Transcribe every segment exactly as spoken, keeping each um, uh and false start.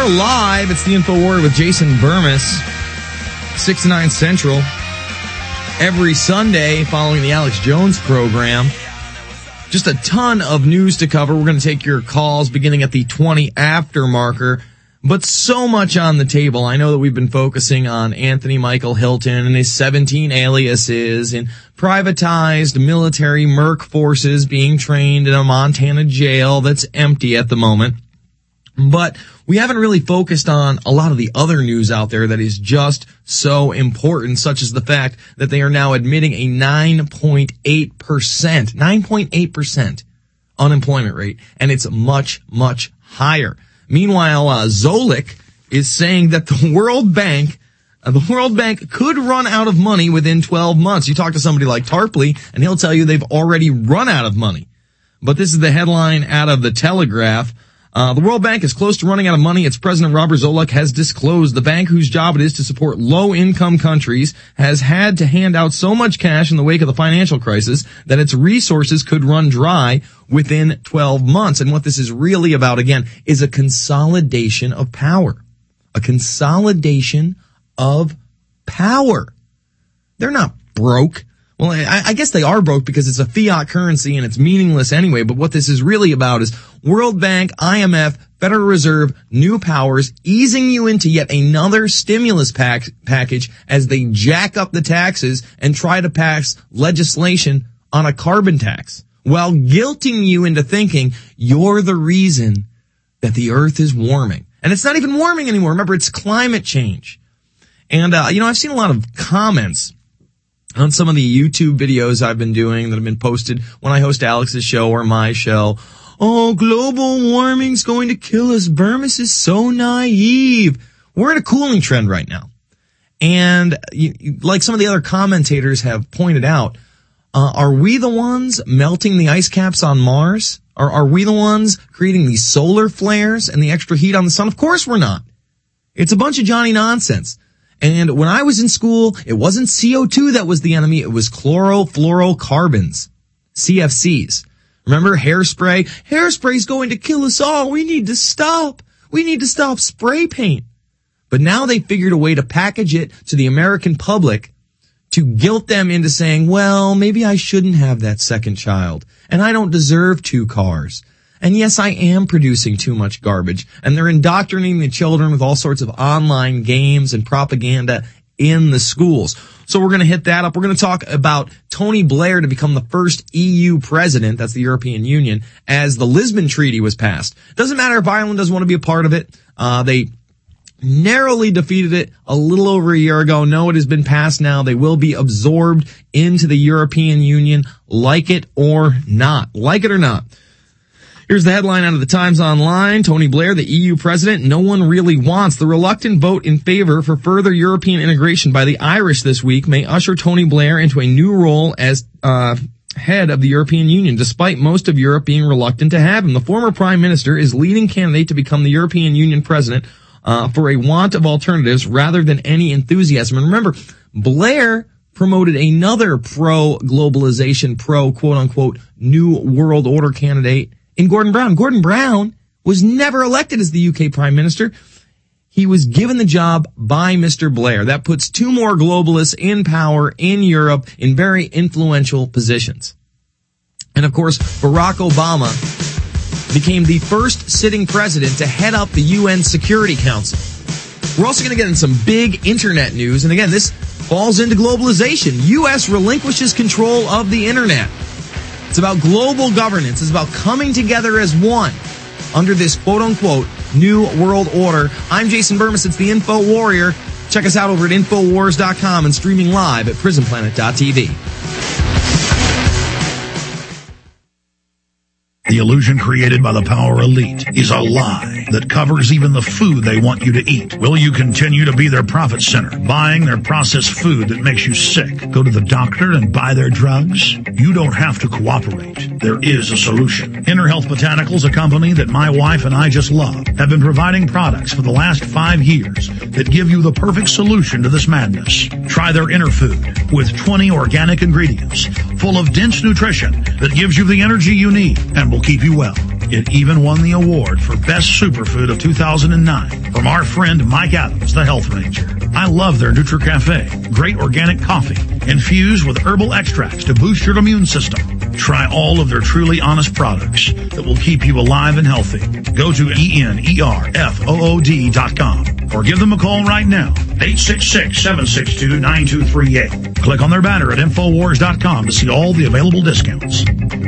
are live. It's the InfoWar with Jason Bermas, six to nine Central, every Sunday following the Alex Jones program. Just a ton of news to cover. We're going to take your calls beginning at the twenty after marker, but so much on the table. I know that we've been focusing on Anthony Michael Hilton and his seventeen aliases and privatized military merc forces being trained in a Montana jail that's empty at the moment. But we haven't really focused on a lot of the other news out there that is just so important, such as the fact that they are now admitting a nine point eight percent, nine point eight percent unemployment rate, and it's much, much higher. Meanwhile, uh, Zolik is saying that the World Bank, uh, the World Bank could run out of money within twelve months. You talk to somebody like Tarpley, and he'll tell you they've already run out of money. But this is the headline out of the Telegraph. Uh, the World Bank is close to running out of money. Its president, Robert Zoellick, has disclosed the bank, whose job it is to support low-income countries, has had to hand out so much cash in the wake of the financial crisis that its resources could run dry within twelve months. And what this is really about, again, is a consolidation of power. A consolidation of power. They're not broke. Well, I, I guess they are broke because it's a fiat currency and it's meaningless anyway. But what this is really about is World Bank, I M F, Federal Reserve, new powers, easing you into yet another stimulus pack, package as they jack up the taxes and try to pass legislation on a carbon tax, while guilting you into thinking you're the reason that the earth is warming. And it's not even warming anymore. Remember, it's climate change. And, uh, you know, I've seen a lot of comments on some of the YouTube videos I've been doing that have been posted when I host Alex's show or my show. Oh, global warming's going to kill us. Bermas is so naive. We're in a cooling trend right now. And you, you, like some of the other commentators have pointed out, uh, are we the ones melting the ice caps on Mars? Or are we the ones creating these solar flares and the extra heat on the sun? Of course we're not. It's a bunch of Johnny nonsense. And when I was in school, it wasn't C O two that was the enemy. It was chlorofluorocarbons, C F Cs. Remember hairspray? Hairspray's going to kill us all. We need to stop. We need to stop spray paint. But now they figured a way to package it to the American public to guilt them into saying, well, maybe I shouldn't have that second child. And I don't deserve two cars. And yes, I am producing too much garbage. And they're indoctrinating the children with all sorts of online games and propaganda in the schools. So we're going to hit that up. We're going to talk about Tony Blair to become the first E U president, that's the European Union, as the Lisbon Treaty was passed. Doesn't matter if Ireland doesn't want to be a part of it. Uh, they narrowly defeated it a little over a year ago. No, it has been passed now. They will be absorbed into the European Union, like it or not. Like it or not. Here's the headline out of the Times Online. Tony Blair, the E U president, no one really wants. The reluctant vote in favor for further European integration by the Irish this week may usher Tony Blair into a new role as uh head of the European Union, despite most of Europe being reluctant to have him. The former prime minister is leading candidate to become the European Union president uh for a want of alternatives rather than any enthusiasm. And remember, Blair promoted another pro-globalization, pro-quote-unquote New World Order candidate in Gordon Brown. Gordon Brown was never elected as the U K Prime Minister. He was given the job by Mister Blair. That puts two more globalists in power in Europe in very influential positions. And of course, Barack Obama became the first sitting president to head up the U N Security Council. We're also going to get in some big internet news. And again, this falls into globalization. U S relinquishes control of the internet. It's about global governance. It's about coming together as one under this quote-unquote new world order. I'm Jason Bermas. It's the Info Warrior. Check us out over at Infowars dot com and streaming live at Prison Planet dot T V. The illusion created by the power elite is a lie that covers even the food they want you to eat. Will you continue to be their profit center, buying their processed food that makes you sick? Go to the doctor and buy their drugs? You don't have to cooperate. There is a solution. Inner Health Botanicals, a company that my wife and I just love, have been providing products for the last five years that give you the perfect solution to this madness. Try their Inner Food with twenty organic ingredients full of dense nutrition that gives you the energy you need and will keep you well. It even won the award for Best Superfood of two thousand nine from our friend Mike Adams, the Health Ranger. I love their NutriCafe. Great organic coffee infused with herbal extracts to boost your immune system. Try all of their truly honest products that will keep you alive and healthy. Go to E N E R F O O D dot com or give them a call right now, eight six six, seven six two, nine two three eight. Click on their banner at Infowars dot com to see all the available discounts.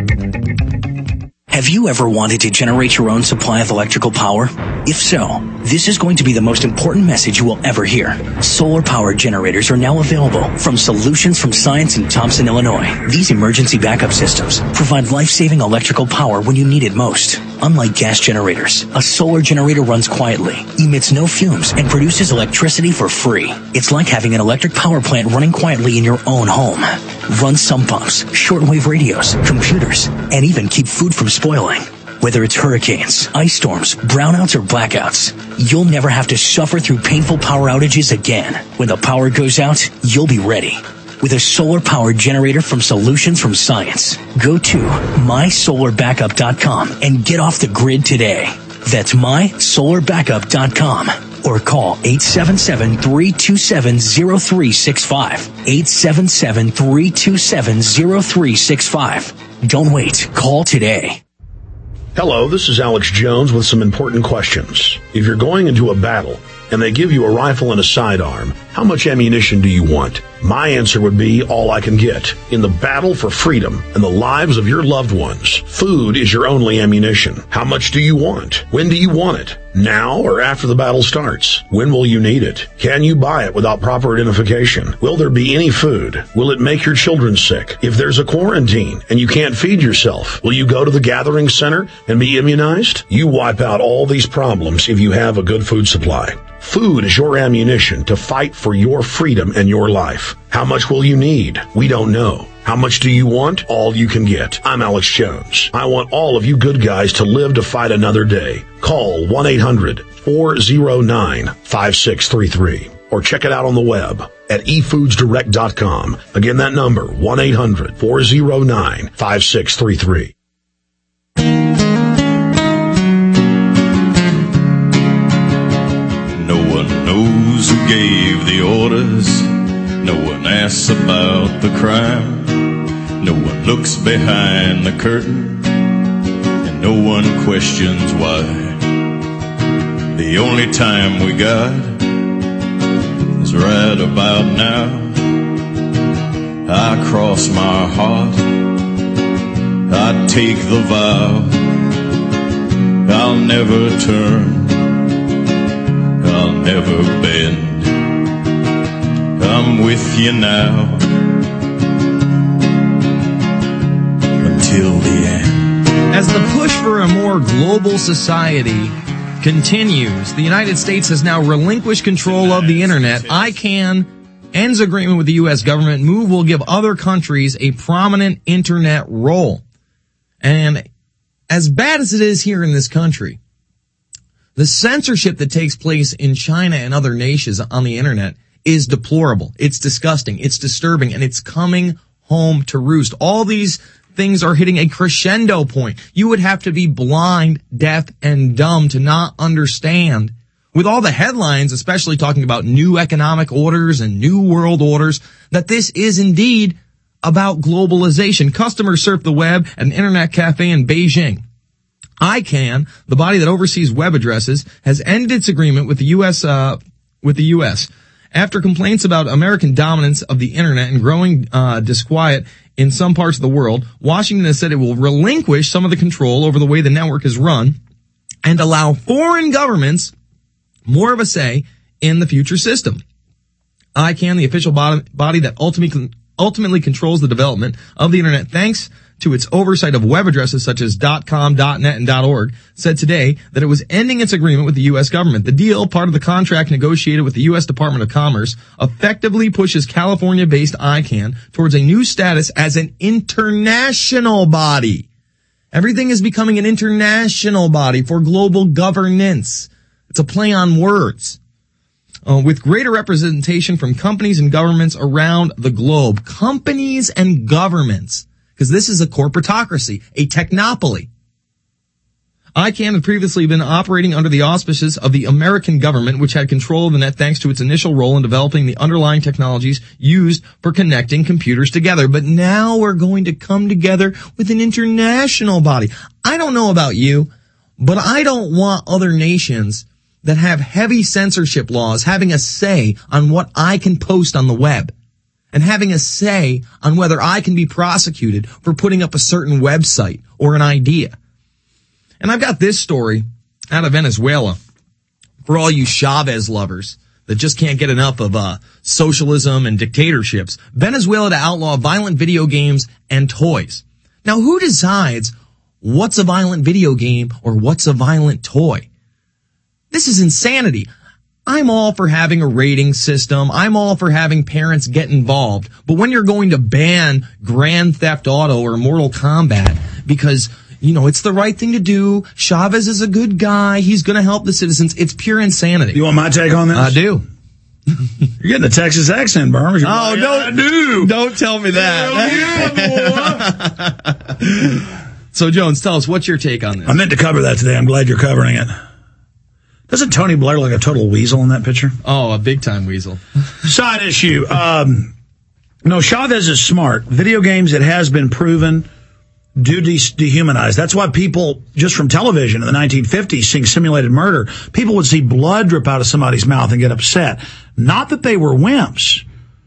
Have you ever wanted to generate your own supply of electrical power? If so, this is going to be the most important message you will ever hear. Solar power generators are now available from Solutions from Science in Thompson, Illinois. These emergency backup systems provide life-saving electrical power when you need it most. Unlike gas generators, a solar generator runs quietly, emits no fumes, and produces electricity for free. It's like having an electric power plant running quietly in your own home. Run sump pumps, shortwave radios, computers, and even keep food from spoiling. Whether it's hurricanes, ice storms, brownouts, or blackouts, you'll never have to suffer through painful power outages again. When the power goes out, you'll be ready with a solar power generator from Solutions from Science. Go to my solar backup dot com and get off the grid today. That's my solar backup dot com. Or call eight seven seven, three two seven, zero three six five. eight seven seven, three two seven, zero three six five. Don't wait. Call today. Hello, this is Alex Jones with some important questions. If you're going into a battle and they give you a rifle and a sidearm, how much ammunition do you want? My answer would be all I can get. In the battle for freedom and the lives of your loved ones, food is your only ammunition. How much do you want? When do you want it? Now or after the battle starts? When will you need it? Can you buy it without proper identification? Will there be any food? Will it make your children sick? If there's a quarantine and you can't feed yourself, will you go to the gathering center and be immunized? You wipe out all these problems if you have a good food supply. Food is your ammunition to fight for your freedom and your life. How much will you need? We don't know. How much do you want? All you can get. I'm Alex Jones. I want all of you good guys to live to fight another day. Call one eight hundred, four oh nine, five six three three or check it out on the web at e foods direct dot com. Again, that number, one eight hundred, four oh nine, five six three three. Knows who gave the orders. No one asks about the crime. No one looks behind the curtain, and no one questions why. The only time we got is right about now. I cross my heart, I take the vow, I'll never turn, I'll never bend. I'm with you now until the end. As the push for a more global society continues, the United States has now relinquished control of the internet. ICANN ends agreement with the U S government. Move will give other countries a prominent internet role. And as bad as it is here in this country, the censorship that takes place in China and other nations on the internet is deplorable. It's disgusting. It's disturbing. And it's coming home to roost. All these things are hitting a crescendo point. You would have to be blind, deaf, and dumb to not understand, with all the headlines, especially talking about new economic orders and new world orders, that this is indeed about globalization. Customers surf the web at an internet cafe in Beijing. ICANN, the body that oversees web addresses, has ended its agreement with the U S, uh, with the U S after complaints about American dominance of the internet and growing, uh, disquiet in some parts of the world. Washington has said it will relinquish some of the control over the way the network is run and allow foreign governments more of a say in the future system. ICANN, the official body that ultimately, ultimately controls the development of the internet, thanks to its oversight of web addresses such as .com, .net, and .org, said today that it was ending its agreement with the U S government. The deal, part of the contract negotiated with the U S Department of Commerce, effectively pushes California-based ICANN towards a new status as an international body. Everything is becoming an international body for global governance. It's a play on words. Uh, with greater representation from companies and governments around the globe. Companies and governments. Because this is a corporatocracy, a technopoly. ICANN had previously been operating under the auspices of the American government, which had control of the net thanks to its initial role in developing the underlying technologies used for connecting computers together. But now we're going to come together with an international body. I don't know about you, but I don't want other nations that have heavy censorship laws having a say on what I can post on the web and having a say on whether I can be prosecuted for putting up a certain website or an idea. And I've got this story out of Venezuela for all you Chavez lovers that just can't get enough of uh socialism and dictatorships. Venezuela to outlaw violent video games and toys. Now, who decides what's a violent video game or what's a violent toy? This is insanity. I'm all for having a rating system. I'm all for having parents get involved. But when you're going to ban Grand Theft Auto or Mortal Kombat because, you know, it's the right thing to do, Chavez is a good guy, he's going to help the citizens, it's pure insanity. You want my take on this? I do. You're getting a Texas accent, Burns. Oh, like, don't, I do. Don't tell me that. Yeah, So, Jones, tell us, what's your take on this? I meant to cover that today. I'm glad you're covering it. Doesn't Tony Blair look like a total weasel in that picture? Oh, a big-time weasel. Side issue. Um, no, Chavez is smart. Video games, it has been proven, do de- dehumanize. That's why people, just from television in the nineteen fifties, seeing simulated murder, people would see blood drip out of somebody's mouth and get upset. Not that they were wimps.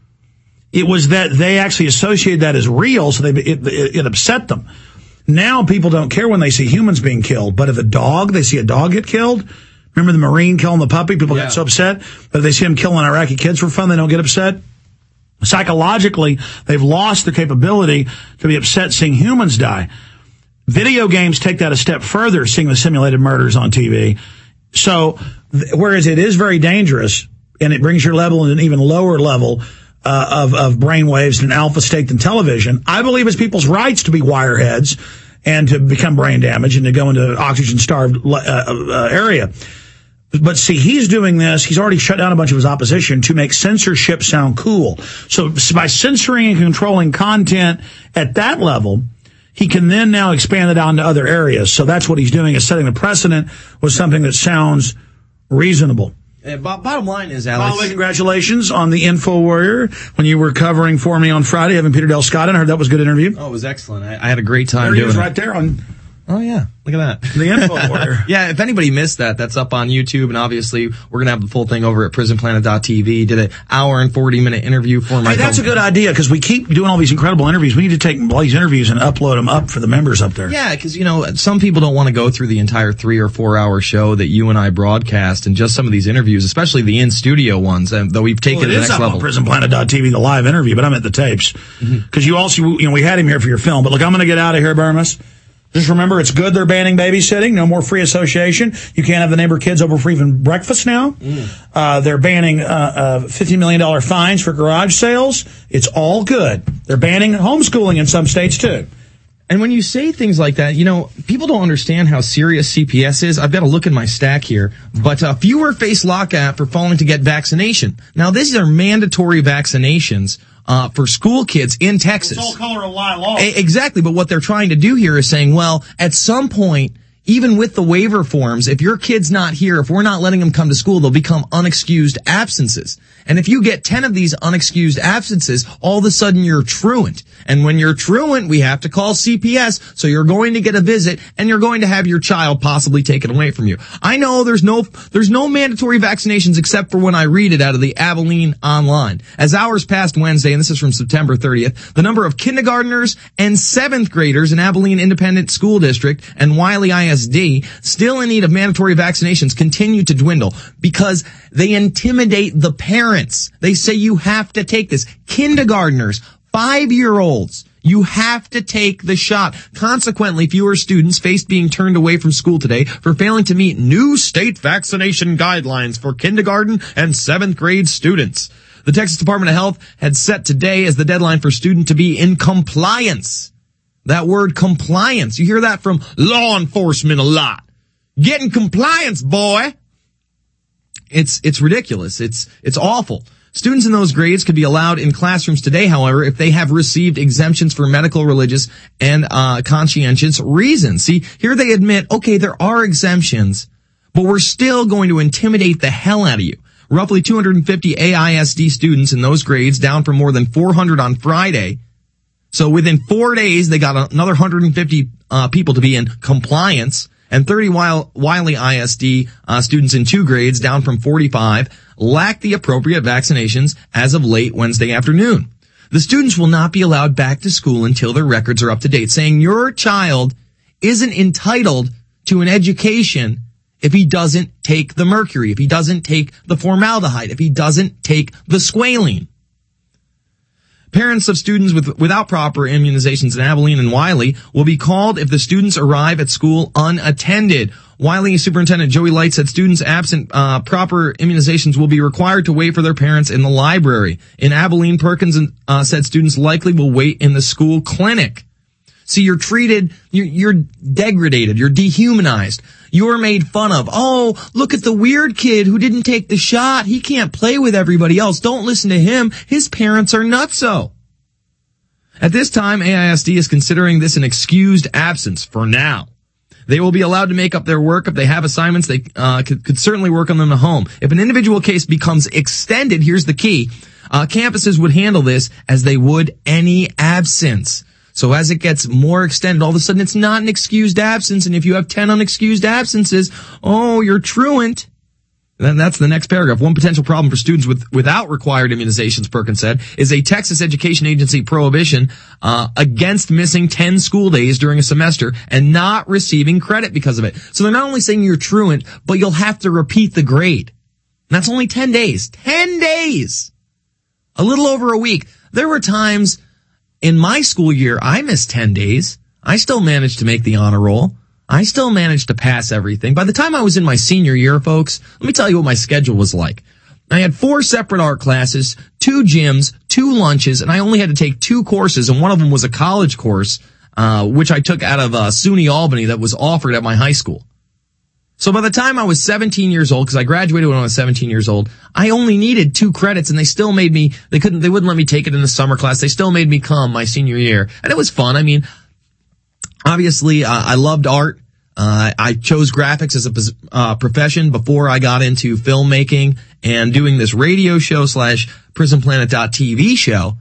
It was that they actually associated that as real, so they, it, it, it upset them. Now people don't care when they see humans being killed, but if a dog, they see a dog get killed. Remember the Marine killing the puppy? People yeah. got so upset. But if they see him killing Iraqi kids for fun, they don't get upset. Psychologically, they've lost their capability to be upset seeing humans die. Video games take that a step further, seeing the simulated murders on T V. So, th- whereas it is very dangerous, and it brings your level in an even lower level uh, of, of brainwaves and alpha state than television, I believe it's people's rights to be wireheads and to become brain damaged and to go into oxygen-starved uh, uh, area. But see, he's doing this, he's already shut down a bunch of his opposition to make censorship sound cool. So by censoring and controlling content at that level, he can then now expand it on to other areas. So that's what he's doing, is setting the precedent with something that sounds reasonable. Uh, bottom line is, Alex. By the way, congratulations on the Info Warrior when you were covering for me on Friday, having Peter Del Scott in. I heard that was a good interview. Oh, it was excellent. I, I had a great time there doing he is it. right there on... Oh, yeah. Look at that. The Info Warrior. Yeah, if anybody missed that, that's up on YouTube, and obviously we're going to have the full thing over at prison planet dot t v. Did an hour and forty minute interview for my... Hey, that's a good idea, because we keep doing all these incredible interviews. We need to take all these interviews and upload them up for the members up there. Yeah, because, you know, some people don't want to go through the entire three or four hour show that you and I broadcast, and just some of these interviews, especially the in-studio ones, uh, though we've taken well, it to the next next level. level. prison planet dot t v, the live interview, but I meant the tapes. Because mm-hmm. you also, you know, we had him here for your film. But look, I'm going to get out of here, Burmis. Just remember, it's good they're banning babysitting. No more free association. You can't have the neighbor kids over for even breakfast now. Mm. Uh, they're banning uh, uh fifty million dollars fines for garage sales. It's all good. They're banning homeschooling in some states, too. And when you say things like that, you know, people don't understand how serious C P S is. I've got to look in my stack here. But uh, fewer face lockout for failing to get vaccination. Now, these are mandatory vaccinations uh for school kids in Texas. It's all color of lie law. A- exactly. But what they're trying to do here is saying, well, at some point, even with the waiver forms, if your kid's not here, if we're not letting them come to school, they'll become unexcused absences. And if you get ten of these unexcused absences, all of a sudden you're truant. And when you're truant, we have to call C P S, so you're going to get a visit, and you're going to have your child possibly taken away from you. I know there's no, there's no mandatory vaccinations except for when I read it out of the Abilene Online. As hours passed Wednesday, and this is from September thirtieth, the number of kindergartners and seventh graders in Abilene Independent School District and Wiley I S D still in need of mandatory vaccinations continue to dwindle because they intimidate the parents. They say you have to take this. Kindergartners, five-year-olds, you have to take the shot. Consequently, fewer students faced being turned away from school today for failing to meet new state vaccination guidelines for kindergarten and seventh grade students. The Texas Department of Health had set today as the deadline for students to be in compliance. That word compliance, you hear that from law enforcement a lot. Get in compliance, boy. It's, it's ridiculous. It's, it's awful. Students in those grades could be allowed in classrooms today, however, if they have received exemptions for medical, religious, and uh conscientious reasons. See, here they admit, okay, there are exemptions, but we're still going to intimidate the hell out of you. Roughly two hundred fifty A I S D students in those grades, down from more than four hundred on Friday. So within four days, they got another one hundred fifty uh people to be in compliance. And thirty Wiley I S D uh, students in two grades, down from forty-five, lacked the appropriate vaccinations as of late Wednesday afternoon. The students will not be allowed back to school until their records are up to date, saying your child isn't entitled to an education if he doesn't take the mercury, if he doesn't take the formaldehyde, if he doesn't take the squalene. Parents of students with, without proper immunizations in Abilene and Wiley will be called if the students arrive at school unattended. Wiley Superintendent Joey Light said students absent uh, proper immunizations will be required to wait for their parents in the library. In Abilene, Perkins uh, said students likely will wait in the school clinic. See, you're treated, you're, you're degraded, you're dehumanized. You're made fun of. Oh, look at the weird kid who didn't take the shot. He can't play with everybody else. Don't listen to him. His parents are nutso. At this time, A I S D is considering this an excused absence for now. They will be allowed to make up their work. If they have assignments, they uh, could, could certainly work on them at home. If an individual case becomes extended, here's the key. Uh, campuses would handle this as they would any absence. So as it gets more extended, all of a sudden it's not an excused absence. And if you have ten unexcused absences, oh, you're truant. Then that's the next paragraph. One potential problem for students with without required immunizations, Perkins said, is a Texas Education Agency prohibition uh against missing ten school days during a semester and not receiving credit because of it. So they're not only saying you're truant, but you'll have to repeat the grade. And that's only ten days. ten days! A little over a week. There were times in my school year, I missed ten days. I still managed to make the honor roll. I still managed to pass everything. By the time I was in my senior year, folks, let me tell you what my schedule was like. I had four separate art classes, two gyms, two lunches, and I only had to take two courses, and one of them was a college course, uh, which I took out of uh, SUNY Albany that was offered at my high school. So by the time I was seventeen years old, because I graduated when I was seventeen years old, I only needed two credits, and they still made me, they couldn't, they wouldn't let me take it in the summer class. They still made me come my senior year. And it was fun. I mean, obviously, uh, I loved art. Uh, I chose graphics as a uh, profession before I got into filmmaking and doing this radio show slash prison planet dot t v show.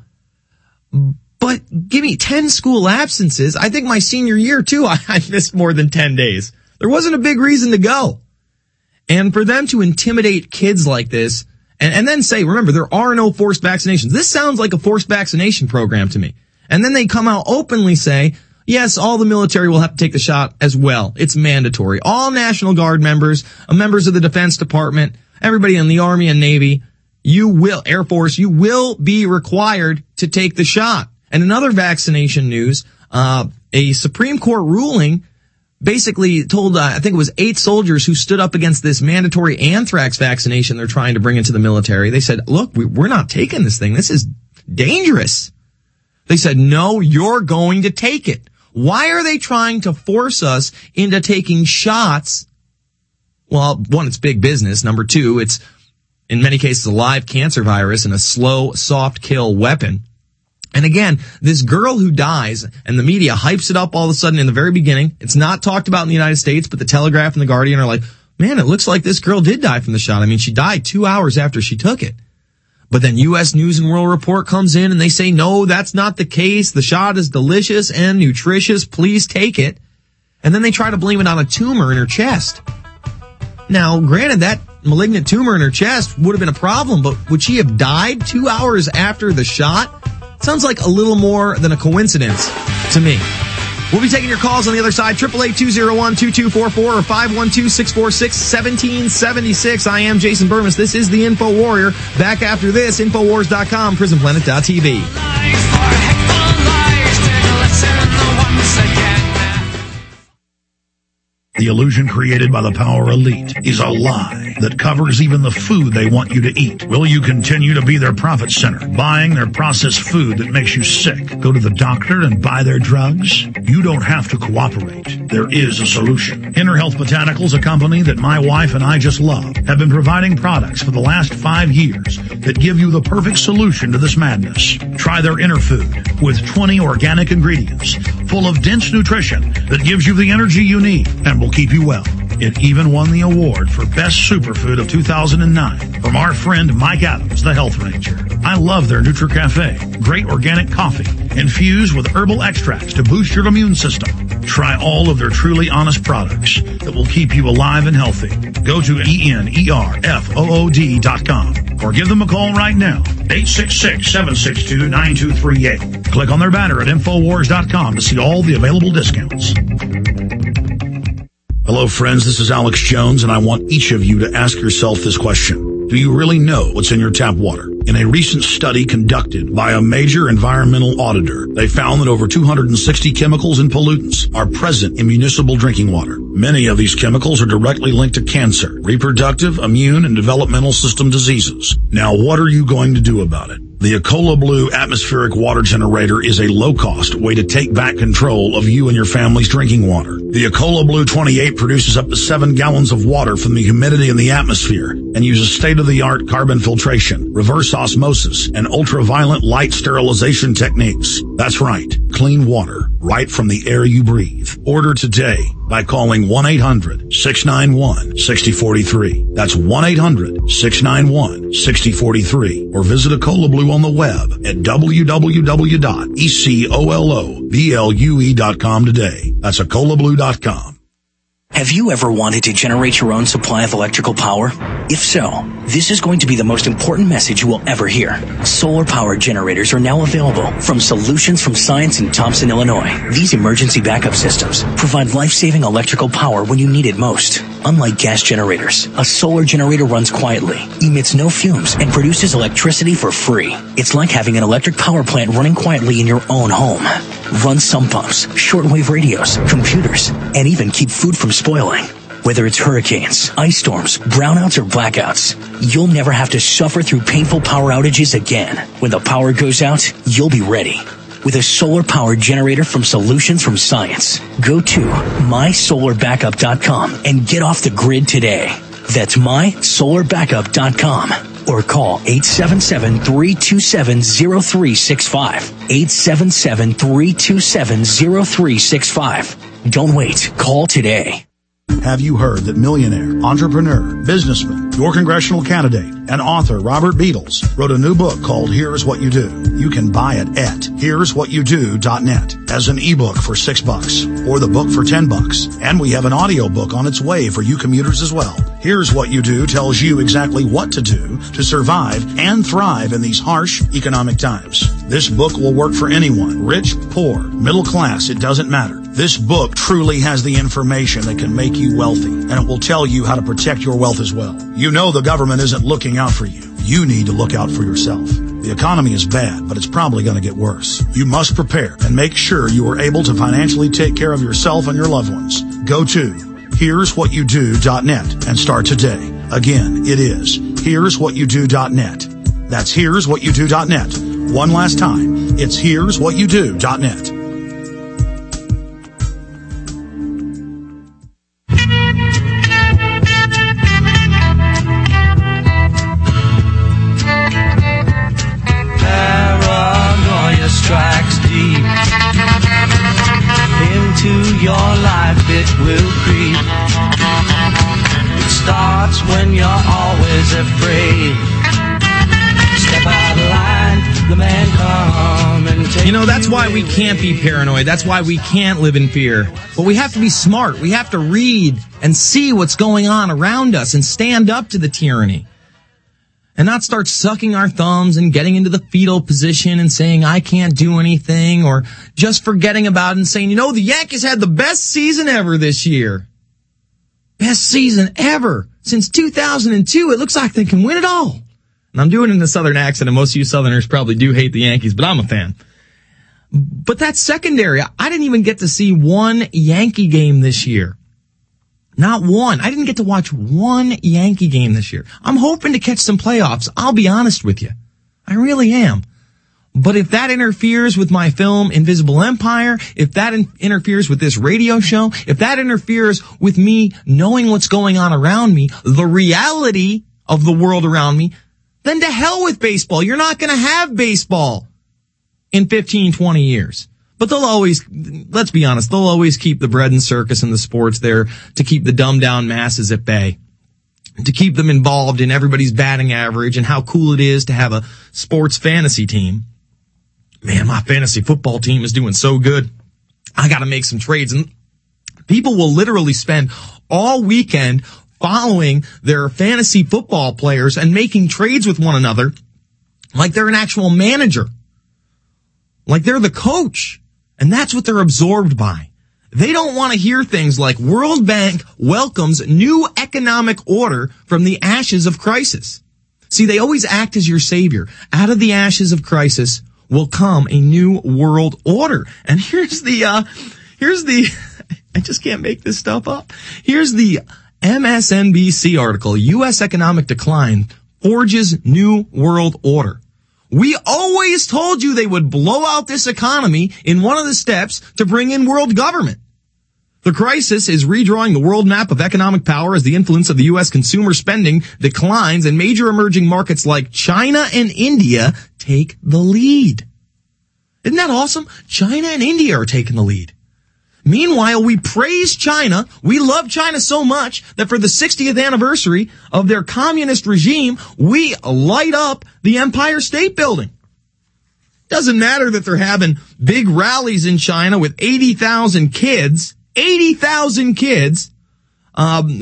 But give me ten school absences. I think my senior year, too, I, I missed more than ten days. There wasn't a big reason to go. And for them to intimidate kids like this, and, and then say, remember, there are no forced vaccinations. This sounds like a forced vaccination program to me. And then they come out openly say, yes, all the military will have to take the shot as well. It's mandatory. All National Guard members, uh, members of the Defense Department, everybody in the Army and Navy, you will, Air Force, you will be required to take the shot. And in other vaccination news, uh, a Supreme Court ruling basically told, uh, I think it was eight soldiers who stood up against this mandatory anthrax vaccination they're trying to bring into the military. They said, look, we, we're not taking this thing. This is dangerous. They said, no, you're going to take it. Why are they trying to force us into taking shots? Well, one, it's big business. Number two, it's in many cases a live cancer virus and a slow, soft kill weapon. And again, this girl who dies, and the media hypes it up all of a sudden in the very beginning. It's not talked about in the United States, but the Telegraph and the Guardian are like, man, it looks like this girl did die from the shot. I mean, she died two hours after she took it. But then U S News and World Report comes in and they say, no, that's not the case. The shot is delicious and nutritious. Please take it. And then they try to blame it on a tumor in her chest. Now, granted, that malignant tumor in her chest would have been a problem, but would she have died two hours after the shot? Sounds like a little more than a coincidence to me. We'll be taking your calls on the other side. eight eight eight, two oh one, two two four four or five one two, six four six, one seven seven six. I am Jason Burmis. This is the Info Warrior. Back after this, Infowars dot com, prison planet dot t v. The illusion created by the Power Elite is a lie that covers even the food they want you to eat. Will you continue to be their profit center, buying their processed food that makes you sick? Go to the doctor and buy their drugs? You don't have to cooperate. There is a solution. Inner Health Botanicals, a company that my wife and I just love, have been providing products for the last five years that give you the perfect solution to this madness. Try their Inner Food with twenty organic ingredients full of dense nutrition that gives you the energy you need and will keep you well. It even won the award for Best Superfood of two thousand nine from our friend Mike Adams, the Health Ranger. I love their NutriCafe. Great organic coffee infused with herbal extracts to boost your immune system. Try all of their truly honest products that will keep you alive and healthy. Go to E N E R F O O D dot com or give them a call right now, eight six six, seven six two, nine two three eight. Click on their banner at Infowars dot com to see all the available discounts. Hello, friends. This is Alex Jones, and I want each of you to ask yourself this question. Do you really know what's in your tap water? In a recent study conducted by a major environmental auditor, they found that over two hundred sixty chemicals and pollutants are present in municipal drinking water. Many of these chemicals are directly linked to cancer, reproductive, immune, and developmental system diseases. Now, what are you going to do about it? The Ecola Blue atmospheric water generator is a low-cost way to take back control of you and your family's drinking water. The Ecola Blue twenty-eight produces up to seven gallons of water from the humidity in the atmosphere and uses state-of-the-art carbon filtration, reverse osmosis, and ultraviolet light sterilization techniques. That's right, clean water right from the air you breathe. Order today by calling one eight hundred, six nine one, six zero four three. That's one eight hundred, six nine one, six zero four three. Or visit Ecola Blue on the web at w w w dot ecoloblu dot com today. That's ecola blue dot com. Have you ever wanted to generate your own supply of electrical power? If so, this is going to be the most important message you will ever hear. Solar power generators are now available from Solutions from Science in Thompson, Illinois. These emergency backup systems provide life-saving electrical power when you need it most. Unlike gas generators, a solar generator runs quietly, emits no fumes, and produces electricity for free. It's like having an electric power plant running quietly in your own home. Run sump pumps, shortwave radios, computers, and even keep food from spoiling. Whether it's hurricanes, ice storms, brownouts, or blackouts, you'll never have to suffer through painful power outages again. When the power goes out, you'll be ready with a solar power generator from Solutions from Science. Go to my solar backup dot com and get off the grid today. That's my solar backup dot com. Or call eight seven seven, three two seven, zero three six five. eight seven seven, three two seven, zero three six five. Don't wait. Call today. Have you heard that millionaire, entrepreneur, businessman, your congressional candidate, and author Robert Beatles wrote a new book called Here's What You Do? You can buy it at here's what you do dot net as an ebook for six bucks or the book for ten bucks. And we have an audio book on its way for you commuters as well. Here's What You Do tells you exactly what to do to survive and thrive in these harsh economic times. This book will work for anyone, rich, poor, middle class, it doesn't matter. This book truly has the information that can make you wealthy, and it will tell you how to protect your wealth as well. You know the government isn't looking out for you. You need to look out for yourself. The economy is bad, but it's probably going to get worse. You must prepare and make sure you are able to financially take care of yourself and your loved ones. Go to here's what you do dot net and start today. Again, it is here's what you do dot net. That's here's what you do dot net. One last time, it's here's what you do dot net. Paranoia strikes deep into your life, it will creep. It starts when you're always afraid. Step out of line, the man come and take You know, that's you why we can't be paranoid. That's why we can't live in fear. But we have to be smart. We have to read and see what's going on around us and stand up to the tyranny. And not start sucking our thumbs and getting into the fetal position and saying, I can't do anything, or just forgetting about it and saying, you know, the Yankees had the best season ever this year. Best season ever. Since two thousand two, it looks like they can win it all. And I'm doing it in a Southern accent, and most of you Southerners probably do hate the Yankees, but I'm a fan. But that's secondary. I didn't even get to see one Yankee game this year. Not one. I didn't get to watch one Yankee game this year. I'm hoping to catch some playoffs. I'll be honest with you. I really am. But if that interferes with my film Invisible Empire, if that in- interferes with this radio show, if that interferes with me knowing what's going on around me, the reality of the world around me, then to hell with baseball. You're not going to have baseball in fifteen, twenty years. But they'll always, let's be honest, they'll always keep the bread and circus and the sports there to keep the dumbed down masses at bay, to keep them involved in everybody's batting average and how cool it is to have a sports fantasy team. Man, my fantasy football team is doing so good. I got to make some trades. And people will literally spend all weekend following their fantasy football players and making trades with one another like they're an actual manager, like they're the coach. And that's what they're absorbed by. They don't want to hear things like World Bank welcomes new economic order from the ashes of crisis. See, they always act as your savior. Out of the ashes of crisis will come a new world order. And here's the, uh, here's the, I just can't make this stuff up. Here's the M S N B C article, U S economic decline forges new world order. We always told you they would blow out this economy in one of the steps to bring in world government. The crisis is redrawing the world map of economic power as the influence of the U S consumer spending declines and major emerging markets like China and India take the lead. Isn't that awesome? China and India are taking the lead. Meanwhile, we praise China. We love China so much that for the sixtieth anniversary of their communist regime, we light up the Empire State Building. Doesn't matter that they're having big rallies in China with eighty thousand kids. eighty thousand kids. Um,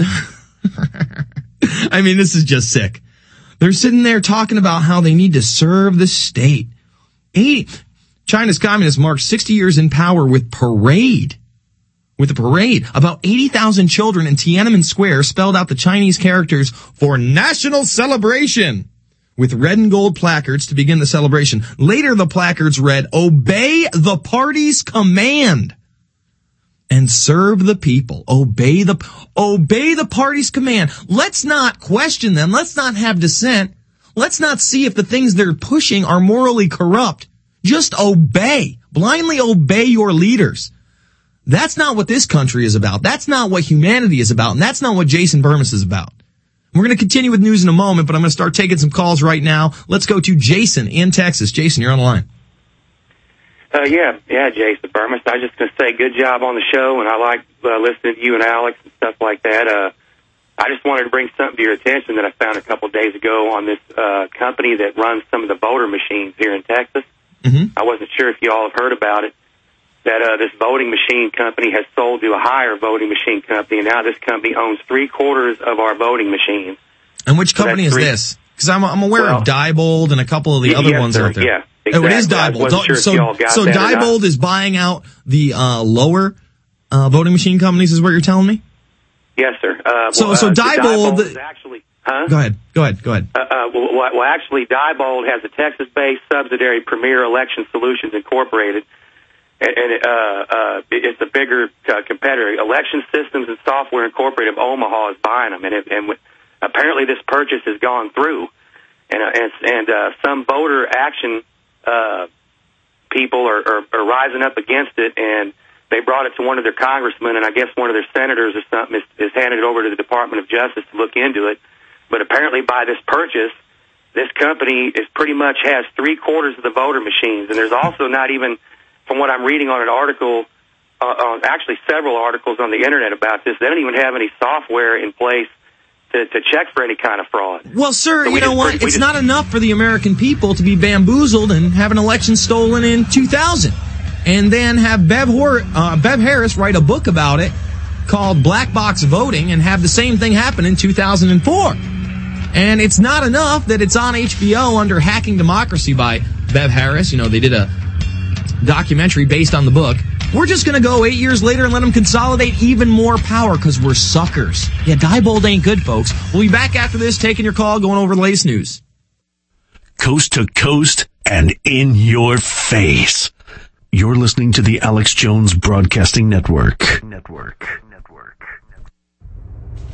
I mean, this is just sick. They're sitting there talking about how they need to serve the state. eighty China's communists marked sixty years in power with parade. With a parade. About eighty thousand children in Tiananmen Square spelled out the Chinese characters for national celebration with red and gold placards to begin the celebration. Later, the placards read, obey the party's command and serve the people. Obey the, obey the party's command. Let's not question them. Let's not have dissent. Let's not see if the things they're pushing are morally corrupt. Just obey. Blindly obey your leaders. That's not what this country is about. That's not what humanity is about. And that's not what Jason Bermas is about. We're going to continue with news in a moment, but I'm going to start taking some calls right now. Let's go to Jason in Texas. Jason, you're on the line. Uh, yeah, yeah, Jason Bermas. I was just going to say good job on the show, and I like uh, listening to you and Alex and stuff like that. Uh, I just wanted to bring something to your attention that I found a couple of days ago on this uh, company that runs some of the voter machines here in Texas. Mm-hmm. I wasn't sure if you all have heard about it. That uh, this voting machine company has sold to a higher voting machine company, and now this company owns three quarters of our voting machines. And which company so is this? Because I'm, I'm aware well, of Diebold and a couple of the yeah, other yes, ones sir. out there. Yeah, exactly. Oh, it is Diebold. Sure so so Diebold is buying out the uh, lower uh, voting machine companies, is what you're telling me? Yes, sir. Uh, so well, so uh, Diebold, Diebold is actually. Huh? Go ahead. Go ahead. Go ahead. Uh, uh, well, well, actually, Diebold has a Texas-based subsidiary, Premier Election Solutions Incorporated. And uh, uh, it's a bigger uh, competitor. Election Systems and Software Incorporated of Omaha is buying them, and, it, and w- apparently this purchase has gone through. And uh, and, and uh, some voter action uh, people are, are, are rising up against it, and they brought it to one of their congressmen, and I guess one of their senators or something is, is handed it over to the Department of Justice to look into it. But apparently, by this purchase, this company is pretty much has three quarters of the voter machines, and there's also not even. From what I'm reading on an article, uh, on actually several articles on the internet about this, they don't even have any software in place to, to check for any kind of fraud. Well, sir, so you know what? It's just, not enough for the American people to be bamboozled and have an election stolen in two thousand, and then have Bev, Hor- uh, Bev Harris write a book about it called Black Box Voting and have the same thing happen in two thousand four. And it's not enough that it's on H B O under Hacking Democracy by Bev Harris. You know, they did a documentary based on the book. We're just going to go eight years later and let them consolidate even more power because we're suckers. Yeah, Diebold ain't good, folks. We'll be back after this, taking your call, going over the latest news. Coast to coast and in your face. You're listening to the Alex Jones Broadcasting Network. Network. Network.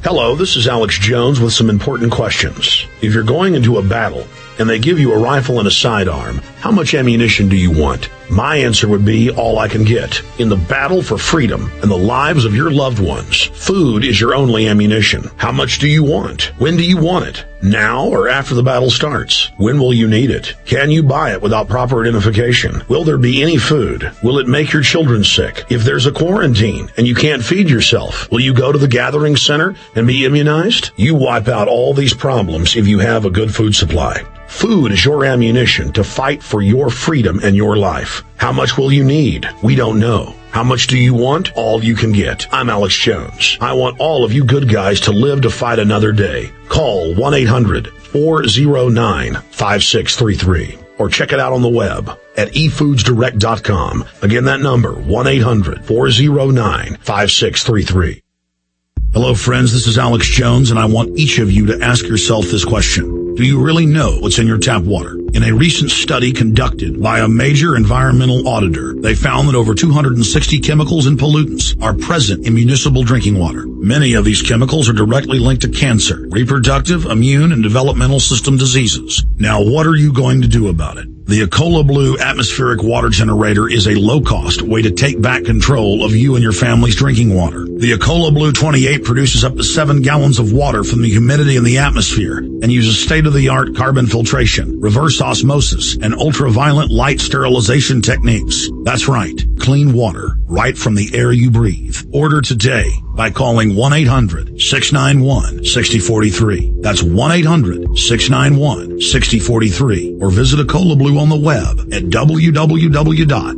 Hello, this is Alex Jones with some important questions. If you're going into a battle and they give you a rifle and a sidearm, how much ammunition do you want? My answer would be all I can get. In the battle for freedom and the lives of your loved ones, food is your only ammunition. How much do you want? When do you want it? Now or after the battle starts? When will you need it? Can you buy it without proper identification? Will there be any food? Will it make your children sick? If there's a quarantine and you can't feed yourself, will you go to the gathering center and be immunized? You wipe out all these problems if you have a good food supply. Food is your ammunition to fight for your freedom and your life. How much will you need? We don't know. How much do you want? All you can get. I'm Alex Jones. I want all of you good guys to live to fight another day. Call one eight hundred four oh nine five six three three or check it out on the web at e foods direct dot com. Again, that number, one eight hundred four oh nine five six three three. Hello, friends. This is Alex Jones, and I want each of you to ask yourself this question. Do you really know what's in your tap water? In a recent study conducted by a major environmental auditor, they found that over two hundred sixty chemicals and pollutants are present in municipal drinking water. Many of these chemicals are directly linked to cancer, reproductive, immune, and developmental system diseases. Now, what are you going to do about it? The Ecola Blue atmospheric water generator is a low-cost way to take back control of you and your family's drinking water. The Ecola Blue twenty-eight produces up to seven gallons of water from the humidity in the atmosphere and uses state-of-the-art carbon filtration, reverse osmosis, and ultraviolet light sterilization techniques. That's right, clean water right from the air you breathe. Order today by calling one eight hundred six nine one six oh four three. That's one eight hundred six nine one six oh four three. Or visit Ecola Blue on the web at w w w dot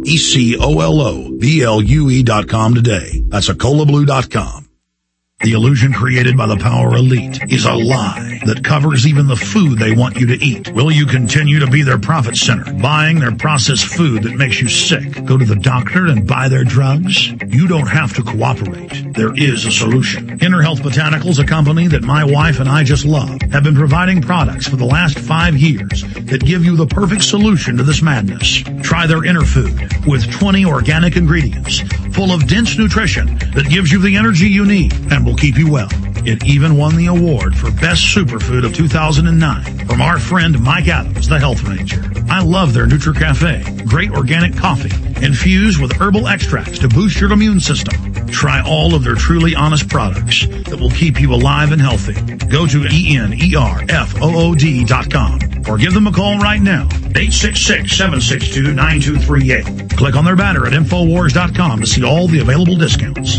ecola blue dot com today. That's ecola blue dot com. The illusion created by the power elite is a lie that covers even the food they want you to eat. Will you continue to be their profit center, buying their processed food that makes you sick? Go to the doctor and buy their drugs? You don't have to cooperate. There is a solution. Inner Health Botanicals, a company that my wife and I just love, have been providing products for the last five years that give you the perfect solution to this madness. Try their Inner Food with twenty organic ingredients full of dense nutrition that gives you the energy you need and will keep you well. It even won the award for Best Superfood of two thousand nine from our friend Mike Adams, the Health Ranger. I love their NutriCafe, great organic coffee infused with herbal extracts to boost your immune system. Try all of their truly honest products that will keep you alive and healthy. Go to E N E R F O O D dot com or give them a call right now, eight six six, seven six two, nine two three eight. Click on their banner at infowars dot com to see all the available discounts.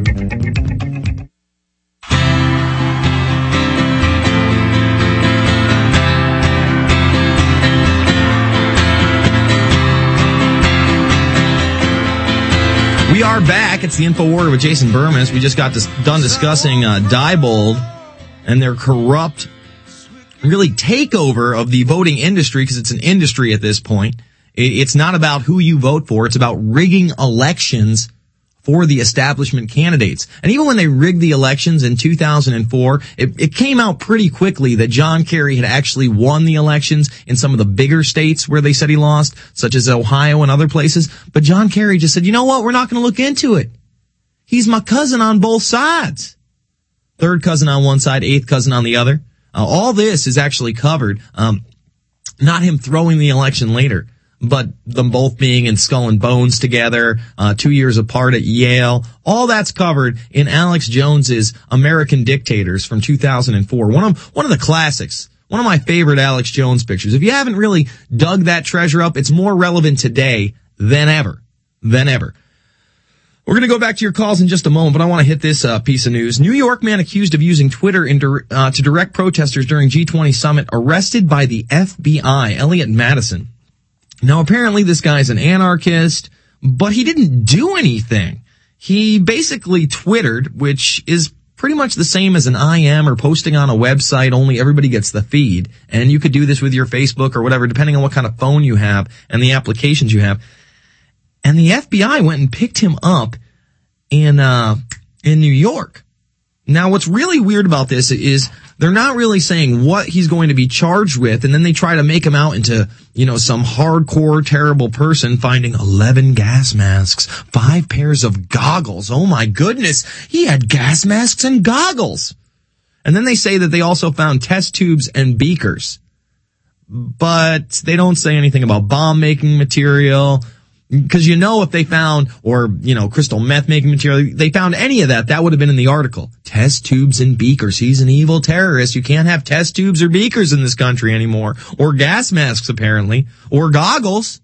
We are back. It's the InfoWarrior with Jason Bermas. We just got dis- done discussing uh, Diebold and their corrupt, really, takeover of the voting industry, because it's an industry at this point. It's not about who you vote for. It's about rigging elections for the establishment candidates. And even when they rigged the elections in two thousand four, it, it came out pretty quickly that John Kerry had actually won the elections in some of the bigger states where they said he lost, such as Ohio and other places. But John Kerry just said, you know what? We're not going to look into it. He's my cousin on both sides. Third cousin on one side, eighth cousin on the other. Uh, all this is actually covered. Um, not him throwing the election later, but them both being in Skull and Bones together, uh, two years apart at Yale. All that's covered in Alex Jones's American Dictators from two thousand four. One of, one of the classics. One of my favorite Alex Jones pictures. If you haven't really dug that treasure up, it's more relevant today than ever. Than ever. We're going to go back to your calls in just a moment, but I want to hit this uh, piece of news. New York man accused of using Twitter in dir- uh, to direct protesters during G twenty summit arrested by the F B I. Elliot Madison. Now, apparently this guy's an anarchist, but he didn't do anything. He basically Twittered, which is pretty much the same as an I M or posting on a website, only everybody gets the feed. And you could do this with your Facebook or whatever, depending on what kind of phone you have and the applications you have. And the F B I went and picked him up in, uh, in New York. Now, what's really weird about this is they're not really saying what he's going to be charged with, and then they try to make him out into, you know, some hardcore, terrible person finding eleven gas masks, five pairs of goggles. Oh my goodness, he had gas masks and goggles. And then they say that they also found test tubes and beakers. But they don't say anything about bomb-making material. Because you know if they found, or, you know, crystal meth-making material, they found any of that, that would have been in the article. Test tubes and beakers. He's an evil terrorist. You can't have test tubes or beakers in this country anymore. Or gas masks, apparently. Or goggles.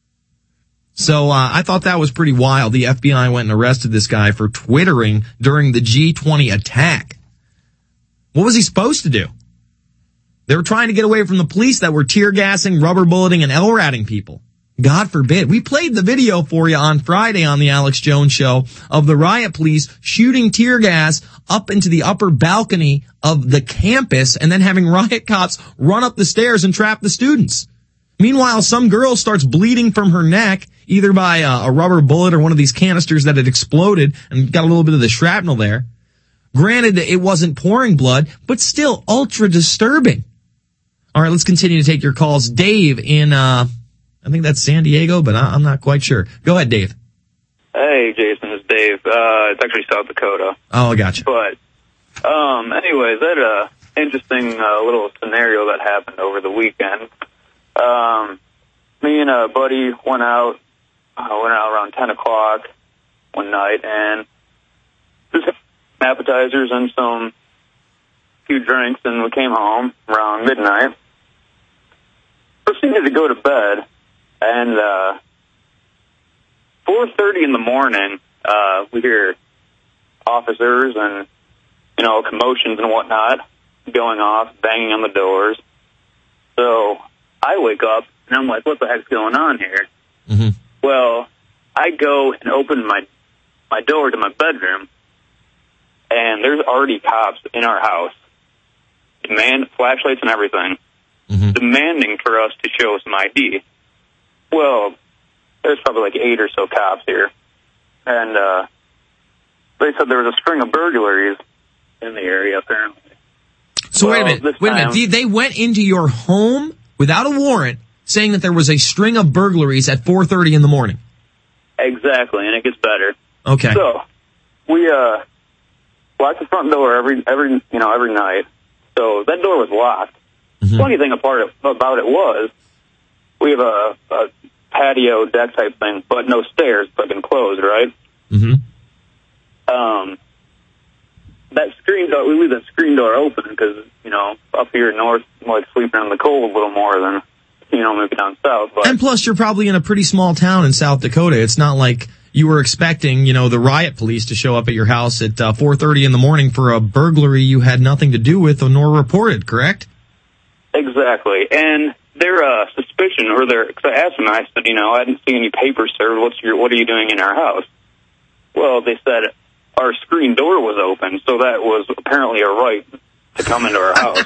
So uh, I thought that was pretty wild. The F B I went and arrested this guy for twittering during the G twenty attack. What was he supposed to do? They were trying to get away from the police that were tear gassing, rubber bulleting, and L-ratting people. God forbid. We played the video for you on Friday on the Alex Jones Show of the riot police shooting tear gas up into the upper balcony of the campus and then having riot cops run up the stairs and trap the students. Meanwhile, some girl starts bleeding from her neck, either by a, a rubber bullet or one of these canisters that had exploded and got a little bit of the shrapnel there. Granted, it wasn't pouring blood, but still ultra disturbing. All right, let's continue to take your calls. Dave in, uh, I think that's San Diego, but I'm not quite sure. Go ahead, Dave. Hey, Jason, it's Dave. Uh, it's actually South Dakota. Oh, I gotcha. But, um, anyways, that, uh, interesting, uh, little scenario that happened over the weekend. Um, me and a buddy went out, uh, went out around ten o'clock one night and just had appetizers and some few drinks, and we came home around midnight. Proceeded to go to bed. And, uh, four thirty in the morning, uh, we hear officers and, you know, commotions and whatnot going off, banging on the doors. So I wake up and I'm like, what the heck's going on here? Mm-hmm. Well, I go and open my, my door to my bedroom and there's already cops in our house, demand flashlights and everything, mm-hmm. demanding for us to show some I D. Well, there's probably like eight or so cops here. And uh, they said there was a string of burglaries in the area, apparently. So well, wait a minute. Wait a minute. They went into your home without a warrant saying that there was a string of burglaries at four thirty in the morning. Exactly, and it gets better. Okay. So we uh, locked the front door every, every, you know, every night. So that door was locked. Mm-hmm. Funny thing about it, about it was, we have a, a patio deck type thing, but no stairs, but enclosed, right? Mm-hmm. Um, that screen door, we leave that screen door open because, you know, up here north, like sleeping in the cold a little more than, you know, maybe down south. But and plus, you're probably in a pretty small town in South Dakota. It's not like you were expecting, you know, the riot police to show up at your house at uh, four thirty in the morning for a burglary you had nothing to do with or nor reported, correct? Exactly. And their uh, suspicion, or their, because I asked them, I said, you know, I didn't see any papers served. What's your, what are you doing in our house? Well, they said our screen door was open, so that was apparently a right to come into our house.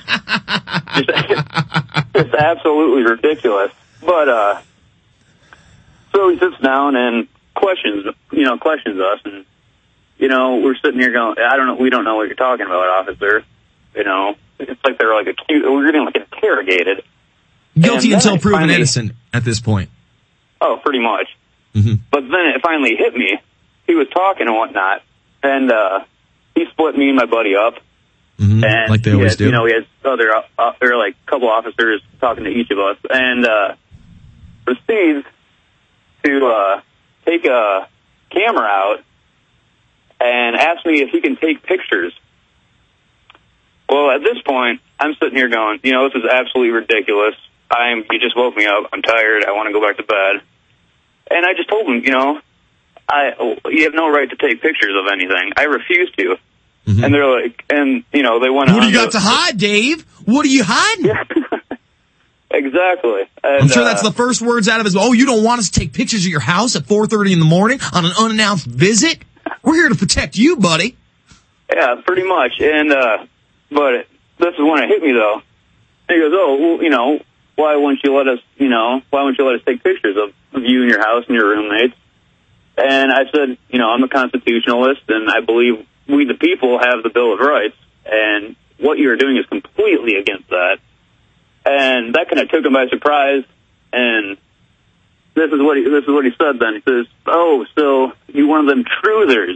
Just, it's absolutely ridiculous. But, uh, so he sits down and questions, you know, questions us, and, you know, we're sitting here going, I don't know, we don't know what you're talking about, officer. You know, it's like they're like accused, we're getting like interrogated. Guilty and until proven finally, innocent at this point. Oh, pretty much. Mm-hmm. But then it finally hit me. He was talking and whatnot, and uh, he split me and my buddy up. Mm-hmm. And like they he always had, do. You know, he has other, uh, or like a couple officers talking to each of us, and uh, proceeds to uh, take a camera out and ask me if he can take pictures. Well, at this point, I'm sitting here going, you know, this is absolutely ridiculous. I'm, you just woke me up. I'm tired. I want to go back to bed. And I just told him, you know, I, you have no right to take pictures of anything. I refuse to. Mm-hmm. And they're like, and, you know, they went on. What do you got to, to hide, Dave? What are you hiding? Yeah. Exactly. And, I'm sure uh, that's the first words out of his, oh, you don't want us to take pictures of your house at four thirty in the morning on an unannounced visit? We're here to protect you, buddy. Yeah, pretty much. And, uh, but this is when it hit me, though. He goes, oh, well, you know, why wouldn't you let us, you know, why wouldn't you let us take pictures of, of you and your house and your roommates? And I said, you know, I'm a constitutionalist, and I believe we the people have the Bill of Rights, and what you're doing is completely against that. And that kind of took him by surprise, and this is what he, this is what he said then. He says, oh, so you're one of them truthers.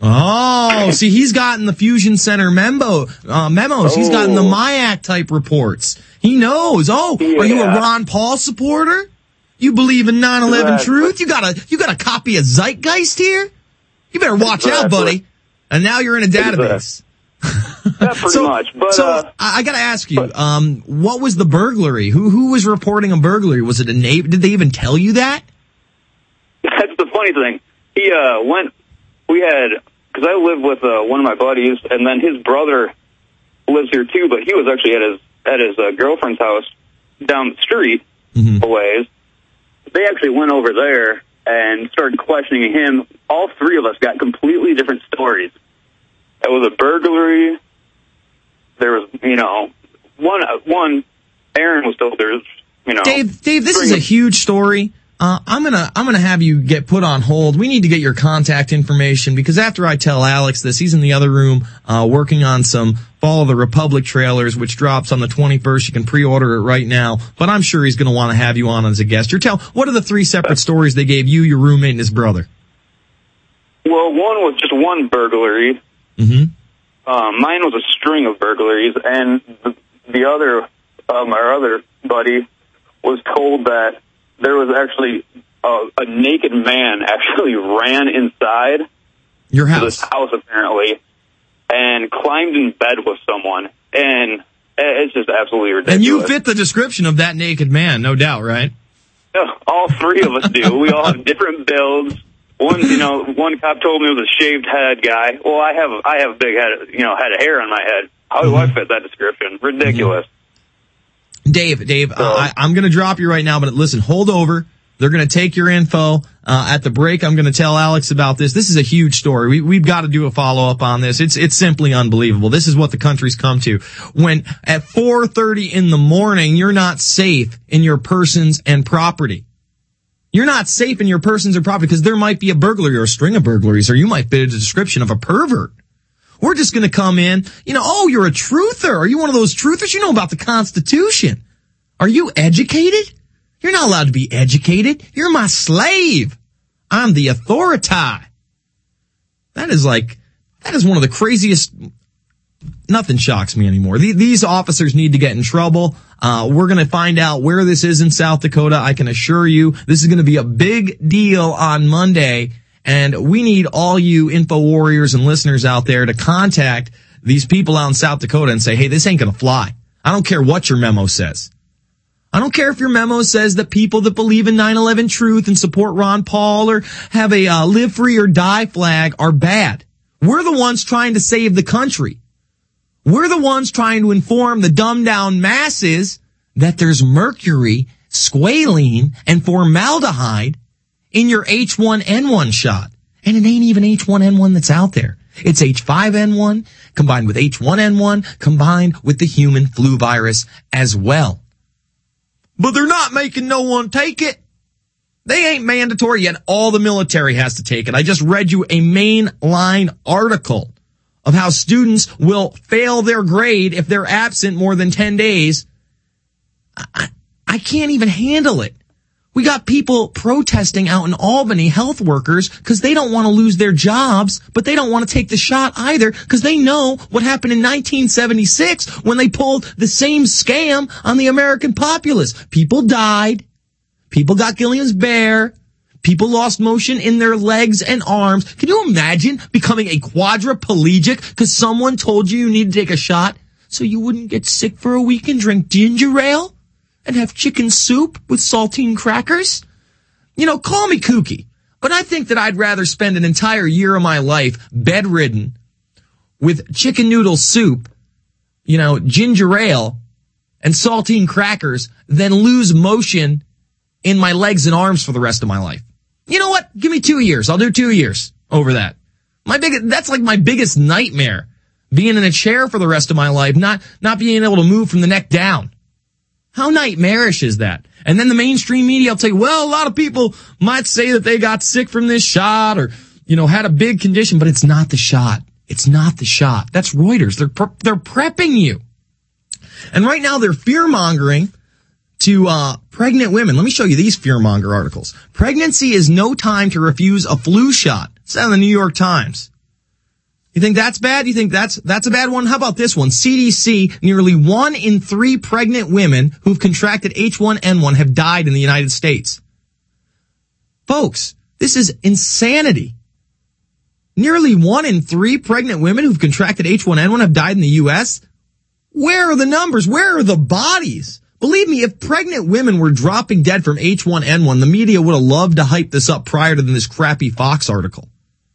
Oh, see, he's gotten the Fusion Center memo, uh, memos. Oh. He's gotten the MIAC type reports. He knows. Oh, yeah. Are you a Ron Paul supporter? You believe in nine eleven exactly. truth? You got a you got a copy of Zeitgeist here? You better watch exactly. out, buddy. And now you're in a database. Exactly. Yeah, pretty so, much. But so uh, I, I got to ask you, um, what was the burglary? Who who was reporting a burglary? Was it a neighbor? Did they even tell you that? That's the funny thing. He uh, went. We had because I live with uh, one of my buddies, and then his brother lives here too. But he was actually at his at his uh, girlfriend's house down the street mm-hmm. a ways. They actually went over there and started questioning him. All three of us got completely different stories. It was a burglary. There was, you know, one. One, Aaron was told there's, you know. Dave, Dave, this is a huge story. Uh, I'm gonna, I'm gonna have you get put on hold. We need to get your contact information because after I tell Alex this, he's in the other room, uh, working on some Fall of the Republic trailers, which drops on the twenty-first. You can pre-order it right now, but I'm sure he's gonna want to have you on as a guest. You're tell, what are the three separate stories they gave you, your roommate, and his brother? Well, one was just one burglary. Mm-hmm. Um, mine was a string of burglaries, and the, the other, um, our other buddy was told that there was actually a, a naked man actually ran inside your house, to this house apparently, and climbed in bed with someone, and it's just absolutely ridiculous. And you fit the description of that naked man, no doubt, right? Yeah, all three of us do. We all have different builds. One, you know, one cop told me it was a shaved head guy. Well, I have, I have a big head, you know, head of hair on my head. How do mm-hmm. I fit that description? Ridiculous. Mm-hmm. Dave, Dave, so, uh, I, I'm going to drop you right now, but listen, hold over. They're going to take your info. Uh, at the break, I'm going to tell Alex about this. This is a huge story. We, we've got to do a follow-up on this. It's, it's simply unbelievable. This is what the country's come to. When at four thirty in the morning, you're not safe in your persons and property. You're not safe in your persons or property because there might be a burglary or a string of burglaries, or you might fit a description of a pervert. We're just going to come in, you know, oh, you're a truther. Are you one of those truthers? You know about the Constitution. Are you educated? You're not allowed to be educated. You're my slave. I'm the authority. That is like, that is one of the craziest. Nothing shocks me anymore. These officers need to get in trouble. Uh, we're going to find out where this is in South Dakota. I can assure you this is going to be a big deal on Monday. And we need all you info warriors and listeners out there to contact these people out in South Dakota and say, hey, this ain't going to fly. I don't care what your memo says. I don't care if your memo says that people that believe in nine eleven truth and support Ron Paul or have a uh, live free or die flag are bad. We're the ones trying to save the country. We're the ones trying to inform the dumbed down masses that there's mercury, squalene, and formaldehyde in your H one N one shot. And it ain't even H one N one that's out there. It's H five N one combined with H one N one combined with the human flu virus as well. But they're not making no one take it. They ain't mandatory yet. All the military has to take it. I just read you a mainline article of how students will fail their grade if they're absent more than ten days. I, I can't even handle it. We got people protesting out in Albany, health workers, because they don't want to lose their jobs, but they don't want to take the shot either because they know what happened in nineteen seventy-six when they pulled the same scam on the American populace. People died. People got Guillain-Barré. People lost motion in their legs and arms. Can you imagine becoming a quadriplegic because someone told you you need to take a shot so you wouldn't get sick for a week and drink ginger ale and have chicken soup with saltine crackers? You know, call me kooky, but I think that I'd rather spend an entire year of my life bedridden with chicken noodle soup, you know, ginger ale, and saltine crackers than lose motion in my legs and arms for the rest of my life. You know what? Give me two years. I'll do two years over that. My biggest, that's like my biggest nightmare. Being in a chair for the rest of my life, not, not being able to move from the neck down. How nightmarish is that? And then the mainstream media will say, well, a lot of people might say that they got sick from this shot or, you know, had a big condition, but it's not the shot. It's not the shot. That's Reuters. They're, pre- they're prepping you. And right now they're fear-mongering to uh pregnant women. Let me show you these fearmonger articles. Pregnancy is no time to refuse a flu shot. It's out of the New York Times. You think that's bad? You think that's that's a bad one? How about this one? C D C, nearly one in three pregnant women who've contracted H one N one have died in the United States. Folks, this is insanity. Nearly one in three pregnant women who've contracted H one N one have died in the U S? Where are the numbers? Where are the bodies? Believe me, if pregnant women were dropping dead from H one N one, the media would have loved to hype this up prior to this crappy Fox article.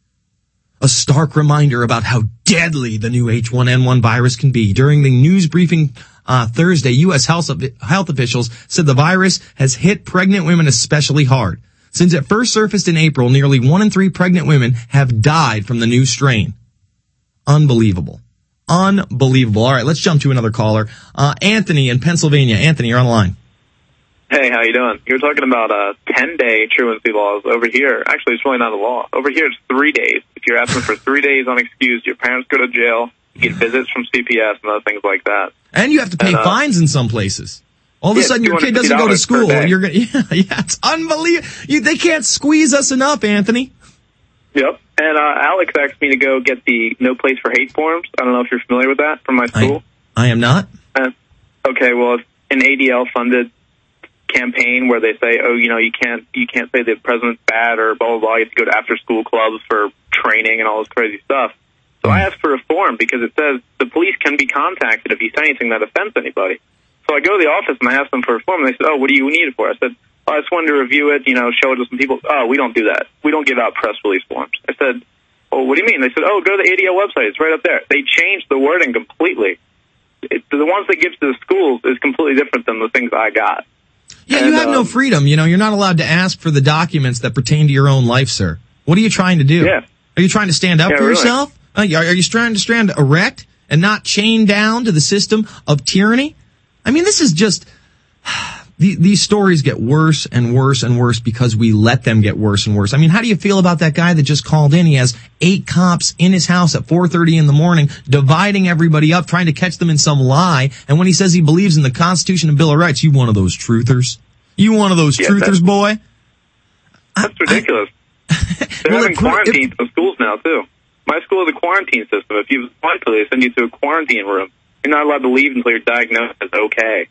A stark reminder about how deadly the new H one N one virus can be. During the news briefing uh, Thursday, U S health, health officials said the virus has hit pregnant women especially hard. Since it first surfaced in April, nearly one in three pregnant women have died from the new strain. Unbelievable. Unbelievable. All right, let's jump to another caller. Uh, Anthony in Pennsylvania. Anthony, you're on the line. Hey, how you doing? You were talking about uh, ten-day truancy laws over here. Actually, it's really not a law. Over here, it's three days. If you're absent for three days unexcused, your parents go to jail, you get visits from C P S and other things like that. And you have to pay and, uh, fines in some places. All of yeah, a sudden, your kid doesn't go to school. And you're gonna, yeah, yeah, it's unbelievable. You, they can't squeeze us enough, Anthony. Yep. And uh, Alex asked me to go get the No Place for Hate forms. I don't know if you're familiar with that from my school. I, I am not. Uh, okay, well, it's an A D L-funded campaign where they say, oh, you know, you can't you can't say the president's bad or blah, blah, blah. You have to go to after-school clubs for training and all this crazy stuff. So I asked for a form because it says the police can be contacted if you say anything that offends anybody. So I go to the office and I asked them for a form, and they said, oh, what do you need it for? I said, oh, I just wanted to review it, you know, show it to some people. Oh, we don't do that. We don't give out press release forms. I said, oh, what do you mean? They said, oh, go to the A D L website. It's right up there. They changed the wording completely. It, the ones that give to the schools is completely different than the things I got. Yeah, and, you have um, no freedom. You know, you're not allowed to ask for the documents that pertain to your own life, sir. What are you trying to do? Yeah. Are you trying to stand up yeah, for really. yourself? Are you, are you trying to stand erect and not chained down to the system of tyranny? I mean, this is just... These stories get worse and worse and worse because we let them get worse and worse. I mean, how do you feel about that guy that just called in? He has eight cops in his house at four thirty in the morning, dividing everybody up, trying to catch them in some lie. And when he says he believes in the Constitution and Bill of Rights, you one of those truthers? You one of those yeah, truthers, boy? That's ridiculous. They're well, having it, quarantines it, in schools now, too. My school has a quarantine system. If you apply to it, they send you to a quarantine room. You're not allowed to leave until you're diagnosed as okay.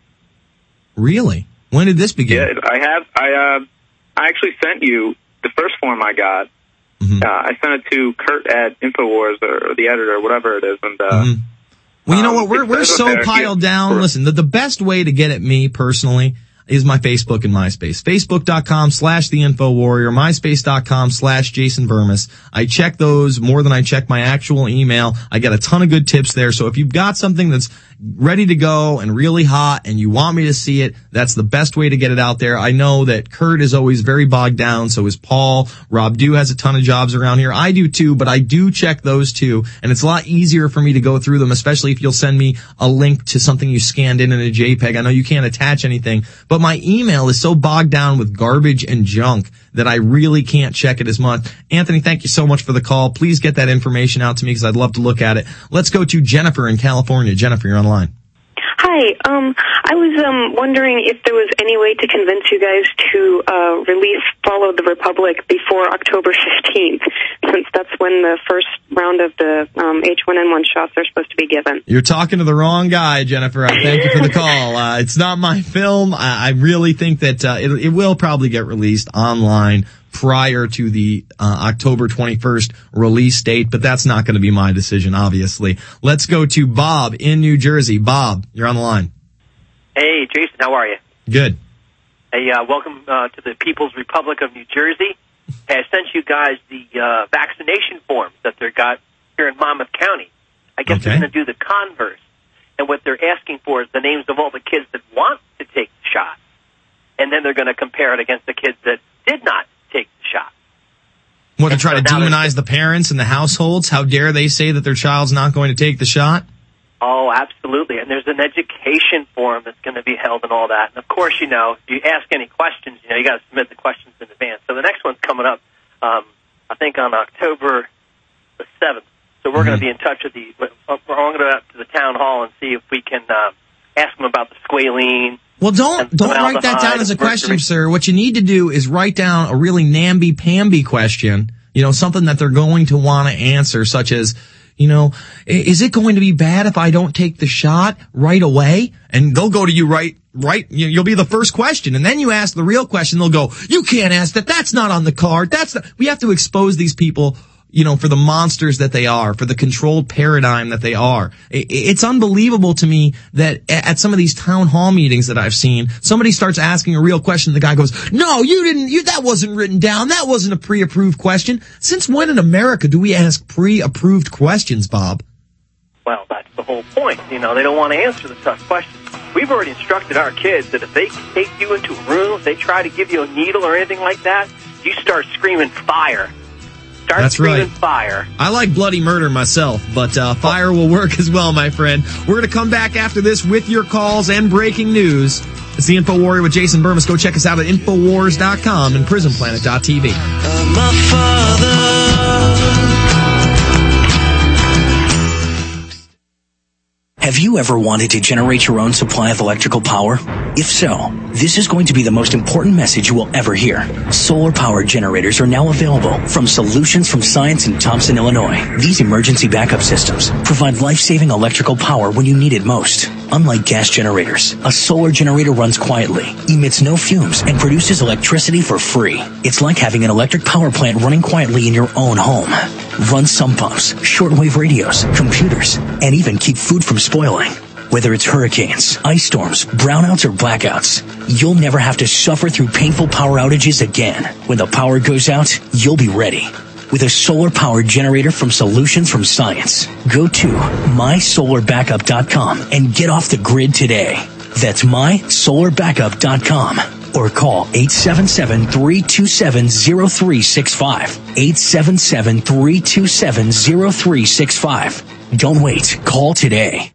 Really? When did this begin? Yeah, I have. I uh, I actually sent you the first form I got. Mm-hmm. Uh, I sent it to Kurt at InfoWars or the editor or whatever it is. And uh, mm-hmm. Well, you know um, what? We're we're so there. piled yeah. down. Listen, the, the best way to get at me personally is my Facebook and MySpace. Facebook.com slash the Info Warrior, MySpace.com slash Jason Vermis. I check those more than I check my actual email. I get a ton of good tips there. So if you've got something that's ready to go and really hot and you want me to see it, that's the best way to get it out there. I know that Kurt is always very bogged down. So is Paul. Rob Dew has a ton of jobs around here. I do too, but I do check those too. And it's a lot easier for me to go through them, especially if you'll send me a link to something you scanned in in a JPEG. I know you can't attach anything, but my email is so bogged down with garbage and junk that I really can't check it as much. Anthony, thank you so much for the call. Please get that information out to me because I'd love to look at it. Let's go to Jennifer in California. Jennifer, you're on the line. Hi. Um, I was um, wondering if there was any way to convince you guys to uh, release Follow the Republic before October fifteenth, since that's when the first round of the um, H one N one shots are supposed to be given. You're talking to the wrong guy, Jennifer. I thank you for the call. Uh, it's not my film. I, I really think that uh, it, it will probably get released online prior to the uh, October twenty-first release date, but that's not going to be my decision, obviously. Let's go to Bob in New Jersey. Bob, you're on the line. Hey, Jason, how are you? Good. Hey, uh, welcome uh, to the People's Republic of New Jersey. Hey, I sent you guys the uh, vaccination forms that they got here in Monmouth County. I guess okay. they're going to do the converse, and what they're asking for is the names of all the kids that want to take the shot, and then they're going to compare it against the kids that did not take the shot. What, to try so to demonize the parents and the households? How dare they say that their child's not going to take the shot? Oh, absolutely. And there's an education forum that's going to be held and all that. And, of course, you know, if you ask any questions, you know, you got to submit the questions in advance. So the next one's coming up, um, I think, on October the seventh. So we're mm-hmm. going to be in touch with the – we're going to go out to the town hall and see if we can uh, ask them about the squalene. Well, don't don't write that down as a question, sir. What you need to do is write down a really namby-pamby question, you know, something that they're going to want to answer, such as, You know, is it going to be bad if I don't take the shot right away? And they'll go to you right, right. You'll be the first question. And then you ask the real question. They'll go, you can't ask that. That's not on the card. That's not. We have to expose these people, you know, for the monsters that they are, for the controlled paradigm that they are. It's unbelievable to me that at some of these town hall meetings that I've seen, somebody starts asking a real question. The guy goes, no, you didn't, you, that wasn't written down. That wasn't a pre-approved question. Since when in America do we ask pre-approved questions, Bob? Well, that's the whole point. You know, they don't want to answer the tough questions. We've already instructed our kids that if they take you into a room, if they try to give you a needle or anything like that, you start screaming fire. Start That's screaming right. fire. I like bloody murder myself, but uh, fire will work as well, my friend. We're going to come back after this with your calls and breaking news. It's the Info Warrior with Jason Burmis. Go check us out at Infowars dot com and Prison Planet dot T V. Uh, my father. Have you ever wanted to generate your own supply of electrical power? If so, this is going to be the most important message you will ever hear. Solar power generators are now available from Solutions from Science in Thompson, Illinois. These emergency backup systems provide life-saving electrical power when you need it most. Unlike gas generators, a solar generator runs quietly, emits no fumes, and produces electricity for free. It's like having an electric power plant running quietly in your own home. Run sump pumps, shortwave radios, computers, and even keep food from spoiling. Whether it's hurricanes, ice storms, brownouts, or blackouts, you'll never have to suffer through painful power outages again. When the power goes out, you'll be ready. With a solar power generator from Solutions from Science. Go to my solar backup dot com and get off the grid today. That's my solar backup dot com. Or call eight seven seven, three two seven, zero three six five. eight seven seven, three two seven, zero three six five. Don't wait. Call today.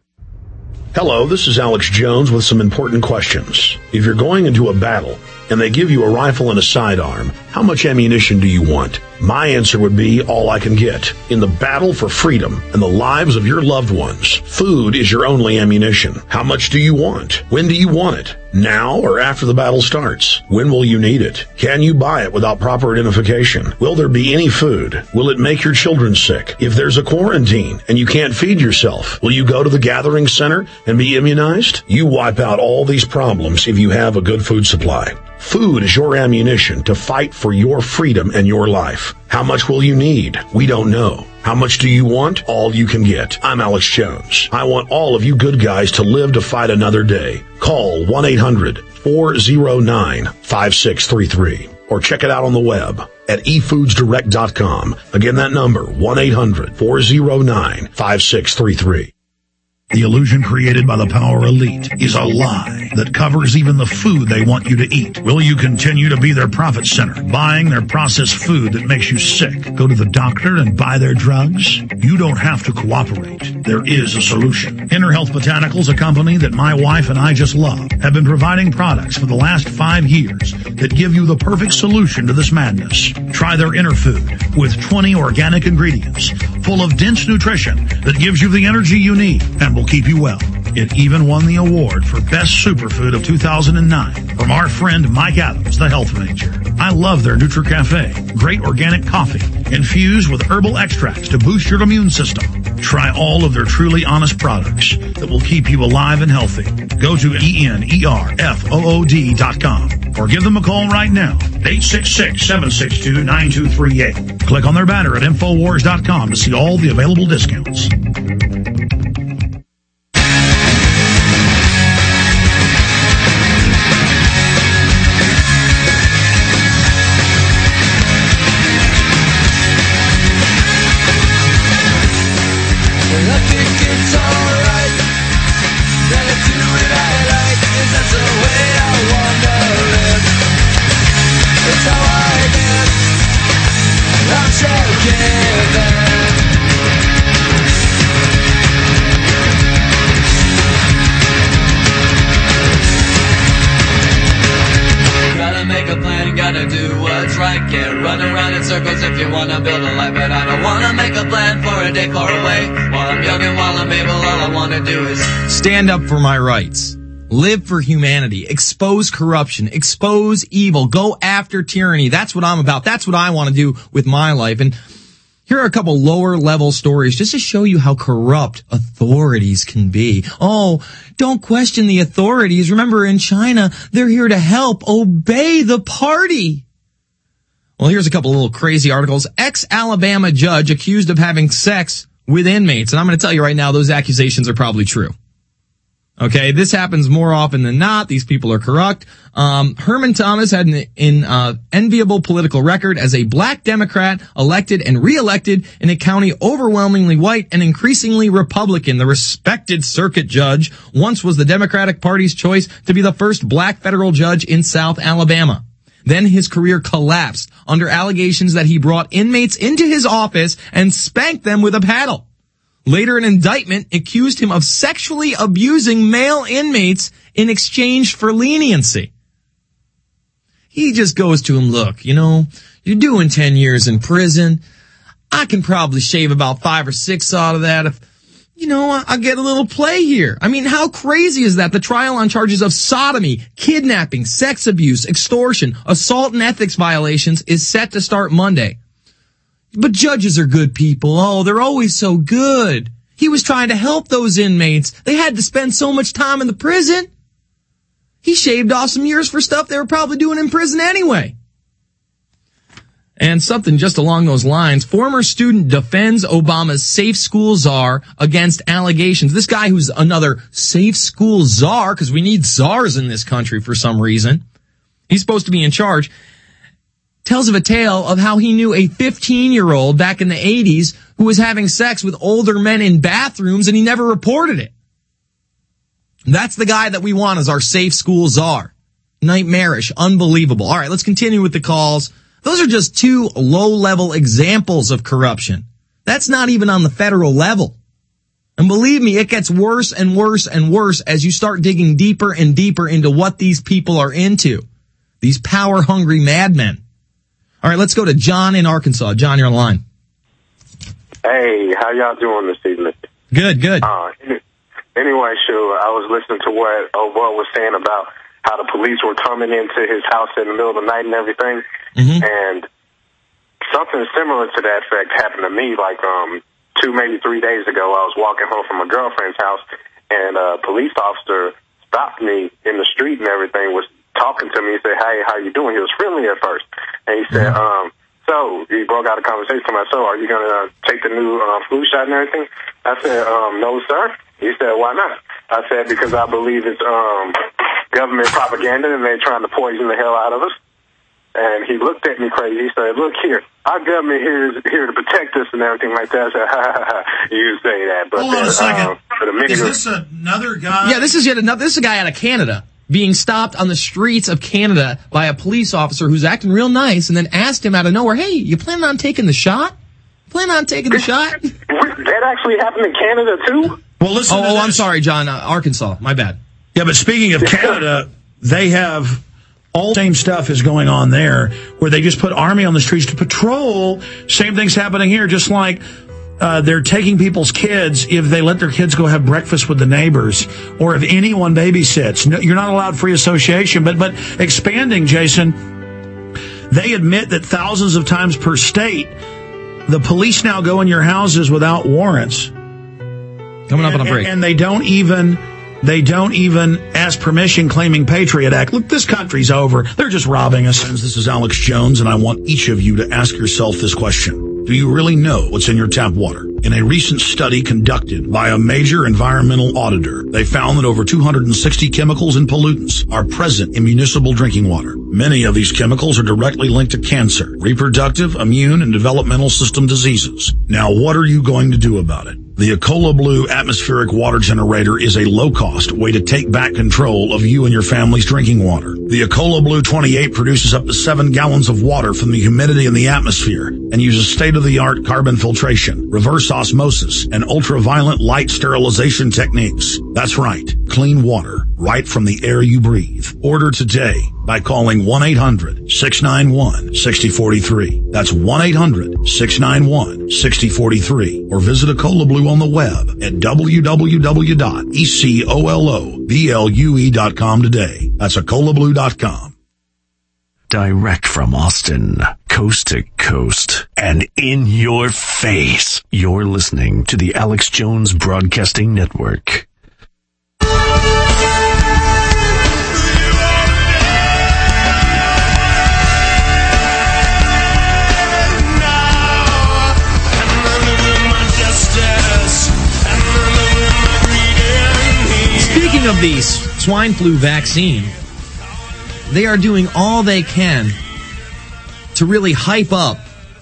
Hello, this is Alex Jones with some important questions. If you're going into a battle and they give you a rifle and a sidearm, how much ammunition do you want? My answer would be all I can get. In the battle for freedom and the lives of your loved ones, food is your only ammunition. How much do you want? When do you want it? Now or after the battle starts? When will you need it? Can you buy it without proper identification? Will there be any food? Will it make your children sick? If there's a quarantine and you can't feed yourself, will you go to the gathering center and be immunized? You wipe out all these problems if you have a good food supply. Food is your ammunition to fight for your freedom and your life. How much will you need? We don't know. How much do you want? All you can get. I'm Alex Jones. I want all of you good guys to live to fight another day. Call one eight hundred, four oh nine, five six three three or check it out on the web at e foods direct dot com. Again, that number, one eight hundred, four oh nine, five six three three. The illusion created by the power elite is a lie that covers even the food they want you to eat. Will you continue to be their profit center, buying their processed food that makes you sick? Go to the doctor and buy their drugs? You don't have to cooperate. There is a solution. Inner Health Botanicals, a company that my wife and I just love, have been providing products for the last five years that give you the perfect solution to this madness. Try their Inner Food with twenty organic ingredients full of dense nutrition that gives you the energy you need and will keep you well. It even won the award for Best Superfood of two thousand nine from our friend Mike Adams, the Health Ranger. I love their NutriCafe. Great organic coffee infused with herbal extracts to boost your immune system. Try all of their truly honest products that will keep you alive and healthy. Go to E N E R F O O D dot com or give them a call right now, eight six six, seven six two, nine two three eight. Click on their banner at Infowars dot com to see all the available discounts. Circles if you wanna build a life, but I don't wanna make a plan for a day far away. While I'm young and while I'm able, all I wanna do is stand up for my rights, live for humanity, expose corruption, expose evil, go after tyranny. That's what I'm about. That's what I want to do with my life. And Here are a couple lower level stories just to show you how corrupt authorities can be. Oh, don't question the authorities. Remember, in China, they're here to help. Obey the party. Well, here's a couple little crazy articles. Ex-Alabama judge accused of having sex with inmates. And I'm going to tell you right now, those accusations are probably true. Okay, this happens more often than not. These people are corrupt. Um, Herman Thomas had an, an uh, enviable political record as a black Democrat elected and re-elected in a county overwhelmingly white and increasingly Republican. The respected circuit judge once was the Democratic Party's choice to be the first black federal judge in South Alabama. Then his career collapsed under allegations that he brought inmates into his office and spanked them with a paddle. Later, an indictment accused him of sexually abusing male inmates in exchange for leniency. He just goes to him, look, you know, you're doing ten years in prison. I can probably shave about five or six out of that if, you know, I, I get a little play here. I mean, how crazy is that? The trial on charges of sodomy, kidnapping, sex abuse, extortion, assault and ethics violations is set to start Monday. But judges are good people. Oh, they're always so good. He was trying to help those inmates. They had to spend so much time in the prison. He shaved off some years for stuff they were probably doing in prison anyway. And something just along those lines, former student defends Obama's safe school czar against allegations. This guy who's another safe school czar, because we need czars in this country for some reason. He's supposed to be in charge. Tells of a tale of how he knew a fifteen-year-old back in the eighties who was having sex with older men in bathrooms and he never reported it. That's the guy that we want as our safe school czar. Nightmarish. Unbelievable. All right, let's continue with the calls. Those are just two low-level examples of corruption. That's not even on the federal level. And believe me, it gets worse and worse and worse as you start digging deeper and deeper into what these people are into. These power-hungry madmen. All right, let's go to John in Arkansas. John, you're on the line. Hey, how y'all doing this evening? Good, good. Uh, anyway, sure, I was listening to what Obama was saying about how the police were coming into his house in the middle of the night and everything. Mm-hmm. And something similar to that effect happened to me like um two, maybe three days ago. I was walking home from a girlfriend's house, and a police officer stopped me in the street and everything, was talking to me. He said, hey, how you doing? He was friendly at first. And he said, um, so he broke out a conversation to myself. Are you going to uh, take the new uh, flu shot and everything? I said, um, no, sir. He said, why not? I said, because I believe it's um, government propaganda and they're trying to poison the hell out of us. And he looked at me crazy. He said, look here, our government here is here to protect us and everything like that. I said, ha, ha, ha, you say that. But hold on a second. Um, for the is this another guy? Yeah, this is yet another, this is a guy out of Canada being stopped on the streets of Canada by a police officer who's acting real nice and then asked him out of nowhere, hey, you planning on taking the shot? Planning on taking the shot? That actually happened in Canada, too? Well, listen oh, to oh this. I'm sorry, John. Uh, Arkansas. My bad. Yeah, but speaking of Canada, they have all the same stuff is going on there where they just put army on the streets to patrol. Same thing's happening here, just like uh, they're taking people's kids if they let their kids go have breakfast with the neighbors or if anyone babysits. No, you're not allowed free association. But, but expanding, Jason, they admit that thousands of times per state, the police now go in your houses without warrants. Coming up on a break. And, and they don't even... They don't even ask permission, claiming Patriot Act. Look, this country's over. They're just robbing us. This is Alex Jones, and I want each of you to ask yourself this question. Do you really know what's in your tap water? In a recent study conducted by a major environmental auditor, they found that over two hundred sixty chemicals and pollutants are present in municipal drinking water. Many of these chemicals are directly linked to cancer, reproductive, immune, and developmental system diseases. Now, what are you going to do about it? The Ecola Blue atmospheric water generator is a low-cost way to take back control of you and your family's drinking water. The Ecola Blue twenty-eight produces up to seven gallons of water from the humidity in the atmosphere and uses state-of-the-art carbon filtration, reverse osmosis, and ultraviolet light sterilization techniques. That's right, clean water right from the air you breathe. Order today by calling one eight hundred six nine one six zero four three. That's one eight hundred six nine one six zero four three. Or visit Ecola Blue on the web at w w w dot ecola blue dot com today. That's ecola blue dot com. Direct from Austin, coast to coast and in your face. You're listening to the Alex Jones Broadcasting Network. Speaking of the swine flu vaccine, they are doing all they can to really hype up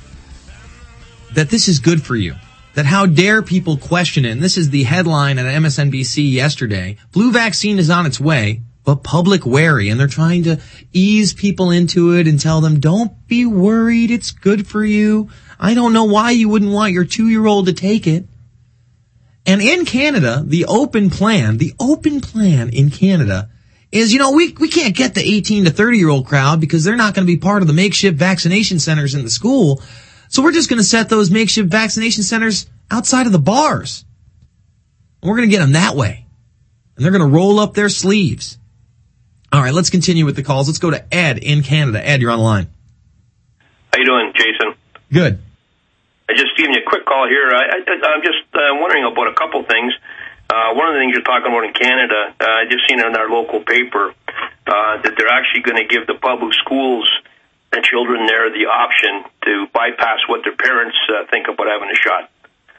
that this is good for you. That how dare people question it. And this is the headline at M S N B C yesterday. Flu vaccine is on its way, but public wary. And they're trying to ease people into it and tell them, don't be worried, it's good for you. I don't know why you wouldn't want your two-year-old to take it. And in Canada, the open plan, the open plan in Canada is, you know, we, we can't get the eighteen to thirty year old crowd because they're not going to be part of the makeshift vaccination centers in the school. So we're just going to set those makeshift vaccination centers outside of the bars. And we're going to get them that way. And they're going to roll up their sleeves. All right, let's continue with the calls. Let's go to Ed in Canada. Ed, you're on the line. How you doing, Jason? Good. I just giving you a quick call here. I, I, I'm just uh, wondering about a couple things. Uh, one of the things you're talking about in Canada, uh, I just seen it in our local paper, uh, that they're actually going to give the public schools and children there the option to bypass what their parents uh, think about having a shot.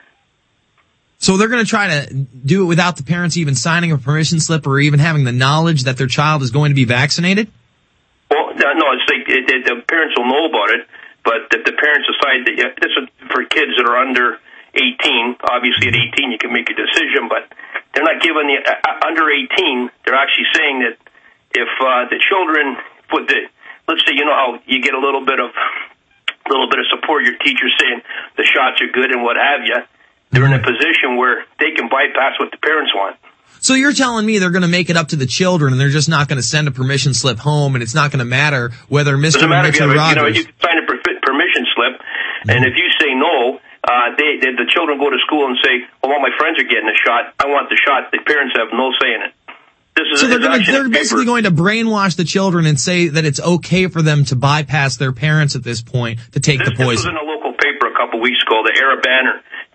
So they're going to try to do it without the parents even signing a permission slip or even having the knowledge that their child is going to be vaccinated? Well, no, it's like it, it, the parents will know about it. But if the parents decide that, yeah, this is for kids that are under eighteen, obviously at eighteen you can make a decision, but they're not giving the, uh, under eighteen, they're actually saying that if uh, the children put the, let's say, you know how you get a little bit of, a little bit of support, your teacher's saying the shots are good and what have you, they're in a position where they can bypass what the parents want. So you're telling me they're going to make it up to the children and they're just not going to send a permission slip home and it's not going to matter whether Mister Doesn't matter Mister if you, have, Rogers... you know, you can sign a per- permission slip, and if you say no, uh, they, they, the children go to school and say, well, all my friends are getting a shot, I want the shot. The parents have no say in it. This is, so they're, gonna, they're paper. basically going to brainwash the children and say that it's okay for them to bypass their parents at this point to take this, the poison. This was in a local paper a couple weeks ago, the Era Banner.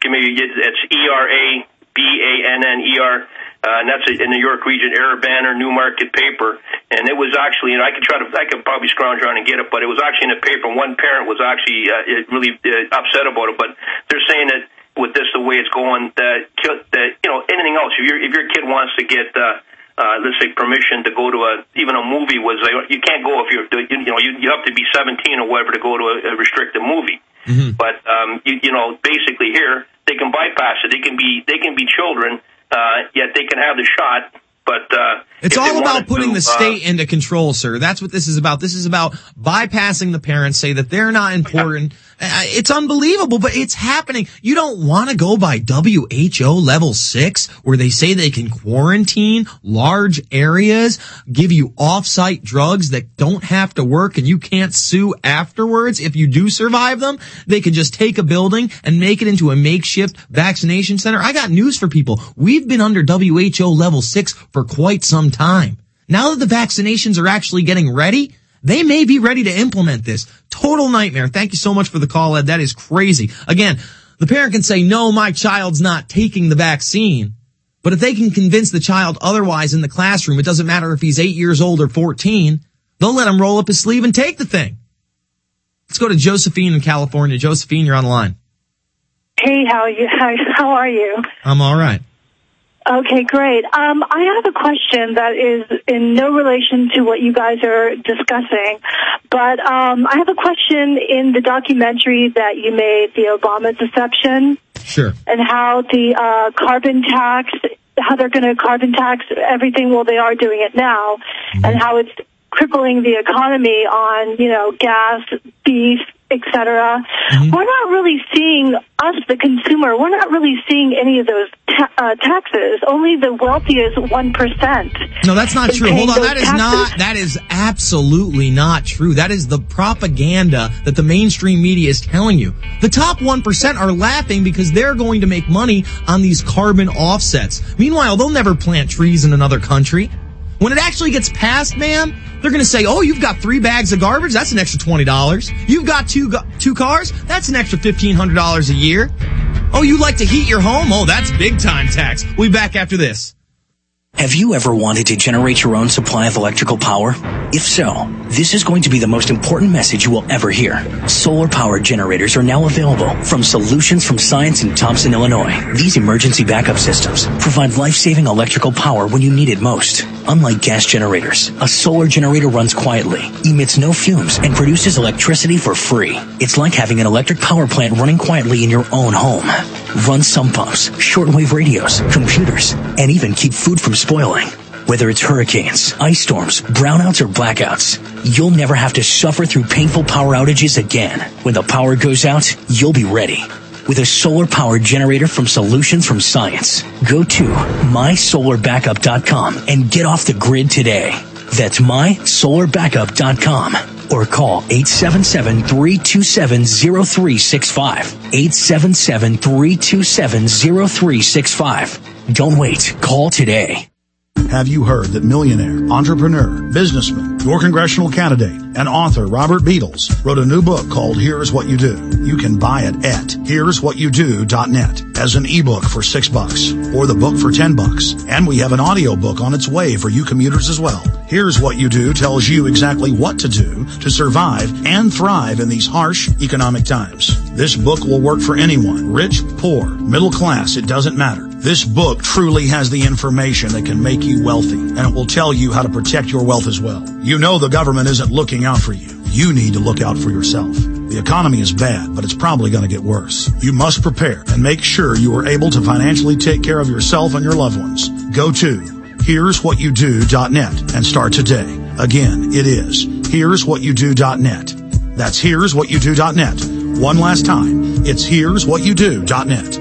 It's E R A B A N N E R. Uh, and that's a, in the York Region Era Banner Newmarket paper, and it was actually, and I could try to, I could probably scrounge around and get it, but it was actually in a paper. One parent was actually uh, really uh, upset about it, but they're saying that with this the way it's going, that, that you know, anything else, if your if your kid wants to get, uh, uh, let's say, permission to go to a even a movie, was like, you can't go if you're, you, you know, you, you have to be seventeen or whatever to go to a, a restricted movie. Mm-hmm. But um, you, you know, basically here they can bypass it. They can be they can be children. Uh, yet they can have the shot, but uh, it's all about putting to, the state uh, into control, sir. That's what this is about. This is about bypassing the parents, say that they're not important. It's unbelievable, but it's happening. You don't want to go by W H O level six, where they say they can quarantine large areas, give you off-site drugs that don't have to work, and you can't sue afterwards if you do survive them. They can just take a building and make it into a makeshift vaccination center. I got news for people. We've been under W H O level six for quite some time. Now that the vaccinations are actually getting ready, they may be ready to implement this. Total nightmare. Thank you so much for the call, Ed. That is crazy. Again, the parent can say, no, my child's not taking the vaccine. But if they can convince the child otherwise in the classroom, it doesn't matter if he's eight years old or fourteen, they'll let him roll up his sleeve and take the thing. Let's go to Josephine in California. Josephine, you're on the line. Hey, how are you? How, how are you? I'm all right. Okay, great. Um, I have a question that is in no relation to what you guys are discussing, but um, I have a question in the documentary that you made, The Obama Deception. Sure. And how the uh, carbon tax, how they're going to carbon tax everything, well, they are doing it now, mm-hmm. and how it's crippling the economy on, you know, gas, beef, et cetera. Mm-hmm. We're not really seeing, us, the consumer, we're not really seeing any of those ta- uh, taxes. Only the wealthiest one percent. No, that's not true. Hold on. That is taxes. not, that is absolutely not true. That is the propaganda that the mainstream media is telling you. The top one percent are laughing because they're going to make money on these carbon offsets. Meanwhile, they'll never plant trees in another country. When it actually gets passed, man, they're going to say, oh, you've got three bags of garbage? That's an extra twenty dollars. You've got two go- two cars? That's an extra fifteen hundred dollars a year. Oh, you like to heat your home? Oh, that's big time tax. We'll be back after this. Have you ever wanted to generate your own supply of electrical power? If so, this is going to be the most important message you will ever hear. Solar-powered generators are now available from Solutions from Science in Thompson, Illinois. These emergency backup systems provide life-saving electrical power when you need it most. Unlike gas generators, a solar generator runs quietly, emits no fumes, and produces electricity for free. It's like having an electric power plant running quietly in your own home. Run sump pumps, shortwave radios, computers, and even keep food from spoiling. Whether it's hurricanes, ice storms, brownouts, or blackouts, you'll never have to suffer through painful power outages again. When the power goes out, you'll be ready. With a solar-powered generator from Solutions from Science. Go to my solar backup dot com and get off the grid today. That's my solar backup dot com. Or call eight seven seven, three two seven, zero three six five. eight seven seven, three two seven, zero three six five. Don't wait. Call today. Have you heard that millionaire, entrepreneur, businessman, your congressional candidate, and author Robert Beatles wrote a new book called Here's What You Do? You can buy it at here's what you do dot net as an ebook for six bucks or the book for ten bucks. And we have an audio book on its way for you commuters as well. Here's What You Do tells you exactly what to do to survive and thrive in these harsh economic times. This book will work for anyone, rich, poor, middle class, it doesn't matter. This book truly has the information that can make you wealthy, and it will tell you how to protect your wealth as well. You know the government isn't looking out for you. You need to look out for yourself. The economy is bad, but it's probably going to get worse. You must prepare and make sure you are able to financially take care of yourself and your loved ones. Go to here's what you do dot net and start today. Again, it is here's what you do dot net. That's here's what you do dot net. One last time, it's here's what you do dot net.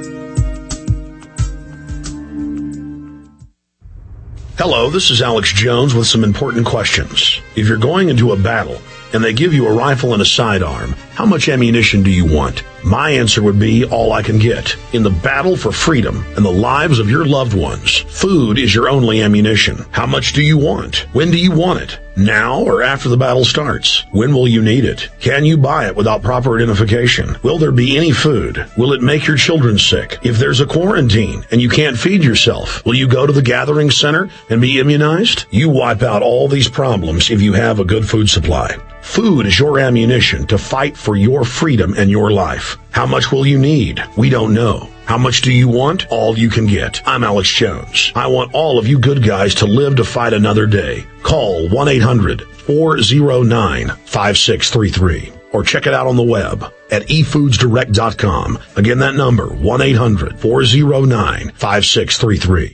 Hello, this is Alex Jones with some important questions. If you're going into a battle and they give you a rifle and a sidearm, how much ammunition do you want? My answer would be all I can get. In the battle for freedom and the lives of your loved ones, food is your only ammunition. How much do you want? When do you want it? Now or after the battle starts? When will you need it? Can you buy it without proper identification? Will there be any food? Will it make your children sick? If there's a quarantine and you can't feed yourself, will you go to the gathering center and be immunized? You wipe out all these problems if you have a good food supply. Food is your ammunition to fight for your freedom and your life. How much will you need? We don't know. How much do you want? All you can get. I'm Alex Jones. I want all of you good guys to live to fight another day. Call one eight hundred, four oh nine, five six three three or check it out on the web at e foods direct dot com. Again, that number, one eight hundred, four oh nine, five six three three.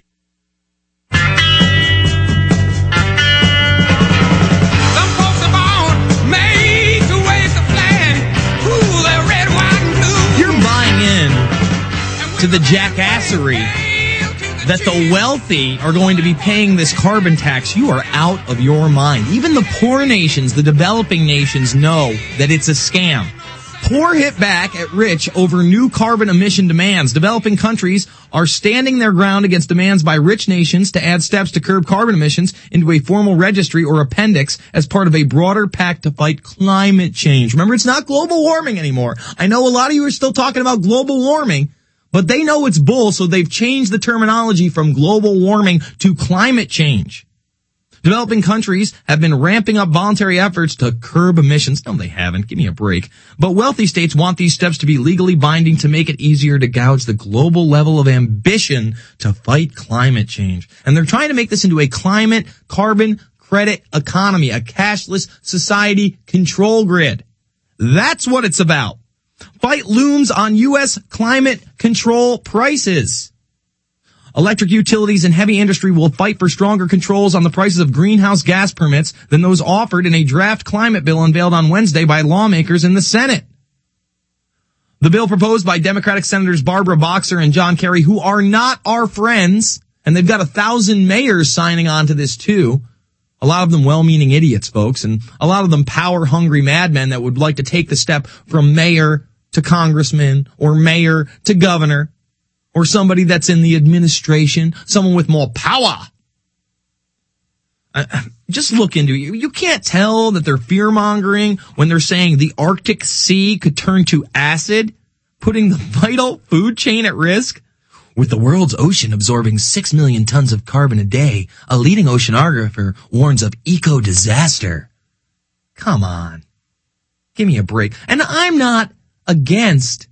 To the jackassery that the wealthy are going to be paying this carbon tax, you are out of your mind. Even the poor nations, the developing nations, know that it's a scam. Poor hit back at rich over new carbon emission demands. Developing countries are standing their ground against demands by rich nations to add steps to curb carbon emissions into a formal registry or appendix as part of a broader pact to fight climate change. Remember, it's not global warming anymore. I know a lot of you are still talking about global warming, but they know it's bull, so they've changed the terminology from global warming to climate change. Developing countries have been ramping up voluntary efforts to curb emissions. No, they haven't. Give me a break. But wealthy states want these steps to be legally binding to make it easier to gouge the global level of ambition to fight climate change. And they're trying to make this into a climate carbon credit economy, a cashless society control grid. That's what it's about. Fight looms on U S climate control prices. Electric utilities and heavy industry will fight for stronger controls on the prices of greenhouse gas permits than those offered in a draft climate bill unveiled on Wednesday by lawmakers in the Senate. The bill proposed by Democratic Senators Barbara Boxer and John Kerry, who are not our friends, and they've got a thousand mayors signing on to this too. A lot of them well-meaning idiots, folks, and a lot of them power-hungry madmen that would like to take the step from mayor to congressman or mayor to governor or somebody that's in the administration, someone with more power. Uh, just look into it. You can't tell that they're fear-mongering when they're saying the Arctic Sea could turn to acid, putting the vital food chain at risk. With the world's ocean absorbing six million tons of carbon a day, a leading oceanographer warns of eco-disaster. Come on. Give me a break. And I'm not against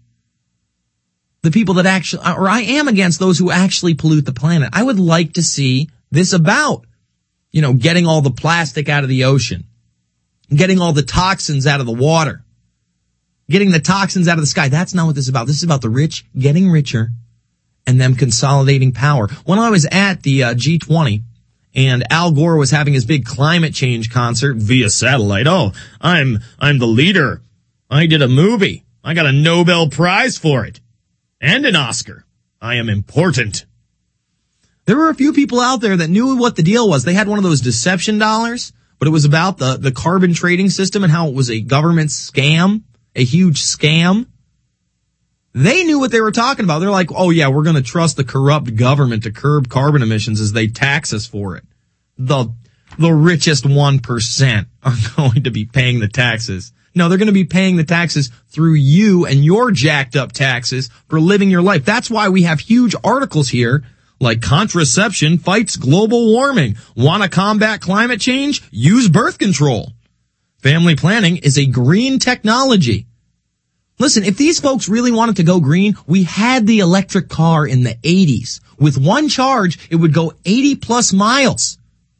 the people that actually, or I am against those who actually pollute the planet. I would like to see this about, you know, getting all the plastic out of the ocean, getting all the toxins out of the water, getting the toxins out of the sky. That's not what this is about. This is about the rich getting richer and them consolidating power. When I was at the uh, G twenty and Al Gore was having his big climate change concert via satellite, oh, I'm I'm the leader. I did a movie. I got a Nobel Prize for it. And an Oscar. I am important. There were a few people out there that knew what the deal was. They had one of those deception dollars, but it was about the, the carbon trading system and how it was a government scam, a huge scam. They knew what they were talking about. They're like, oh yeah, we're going to trust the corrupt government to curb carbon emissions as they tax us for it. The, the richest one percent are going to be paying the taxes. No, they're going to be paying the taxes through you and your jacked up taxes for living your life. That's why we have huge articles here like contraception fights global warming. Want to combat climate change? Use birth control. Family planning is a green technology. Listen, if these folks really wanted to go green, we had the electric car in the eighties. With one charge, it would go eighty plus miles.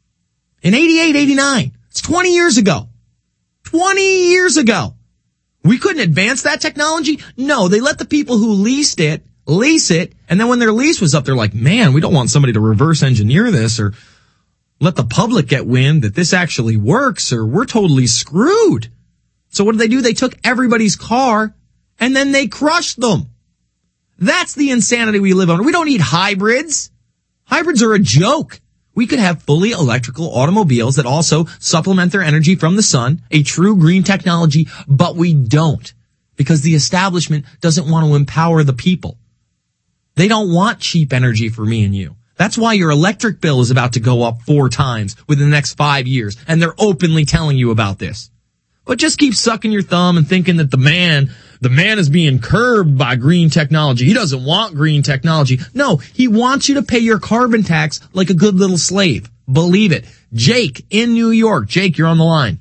In eighty-eight, eighty-nine. It's twenty years ago. twenty years ago. We couldn't advance that technology? No, they let the people who leased it lease it, and then when their lease was up, they're like, man, we don't want somebody to reverse engineer this or let the public get wind that this actually works or we're totally screwed. So what did they do? They took everybody's car and then they crushed them. That's the insanity we live on. We don't need hybrids. Hybrids are a joke. We could have fully electrical automobiles that also supplement their energy from the sun, a true green technology, but we don't because the establishment doesn't want to empower the people. They don't want cheap energy for me and you. That's why your electric bill is about to go up four times within the next five years, and they're openly telling you about this. But just keep sucking your thumb and thinking that the man, the man is being curbed by green technology. He doesn't want green technology. No, he wants you to pay your carbon tax like a good little slave. Believe it. Jake in New York. Jake, you're on the line.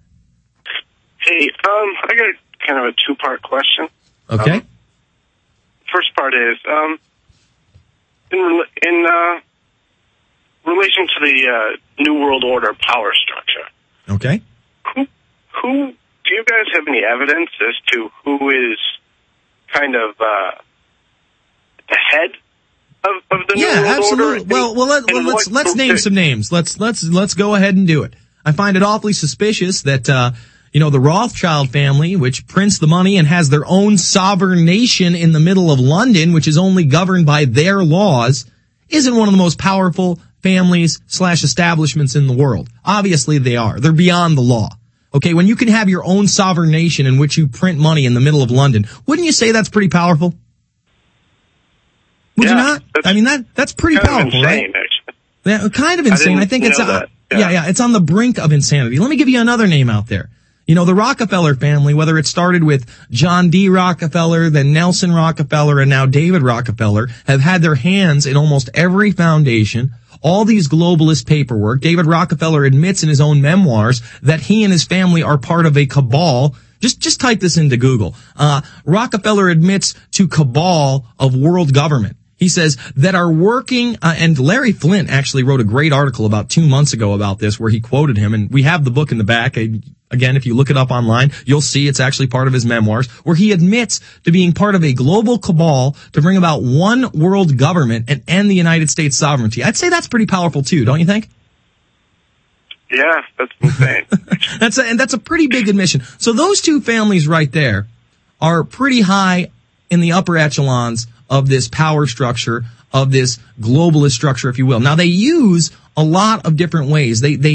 Hey, um, I got kind of a two-part question. Okay. Um, first part is, um, in, in uh, relation to the uh, New World Order power structure. Okay. Who, who, do you guys have any evidence as to who is kind of uh, the head of, of the yeah, New World absolutely. Order? Well, well, let, well let's let's name some names. Let's let's let's go ahead and do it. I find it awfully suspicious that uh, you know the Rothschild family, which prints the money and has their own sovereign nation in the middle of London, which is only governed by their laws, isn't one of the most powerful families slash establishments in the world. Obviously, they are. They're beyond the law. Okay, when you can have your own sovereign nation in which you print money in the middle of London, wouldn't you say that's pretty powerful? Would yeah, you not? I mean, that that's pretty kind powerful, of insane, right? Actually. Yeah, kind of insane. I, I think it's, uh, yeah. yeah, yeah, it's on the brink of insanity. Let me give you another name out there. You know, the Rockefeller family, whether it started with John D. Rockefeller, then Nelson Rockefeller, and now David Rockefeller, have had their hands in almost every foundation, all these globalist paperwork. David Rockefeller admits in his own memoirs that he and his family are part of a cabal. Just, just type this into Google. Uh, Rockefeller admits to cabal of world government. He says that are working, uh, and Larry Flint actually wrote a great article about two months ago about this where he quoted him, and we have the book in the back. I, again, if you look it up online, you'll see it's actually part of his memoirs where he admits to being part of a global cabal to bring about one world government and end the United States sovereignty. I'd say that's pretty powerful too, don't you think? Yeah, that's insane. that's a, and that's a pretty big admission. So those two families right there are pretty high in the upper echelons of this power structure, of this globalist structure, if you will. Now, they use a lot of different ways. They, they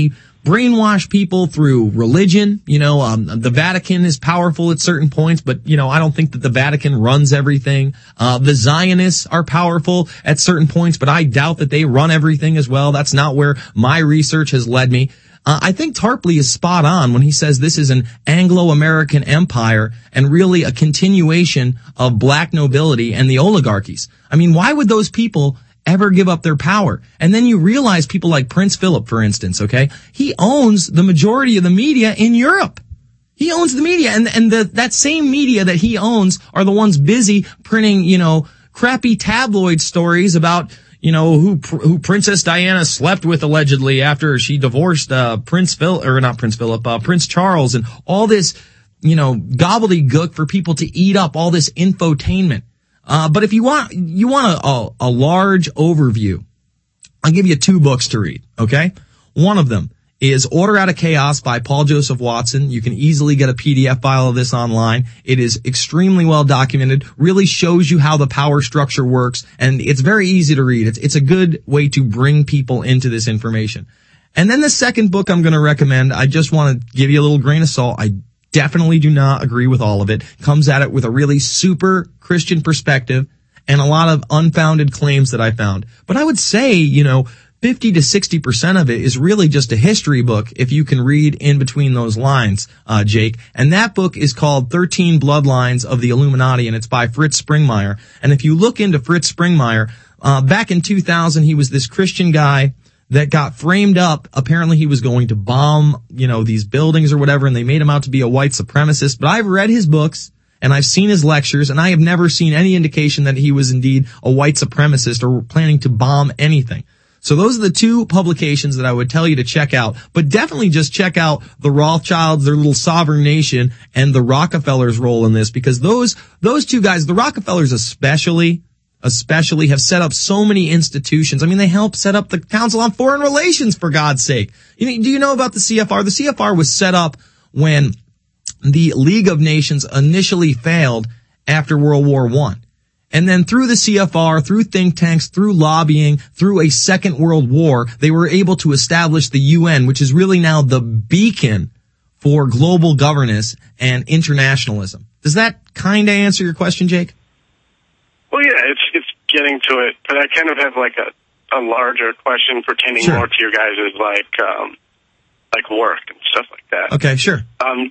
brainwash people through religion. You know, um, the Vatican is powerful at certain points, but, you know, I don't think that the Vatican runs everything. Uh, the Zionists are powerful at certain points, but I doubt that they run everything as well. That's not where my research has led me. Uh, I think Tarpley is spot on when he says this is an Anglo-American empire and really a continuation of black nobility and the oligarchies. I mean, why would those people ever give up their power? And then you realize people like Prince Philip, for instance, okay? He owns the majority of the media in Europe. He owns the media, and, and the, that same media that he owns are the ones busy printing, you know, crappy tabloid stories about, you know, who who Princess Diana slept with allegedly after she divorced uh Prince Phil or not Prince Philip, uh, Prince Charles, and all this, you know, gobbledygook for people to eat up, all this infotainment. Uh but if you want you want a, a a large overview, I'll give you two books to read, okay? One of them is Order Out of Chaos by Paul Joseph Watson. You can easily get a P D F file of this online. It is extremely well documented, really shows you how the power structure works, and it's very easy to read. It's, it's a good way to bring people into this information. And then the second book I'm going to recommend, I just want to give you a little grain of salt. I definitely do not agree with all of it. Comes at it with a really super Christian perspective and a lot of unfounded claims that I found. But I would say, you know, fifty to sixty percent of it is really just a history book if you can read in between those lines, uh, Jake. And that book is called thirteen Bloodlines of the Illuminati, and it's by Fritz Springmeier. And if you look into Fritz Springmeier, uh, back in two thousand, he was this Christian guy that got framed up. Apparently he was going to bomb, you know, these buildings or whatever, and they made him out to be a white supremacist. But I've read his books, and I've seen his lectures, and I have never seen any indication that he was indeed a white supremacist or planning to bomb anything. So those are the two publications that I would tell you to check out, but definitely just check out the Rothschilds, their little sovereign nation, and the Rockefellers' role in this, because those, those two guys, the Rockefellers especially, especially have set up so many institutions. I mean, they helped set up the Council on Foreign Relations, for God's sake. You know, do you know about the C F R? The C F R was set up when the League of Nations initially failed after World War One. And then through the C F R, through think tanks, through lobbying, through a Second World War, they were able to establish the U N, which is really now the beacon for global governance and internationalism. Does that kind of answer your question, Jake? Well, yeah, it's it's getting to it, but I kind of have like a, a larger question pertaining Sure. more to your guys' like um, like work and stuff like that. Okay, sure. Um,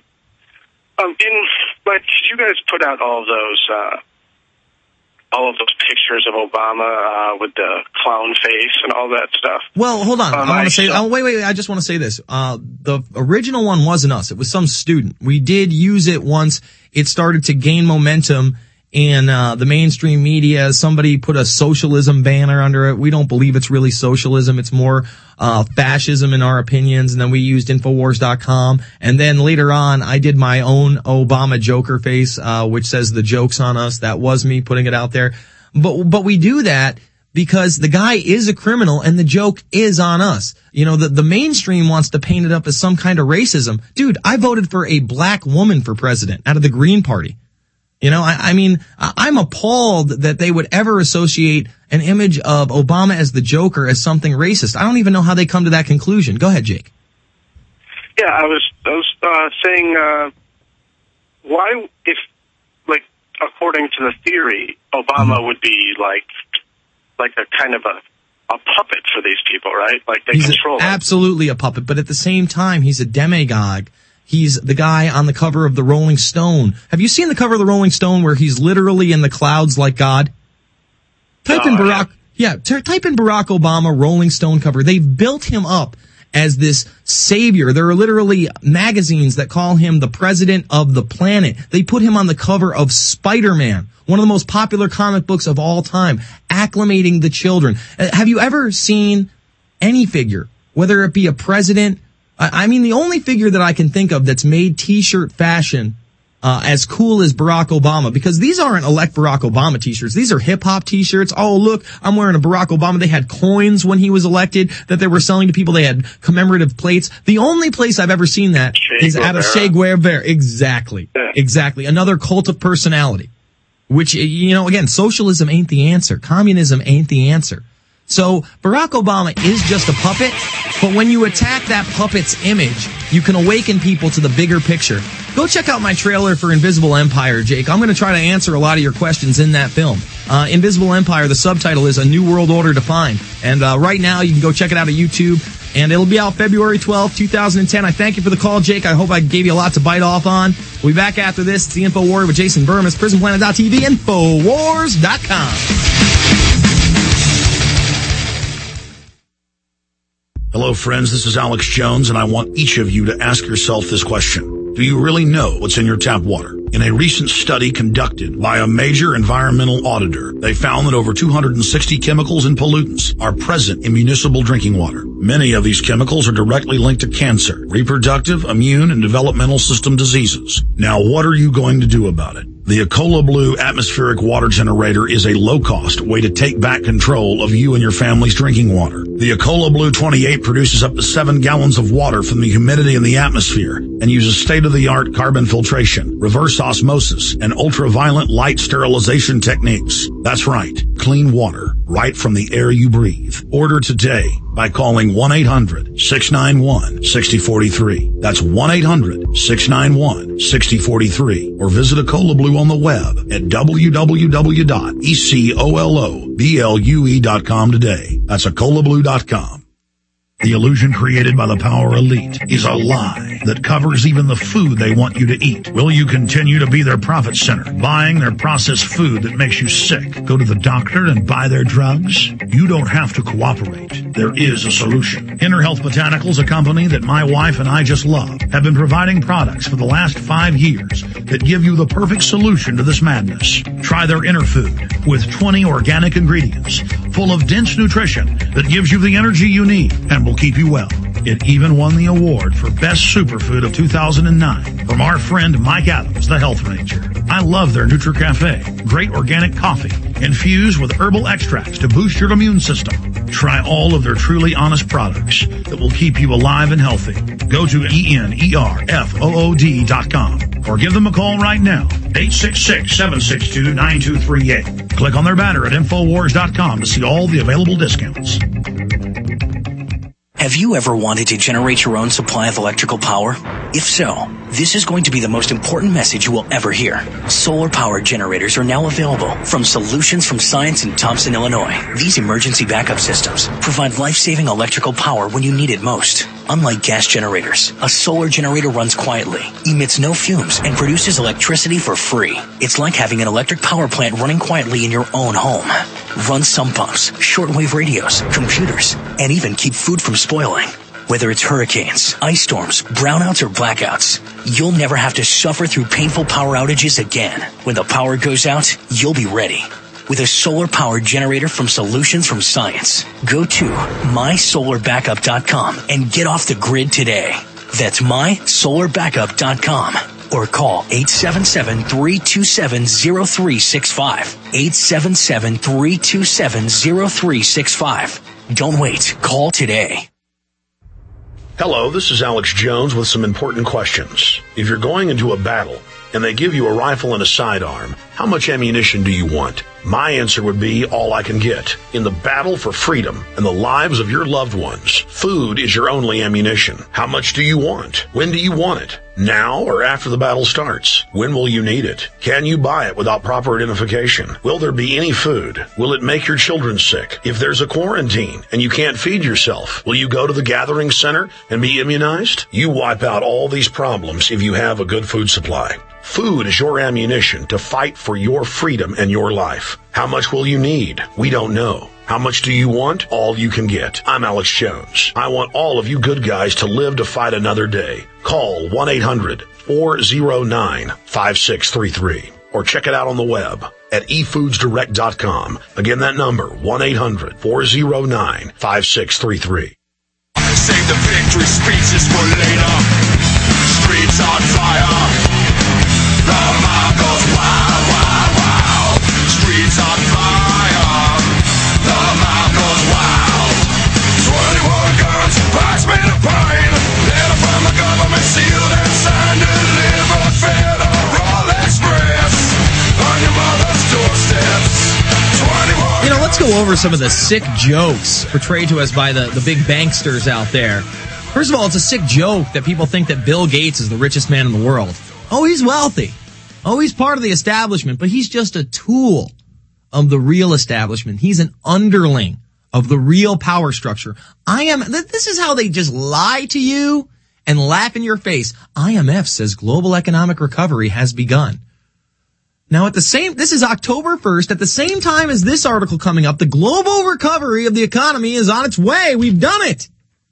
um, in like you guys put out all of those. Uh, all of those pictures of Obama uh, with the clown face and all that stuff. Well, hold on. Um, I want I to say, saw- oh, wait, wait, wait. I just want to say this. Uh, the original one wasn't us. It was some student. We did use it once it started to gain momentum in, uh, the mainstream media. Somebody put a socialism banner under it. We don't believe it's really socialism. It's more, uh, fascism in our opinions. And then we used Infowars dot com. And then later on, I did my own Obama Joker face, uh, which says the joke's on us. That was me putting it out there. But, but we do that because the guy is a criminal and the joke is on us. You know, the, the mainstream wants to paint it up as some kind of racism. Dude, I voted for a black woman for president out of the Green Party. You know, I, I mean, I'm appalled that they would ever associate an image of Obama as the Joker as something racist. I don't even know how they come to that conclusion. Go ahead, Jake. Yeah, I was I was uh, saying, uh, why, if like according to the theory, Obama mm-hmm. would be like like a kind of a a puppet for these people, right? Like they he's control a, absolutely a puppet, but at the same time, he's a demagogue. He's the guy on the cover of the Rolling Stone. Have you seen the cover of the Rolling Stone where he's literally in the clouds like God? Type no, in Barack, yeah, t- type in Barack Obama Rolling Stone cover. They've built him up as this savior. There are literally magazines that call him the president of the planet. They put him on the cover of Spider-Man, one of the most popular comic books of all time, acclimating the children. Uh, have you ever seen any figure, whether it be a president? I mean, the only figure that I can think of that's made T-shirt fashion uh, as cool as Barack Obama, because these aren't elect Barack Obama T-shirts. These are hip-hop T-shirts. Oh, look, I'm wearing a Barack Obama. They had coins when he was elected that they were selling to people. They had commemorative plates. The only place I've ever seen that Che is out of Che Guevara. Exactly. Yeah. Exactly. Another cult of personality, which, you know, again, socialism ain't the answer. Communism ain't the answer. So Barack Obama is just a puppet, but when you attack that puppet's image, you can awaken people to the bigger picture. Go check out my trailer for Invisible Empire, Jake. I'm going to try to answer a lot of your questions in that film. Uh, Invisible Empire, the subtitle is A New World Order Defined. And uh, right now, you can go check it out at YouTube, and it'll be out February twelfth, twenty ten. I thank you for the call, Jake. I hope I gave you a lot to bite off on. We'll be back after this. It's the InfoWar with Jason Burmis, prison planet dot t v, infowars dot com. Hello, friends. This is Alex Jones, and I want each of you to ask yourself this question. Do you really know what's in your tap water? In a recent study conducted by a major environmental auditor, they found that over two hundred sixty chemicals and pollutants are present in municipal drinking water. Many of these chemicals are directly linked to cancer, reproductive, immune, and developmental system diseases. Now, what are you going to do about it? The Ecola Blue atmospheric water generator is a low-cost way to take back control of you and your family's drinking water. The Ecola Blue twenty-eight produces up to seven gallons of water from the humidity in the atmosphere and uses state-of-the-art carbon filtration, reverse osmosis, and ultraviolet light sterilization techniques. That's right, clean water right from the air you breathe. Order today by calling one eight hundred, six nine one, six zero four three. That's one eight hundred, six nine one, six zero four three. Or visit Ecola Blue on the web at w w w dot ecoloblu dot com today. That's ecola blue dot com. The illusion created by the power elite is a lie that covers even the food they want you to eat. Will you continue to be their profit center, buying their processed food that makes you sick? Go to the doctor and buy their drugs? You don't have to cooperate. There is a solution. Inner Health Botanicals, a company that my wife and I just love, have been providing products for the last five years that give you the perfect solution to this madness. Try their Inner Food with twenty organic ingredients full of dense nutrition that gives you the energy you need and will keep you well. It even won the award for Best Superfood of two thousand nine from our friend Mike Adams, the Health Ranger. I love their NutriCafe. Great organic coffee infused with herbal extracts to boost your immune system. Try all of their truly honest products that will keep you alive and healthy. Go to E N E R F O O D dot com or give them a call right now, eight six six, seven six two, nine two three eight. Click on their banner at infowars dot com to see all the available discounts. Have you ever wanted to generate your own supply of electrical power? If so, this is going to be the most important message you will ever hear. Solar power generators are now available from Solutions from Science in Thompson, Illinois. These emergency backup systems provide life-saving electrical power when you need it most. Unlike gas generators, a solar generator runs quietly, emits no fumes, and produces electricity for free. It's like having an electric power plant running quietly in your own home. Run sump pumps, shortwave radios, computers, and even keep food from spoiling. Whether it's hurricanes, ice storms, brownouts, or blackouts, you'll never have to suffer through painful power outages again. When the power goes out, you'll be ready. With a solar power generator from Solutions from Science. Go to my solar backup dot com and get off the grid today. That's my solar backup dot com. Or call eight seven seven, three two seven, zero three six five. eight seven seven, three two seven, zero three six five. Don't wait. Call today. Hello, this is Alex Jones with some important questions. If you're going into a battle and they give you a rifle and a sidearm, how much ammunition do you want? My answer would be all I can get. In the battle for freedom and the lives of your loved ones, food is your only ammunition. How much do you want? When do you want it? Now or after the battle starts? When will you need it? Can you buy it without proper identification? Will there be any food? Will it make your children sick? If there's a quarantine and you can't feed yourself, will you go to the gathering center and be immunized? You wipe out all these problems if you have a good food supply. Food is your ammunition to fight for your freedom and your life. How much will you need? We don't know. How much do you want? All you can get. I'm Alex Jones. I want all of you good guys to live to fight another day. Call one eight hundred, four oh nine, five six three three or check it out on the web at e foods direct dot com. Again, that number, one eight hundred, four oh nine, five six three three. Save the victory speeches for later. Streets on fire. The mob goes wild, wild, wild. Streets on fire. The mob goes wild. twenty-one guns, packs made of pine. Letter from the government, sealed and signed. Delivered Federal Express on your mother's doorsteps. twenty-one. You know, let's go go over some of the sick jokes portrayed to us by the, the big banksters out there. First of all, it's a sick joke that people think that Bill Gates is the richest man in the world. Oh, he's wealthy. Oh, he's part of the establishment, but he's just a tool of the real establishment. He's an underling of the real power structure. I am, this is how they just lie to you and laugh in your face. I M F says global economic recovery has begun. Now at the same, this is October first, at the same time as this article coming up, the global recovery of the economy is on its way. We've done it.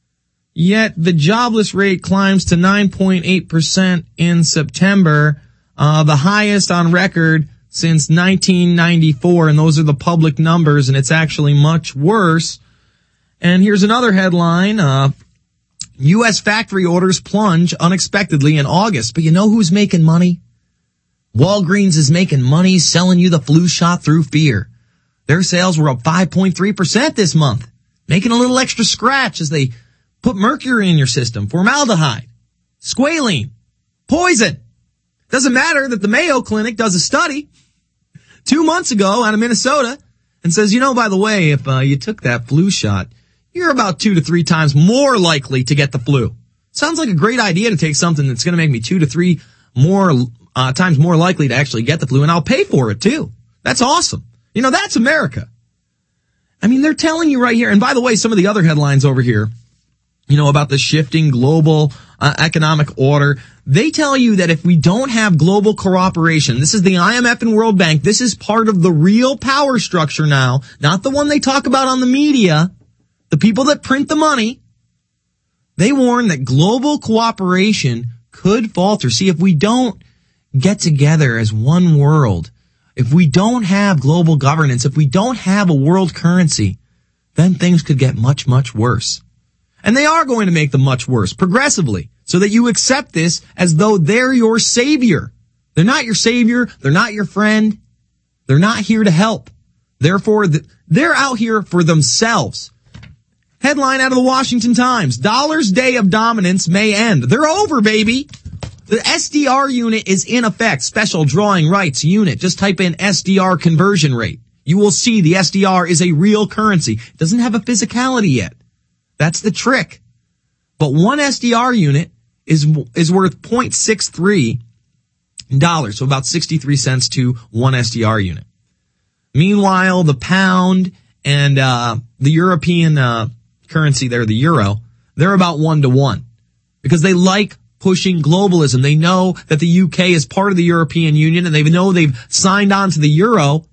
Yet the jobless rate climbs to nine point eight percent in September, uh, the highest on record since nineteen ninety-four, and those are the public numbers, and it's actually much worse. And here's another headline, uh, U S factory orders plunge unexpectedly in August. But you know who's making money? Walgreens is making money selling you the flu shot through fear. Their sales were up five point three percent this month, making a little extra scratch as they put mercury in your system, formaldehyde, squalene, poison. Doesn't matter that the Mayo Clinic does a study two months ago out of Minnesota and says, you know, by the way, if uh, you took that flu shot, you're about two to three times more likely to get the flu. Sounds like a great idea to take something that's going to make me two to three more uh, times more likely to actually get the flu, and I'll pay for it too. That's awesome. You know, that's America. I mean, they're telling you right here. And by the way, some of the other headlines over here, you know, about the shifting global uh, economic order, they tell you that if we don't have global cooperation, this is the I M F and World Bank, this is part of the real power structure now, not the one they talk about on the media, the people that print the money. They warn that global cooperation could falter. See, if we don't get together as one world, if we don't have global governance, if we don't have a world currency, then things could get much, much worse. And they are going to make them much worse, progressively, so that you accept this as though they're your savior. They're not your savior. They're not your friend. They're not here to help. Therefore, they're out here for themselves. Headline out of the Washington Times, Dollar's day of dominance may end. They're over, baby. The S D R unit is in effect, special drawing rights unit. Just type in S D R conversion rate. You will see the S D R is a real currency. It doesn't have a physicality yet. That's the trick. But one S D R unit is is worth zero point six three dollars, so about sixty-three cents to one S D R unit. Meanwhile, the pound and uh the European uh currency there, the euro, they're about one to one because they like pushing globalism. They know that the U K is part of the European Union, and they know they've signed on to the euro.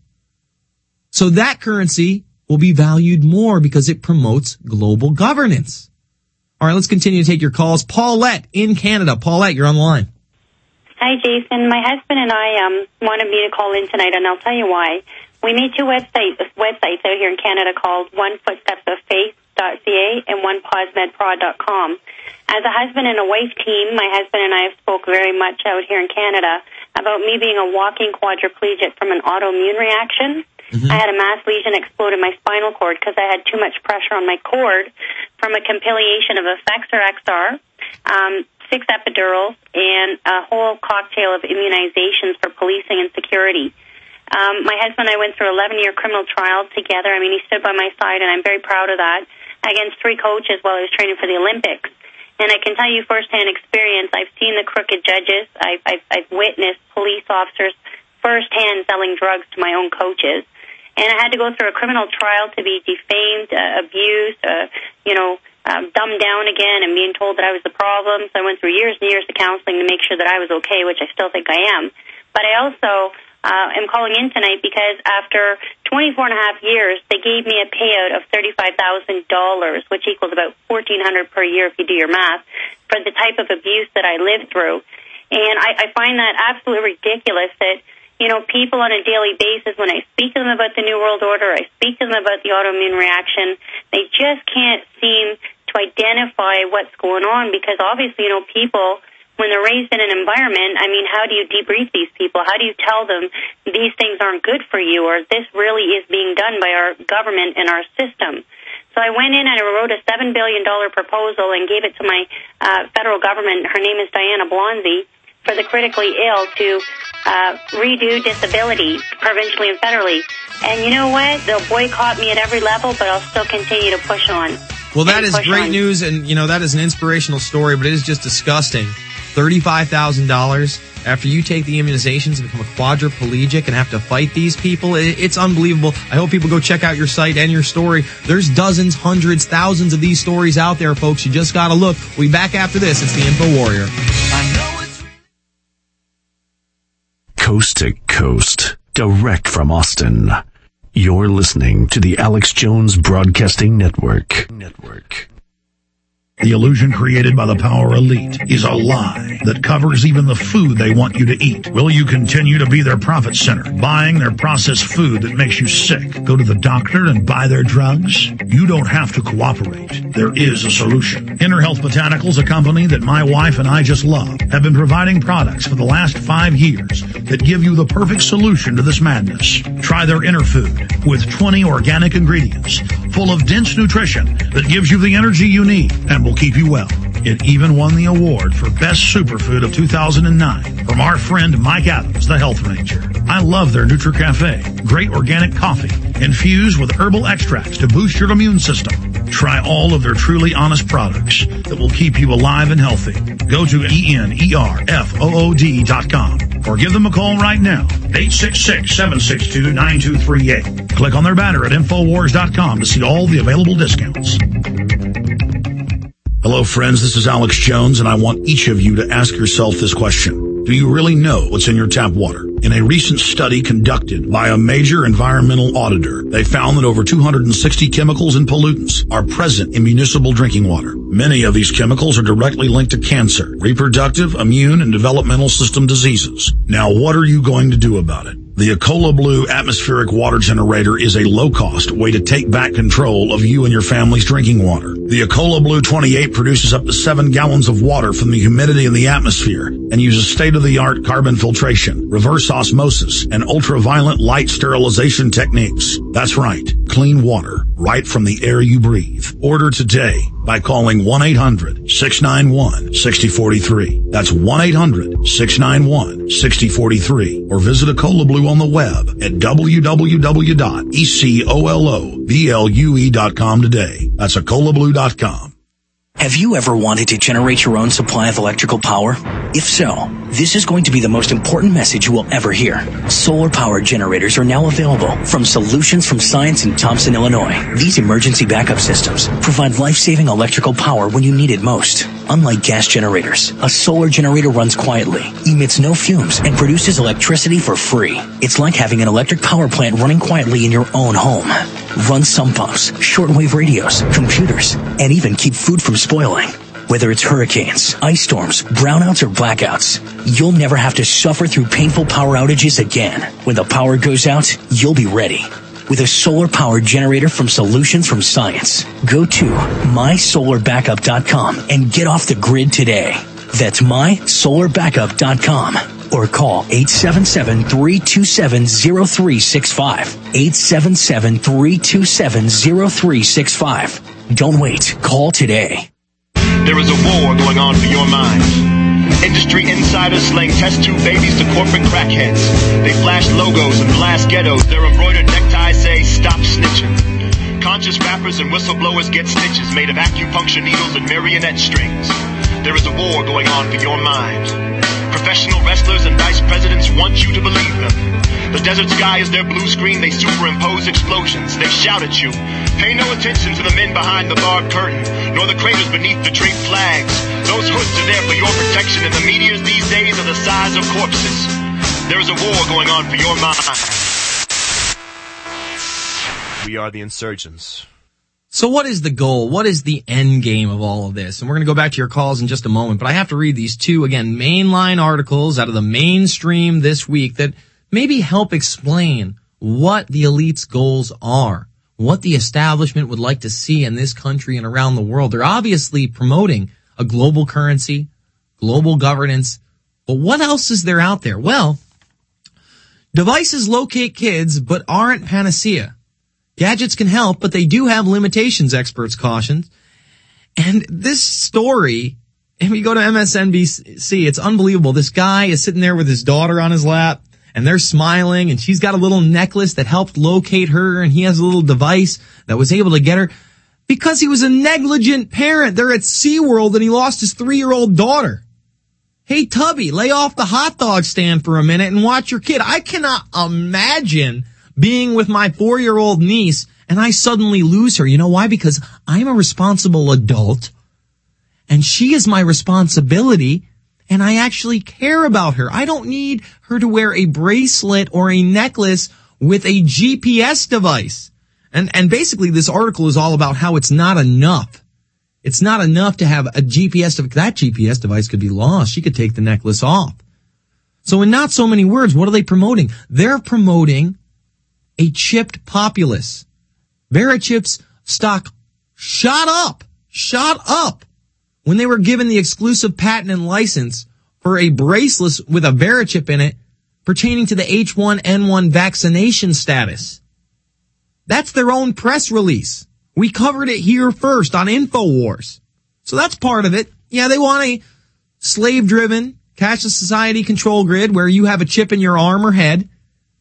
So that currency will be valued more because it promotes global governance. All right, let's continue to take your calls. Paulette in Canada. Paulette, you're on the line. Hi, Jason. My husband and I um, wanted me to call in tonight, and I'll tell you why. We made two websites, websites out here in Canada called one footsteps of faith dot c a and one pause med prod dot com. As a husband and a wife team, my husband and I have spoke very much out here in Canada about me being a walking quadriplegic from an autoimmune reaction. Mm-hmm. I had a mass lesion explode in my spinal cord because I had too much pressure on my cord from a compilation of Effexor X R, um, six epidurals, and a whole cocktail of immunizations for policing and security. Um, my husband and I went through eleven-year criminal trials together. I mean, he stood by my side, and I'm very proud of that, against three coaches while I was training for the Olympics. And I can tell you firsthand experience, I've seen the crooked judges. I've, I've, I've witnessed police officers firsthand selling drugs to my own coaches. And I had to go through a criminal trial to be defamed, uh, abused, uh, you know, um, dumbed down again and being told that I was the problem. So I went through years and years of counseling to make sure that I was okay, which I still think I am. But I also uh, am calling in tonight because after twenty-four and a half years, they gave me a payout of thirty-five thousand dollars, which equals about fourteen hundred dollars per year if you do your math, for the type of abuse that I lived through. And I, I find that absolutely ridiculous that, you know, people on a daily basis, when I speak to them about the New World Order, I speak to them about the autoimmune reaction, they just can't seem to identify what's going on because obviously, you know, people, when they're raised in an environment, I mean, how do you debrief these people? How do you tell them these things aren't good for you or this really is being done by our government and our system? So I went in and I wrote a seven billion dollars proposal and gave it to my uh, federal government. Her name is Diana Blonsey, for the critically ill to uh, redo disability, provincially and federally. And you know what? They'll boycott me at every level, but I'll still continue to push on. Well, that and is great on. news, and, you know, that is an inspirational story, but it is just disgusting. thirty-five thousand dollars after you take the immunizations and become a quadriplegic and have to fight these people. It's unbelievable. I hope people go check out your site and your story. There's dozens, hundreds, thousands of these stories out there, folks. You just got to look. We'll be back after this. It's the Info Warrior. Coast to coast, direct from Austin. You're listening to the Alex Jones Broadcasting Network. Network. The illusion created by the power elite is a lie that covers even the food they want you to eat. Will you continue to be their profit center, buying their processed food that makes you sick? Go to the doctor and buy their drugs? You don't have to cooperate. There is a solution. Inner Health Botanicals, a company that my wife and I just love, have been providing products for the last five years that give you the perfect solution to this madness. Try their Inner Food with twenty organic ingredients full of dense nutrition that gives you the energy you need and will keep you well. It even won the award for Best Superfood of two thousand nine from our friend Mike Adams, the Health Ranger. I love their NutriCafe. Great organic coffee infused with herbal extracts to boost your immune system. Try all of their truly honest products that will keep you alive and healthy. Go to E N E R F O O D dot com or give them a call right now, eight six six, seven six two, nine two three eight. Click on their banner at Infowars dot com to see all the available discounts. Hello, friends. This is Alex Jones, and I want each of you to ask yourself this question. Do you really know what's in your tap water? In a recent study conducted by a major environmental auditor, they found that over two hundred sixty chemicals and pollutants are present in municipal drinking water. Many of these chemicals are directly linked to cancer, reproductive, immune, and developmental system diseases. Now, what are you going to do about it? The Ecola Blue atmospheric water generator is a low-cost way to take back control of you and your family's drinking water. The Ecola Blue twenty-eight produces up to seven gallons of water from the humidity in the atmosphere and uses state-of-the-art carbon filtration, reverse osmosis, and ultraviolet light sterilization techniques. That's right, clean water right from the air you breathe. Order today by calling one eight hundred, six nine one, six zero four three. That's one eight hundred, six nine one, six zero four three. Or visit Ecola Blue on the web at w w w dot ecoloblu dot com today. That's ecola blue dot com. Have you ever wanted to generate your own supply of electrical power? If so, this is going to be the most important message you will ever hear. Solar power generators are now available from Solutions from Science in Thompson, Illinois. These emergency backup systems provide life-saving electrical power when you need it most. Unlike gas generators, a solar generator runs quietly, emits no fumes, and produces electricity for free. It's like having an electric power plant running quietly in your own home. Run sump pumps, shortwave radios, computers, and even keep food from spoiling. Whether it's hurricanes, ice storms, brownouts, or blackouts, you'll never have to suffer through painful power outages again. When the power goes out, you'll be ready. With a solar power generator from Solutions from Science. Go to my solar backup dot com and get off the grid today. That's my solar backup dot com. Or call eight seven seven, three two seven, zero three six five. eight seven seven, three two seven, zero three six five. Don't wait. Call today. There is a war going on for your mind. Industry insiders slang test tube babies to corporate crackheads. They flash logos and blast ghettos. Their embroidered neckties say, stop snitching. Conscious rappers and whistleblowers get stitches made of acupuncture needles and marionette strings. There is a war going on for your mind. Professional wrestlers and vice presidents want you to believe them. The desert sky is their blue screen. They superimpose explosions. They shout at you. Pay no attention to the men behind the barbed curtain, nor the craters beneath the draped flags. Those hoods are there for your protection, and the meteors these days are the size of corpses. There is a war going on for your mind. We are the insurgents. So what is the goal? What is the end game of all of this? And we're going to go back to your calls in just a moment, but I have to read these two, again, mainline articles out of the mainstream this week that maybe help explain what the elite's goals are, what the establishment would like to see in this country and around the world. They're obviously promoting a global currency, global governance, but what else is there out there? Well, devices locate kids but aren't panacea. Gadgets can help, but they do have limitations, experts caution. And this story If you go to M S N B C, it's unbelievable. This guy is sitting there with his daughter on his lap, and they're smiling, and she's got a little necklace that helped locate her, and he has a little device that was able to get her because he was a negligent parent. They're at SeaWorld, and he lost his three-year-old daughter. Hey, Tubby, lay off the hot dog stand for a minute and watch your kid. I cannot imagine being with my four-year-old niece, and I suddenly lose her. You know why? Because I'm a responsible adult, and she is my responsibility, and I actually care about her. I don't need her to wear a bracelet or a necklace with a G P S device. And, and basically this article is all about how it's not enough. It's not enough to have a G P S device. That G P S device could be lost. She could take the necklace off. So in not so many words, what are they promoting? They're promoting a chipped populace. Verichip's stock shot up, shot up when they were given the exclusive patent and license for a bracelet with a Verichip in it pertaining to the H one N one vaccination status. That's their own press release. We covered it here first on InfoWars. So that's part of it. Yeah, they want a slave-driven cashless society control grid where you have a chip in your arm or head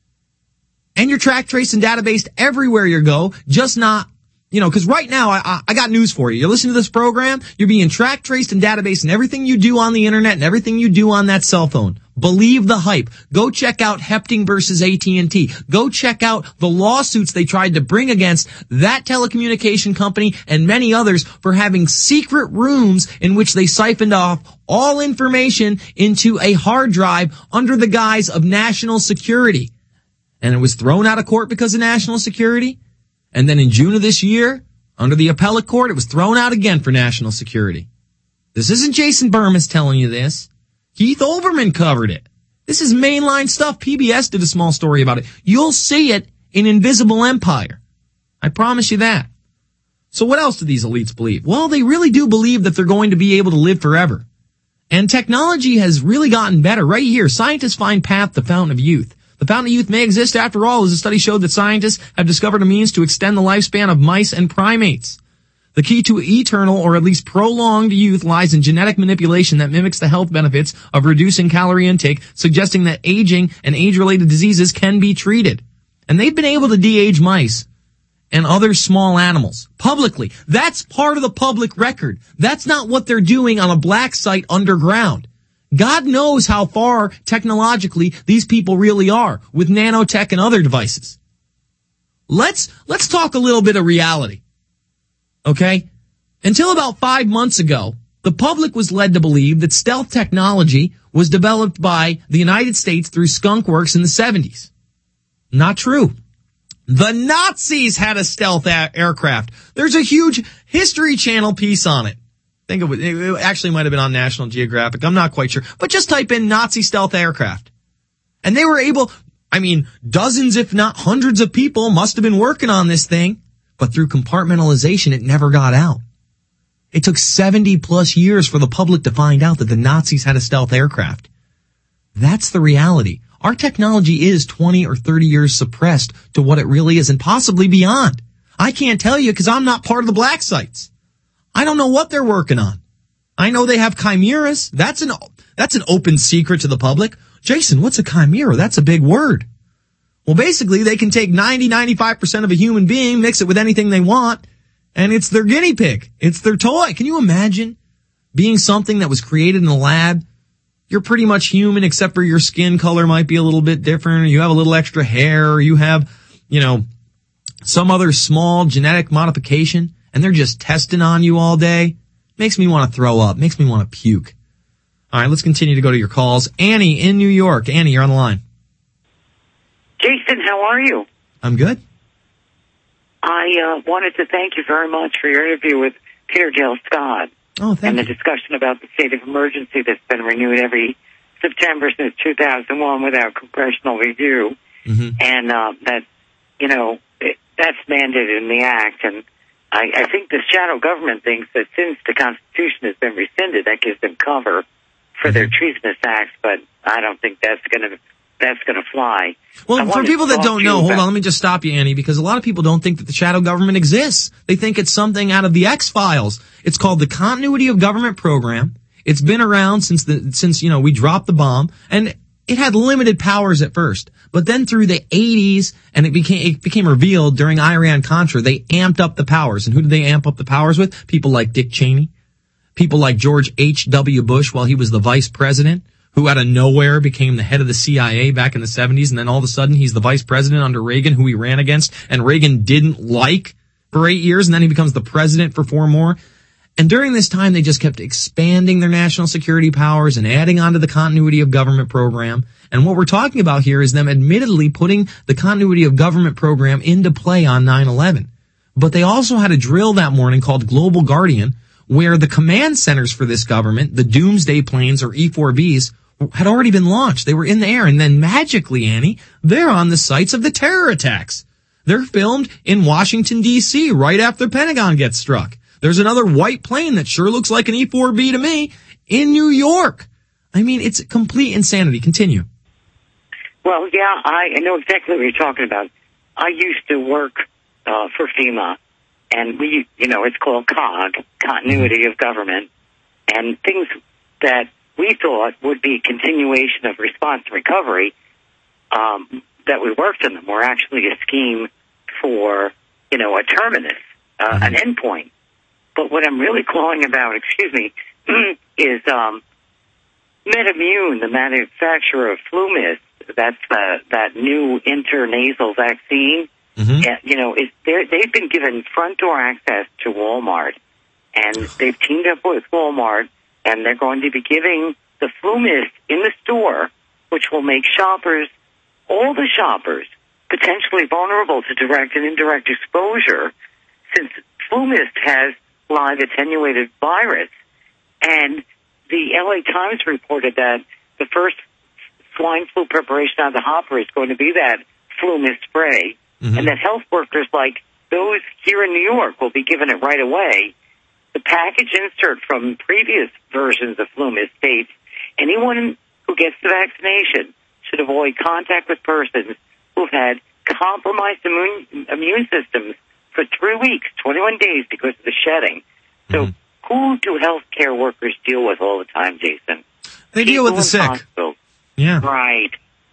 and you're track, traced, and databased everywhere you go, just not, you know, because right now, I, I got news for you. You're listening to this program, you're being tracked, traced, and databased in everything you do on the internet and everything you do on that cell phone. Believe the hype. Go check out Hepting versus A T and T. Go check out the lawsuits they tried to bring against that telecommunication company and many others for having secret rooms in which they siphoned off all information into a hard drive under the guise of national security. And it was thrown out of court because of national security. And then in June of this year, under the appellate court, it was thrown out again for national security. This isn't Jason Burmis telling you this. Keith Olbermann covered it. This is mainline stuff. P B S did a small story about it. You'll see it in Invisible Empire. I promise you that. So what else do these elites believe? Well, they really do believe that they're going to be able to live forever. And technology has really gotten better. Right here, scientists find path to fountain of youth. The fountain of youth may exist after all, as a study showed that scientists have discovered a means to extend the lifespan of mice and primates. The key to eternal, or at least prolonged youth, lies in genetic manipulation that mimics the health benefits of reducing calorie intake, suggesting that aging and age-related diseases can be treated. And they've been able to de-age mice and other small animals publicly. That's part of the public record. That's not what they're doing on a black site underground. God knows how far technologically these people really are with nanotech and other devices. Let's, let's talk a little bit of reality. Okay? Until about five months ago, the public was led to believe that stealth technology was developed by the United States through Skunk Works in the seventies. Not true. The Nazis had a stealth a- aircraft. There's a huge History Channel piece on it. I think it, was, it actually might have been on National Geographic. I'm not quite sure. But just type in Nazi stealth aircraft. And they were able, I mean, dozens if not hundreds of people must have been working on this thing. But through compartmentalization, it never got out. It took seventy plus years for the public to find out that the Nazis had a stealth aircraft. That's the reality. Our technology is twenty or thirty years suppressed to what it really is and possibly beyond. I can't tell you because I'm not part of the black sites. I don't know what they're working on. I know they have chimeras. That's an, that's an open secret to the public. Jason, what's a chimera? That's a big word. Well, basically, they can take ninety, ninety-five percent of a human being, mix it with anything they want, and it's their guinea pig. It's their toy. Can you imagine being something that was created in a lab? You're pretty much human, except for your skin color might be a little bit different, or you have a little extra hair, or you have, you know, some other small genetic modification, and they're just testing on you all day. Makes me want to throw up. Makes me want to puke. All right, let's continue to go to your calls. Annie in New York. Annie, you're on the line. Jason, how are you? I'm good. I uh, wanted to thank you very much for your interview with Peter Dale Scott. Oh, thank and you. the discussion about the state of emergency that's been renewed every September since two thousand one without congressional review. Mm-hmm. And uh, that, you know, it, that's mandated in the Act. And I, I think the shadow government thinks that since the Constitution has been rescinded, that gives them cover for mm-hmm. their treasonous acts. But I don't think that's going to... That's going to fly. Well, for people that don't know, hold on, let me just stop you, Annie, because a lot of people don't think that the shadow government exists. They think it's something out of the X-Files. It's called the Continuity of Government Program. It's been around since the, since, you know, we dropped the bomb, and it had limited powers at first. But then through the eighties, and it became, it became revealed during Iran-Contra, they amped up the powers. And who did they amp up the powers with? People like Dick Cheney. People like George H W. Bush while he was the vice president, who out of nowhere became the head of the C I A back in the seventies. And then all of a sudden he's the vice president under Reagan, who he ran against, and Reagan didn't like for eight years. And then he becomes the president for four more. And during this time, they just kept expanding their national security powers and adding on to the continuity of government program. And what we're talking about here is them admittedly putting the continuity of government program into play on nine eleven. But they also had a drill that morning called Global Guardian, where the command centers for this government, the Doomsday planes or E four Bs, had already been launched. They were in the air. And then magically, Annie, they're on the sites of the terror attacks. They're filmed in Washington, D C right after the Pentagon gets struck. There's another white plane that sure looks like an E four B to me in New York. I mean, it's complete insanity. Continue. Well, yeah, I know exactly what you're talking about. I used to work uh, for FEMA, and we, you know, it's called C O G, Continuity of Government, and things that we thought would be continuation of response and recovery um, that we worked on them were actually a scheme for, you know, a terminus, uh, an endpoint. But what I'm really calling about, excuse me, is um, MedImmune, the manufacturer of FluMist. That's uh, that new intranasal vaccine. Mm-hmm. Uh, you know, it, they've been given front door access to Walmart, and they've teamed up with Walmart, and they're going to be giving the FluMist in the store, which will make shoppers, all the shoppers, potentially vulnerable to direct and indirect exposure, since FluMist has live attenuated virus. And the L A Times reported that the first swine flu preparation out of the hopper is going to be that FluMist spray, mm-hmm. and that health workers like those here in New York will be given it right away. The package insert from previous versions of FluMist states anyone who gets the vaccination should avoid contact with persons who've had compromised immune, immune systems for three weeks, twenty-one days, because of the shedding. So mm-hmm. who do healthcare workers deal with all the time, Jason? They People deal with the in sick. Hospitals. Yeah. Right.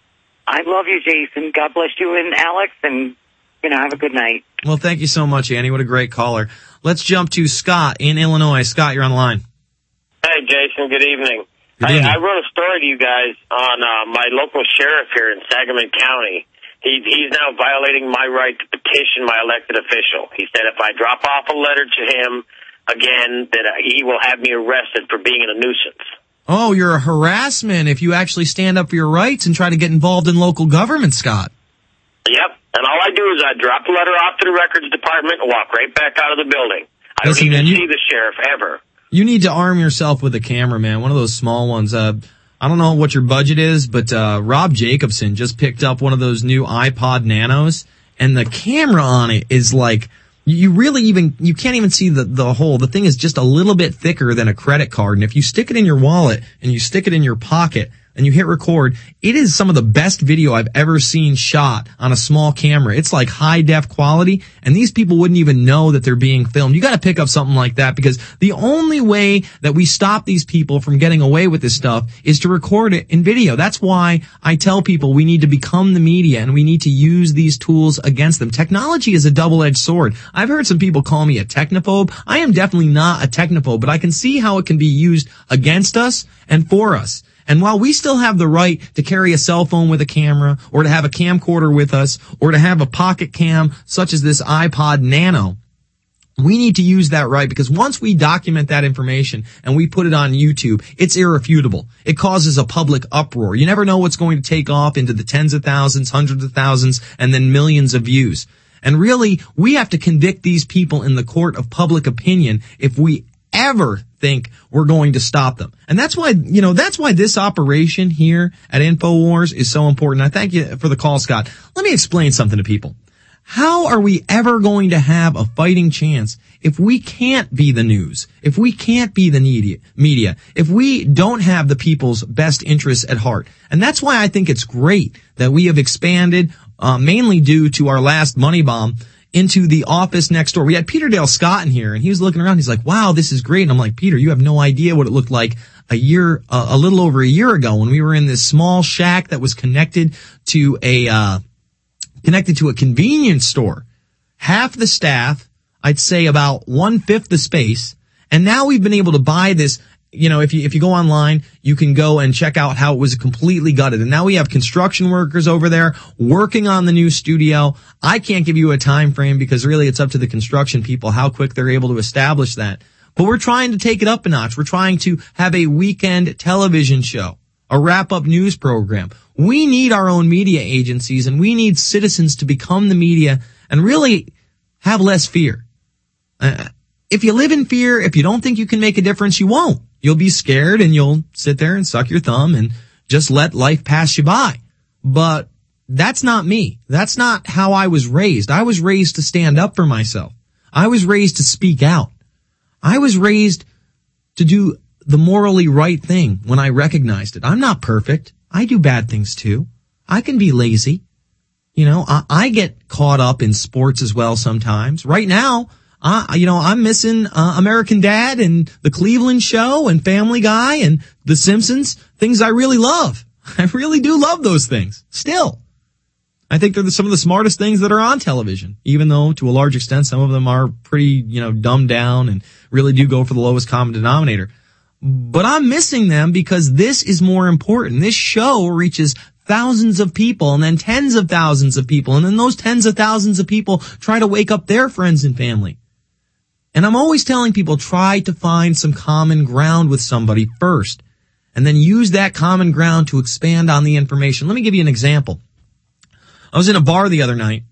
I love you, Jason. God bless you and Alex, and, you know, have a good night. Well, thank you so much, Annie. What a great caller. Let's jump to Scott in Illinois. Scott, you're on the line. Hey, Jason. Good evening. Good I, evening. I wrote a story to you guys on uh, my local sheriff here in Sangamon County. He, he's now violating my right to petition my elected official. He said if I drop off a letter to him again, that uh, he will have me arrested for being a nuisance. Oh, you're a harassment if you actually stand up for your rights and try to get involved in local government, Scott. Yep. And all I do is I drop the letter off to the records department and walk right back out of the building. I Listen, don't even man, you- see the sheriff ever. You need to arm yourself with a camera, man. One of those small ones. Uh, I don't know what your budget is, but uh, Rob Jacobson just picked up one of those new iPod Nanos, and the camera on it is like, you really even, you can't even see the, the hole. The thing is just a little bit thicker than a credit card. And if you stick it in your wallet and you stick it in your pocket and you hit record, it is some of the best video I've ever seen shot on a small camera. It's like high def quality, and these people wouldn't even know that they're being filmed. You gotta pick up something like that, because the only way that we stop these people from getting away with this stuff is to record it in video. That's why I tell people we need to become the media and we need to use these tools against them. Technology is a double-edged sword. I've heard some people call me a technophobe. I am definitely not a technophobe, but I can see how it can be used against us and for us. And while we still have the right to carry a cell phone with a camera, or to have a camcorder with us, or to have a pocket cam such as this iPod Nano, we need to use that right, because once we document that information and we put it on YouTube, it's irrefutable. It causes a public uproar. You never know what's going to take off into the tens of thousands, hundreds of thousands, and then millions of views. And really, we have to convict these people in the court of public opinion if we ever think we're going to stop them. And that's why, you know, that's why this operation here at InfoWars is so important. I thank you for the call, Scott. Let me explain something to people. How are we ever going to have a fighting chance if we can't be the news, if we can't be the media, if we don't have the people's best interests at heart? And that's why I think it's great that we have expanded, uh, mainly due to our last money bomb, into the office next door. We had Peter Dale Scott in here, and he was looking around. He's like, wow, this is great. And I'm like, Peter, you have no idea what it looked like a year, uh, a little over a year ago when we were in this small shack that was connected to a, uh, connected to a convenience store. Half the staff, I'd say about one-fifth the space. And now we've been able to buy this. You know, if you, if you go online, you can go and check out how it was completely gutted. And now we have construction workers over there working on the new studio. I can't give you a time frame because really it's up to the construction people how quick they're able to establish that. But we're trying to take it up a notch. We're trying to have a weekend television show, a wrap-up news program. We need our own media agencies, and we need citizens to become the media and really have less fear. Uh, if you live in fear, if you don't think you can make a difference, you won't. You'll be scared and you'll sit there and suck your thumb and just let life pass you by. But that's not me. That's not how I was raised. I was raised to stand up for myself. I was raised to speak out. I was raised to do the morally right thing when I recognized it. I'm not perfect. I do bad things too. I can be lazy. You know, I, I get caught up in sports as well sometimes. Right now, Uh, you know, I'm missing uh, American Dad and The Cleveland Show and Family Guy and The Simpsons, things I really love. I really do love those things. Still, I think they're the, some of the smartest things that are on television, even though to a large extent some of them are pretty, you know, dumbed down and really do go for the lowest common denominator. But I'm missing them because this is more important. This show reaches thousands of people and then tens of thousands of people, and then those tens of thousands of people try to wake up their friends and family. And I'm always telling people, try to find some common ground with somebody first, and then use that common ground to expand on the information. Let me give you an example. I was in a bar the other night,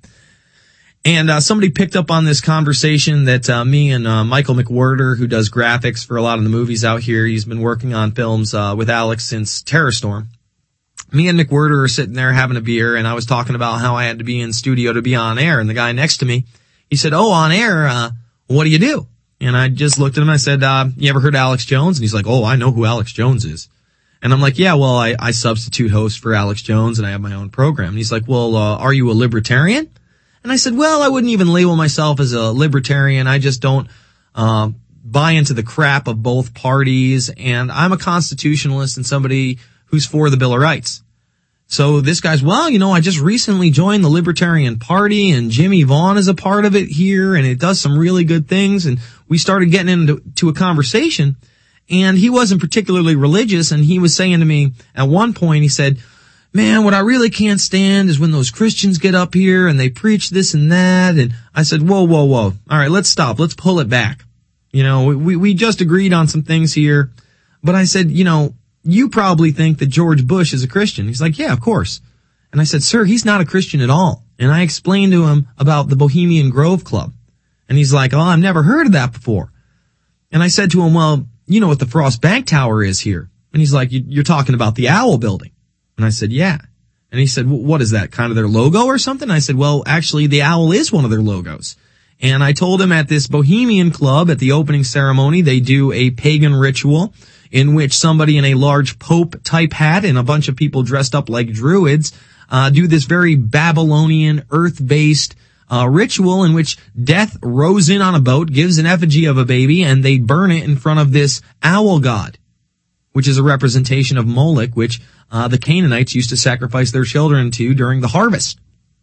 and uh, somebody picked up on this conversation that uh, me and uh, Michael McWhirter, who does graphics for a lot of the movies out here, he's been working on films uh, with Alex since Terror Storm. Me and McWhirter are sitting there having a beer, and I was talking about how I had to be in studio to be on air, and the guy next to me, he said, oh, on air, uh, what do you do? And I just looked at him and I said, uh, you ever heard of Alex Jones? And he's like, oh, I know who Alex Jones is. And I'm like, yeah, well, I, I substitute host for Alex Jones and I have my own program. And he's like, well, uh, are you a libertarian? And I said, well, I wouldn't even label myself as a libertarian. I just don't, uh, buy into the crap of both parties. And I'm a constitutionalist and somebody who's for the Bill of Rights. So this guy's, well, you know, I just recently joined the Libertarian Party and Jimmy Vaughn is a part of it here and it does some really good things. And we started getting into to a conversation and he wasn't particularly religious. And he was saying to me at one point, he said, man, what I really can't stand is when those Christians get up here and they preach this and that. And I said, whoa, whoa, whoa. All right, let's stop. Let's pull it back. You know, we, we just agreed on some things here. But I said, you know, you probably think that George Bush is a Christian. He's like, yeah, of course. And I said, sir, he's not a Christian at all. And I explained to him about the Bohemian Grove Club. And he's like, oh, I've never heard of that before. And I said to him, well, you know what the Frost Bank Tower is here? And he's like, you're talking about the Owl Building. And I said, yeah. And he said, well, what is that, kind of their logo or something? I said, well, actually, the owl is one of their logos. And I told him at this Bohemian Club, at the opening ceremony, they do a pagan ritual in which somebody in a large Pope-type hat and a bunch of people dressed up like druids uh do this very Babylonian, earth-based uh ritual in which Death rows in on a boat, gives an effigy of a baby, and they burn it in front of this owl god, which is a representation of Moloch, which uh the Canaanites used to sacrifice their children to during the harvest.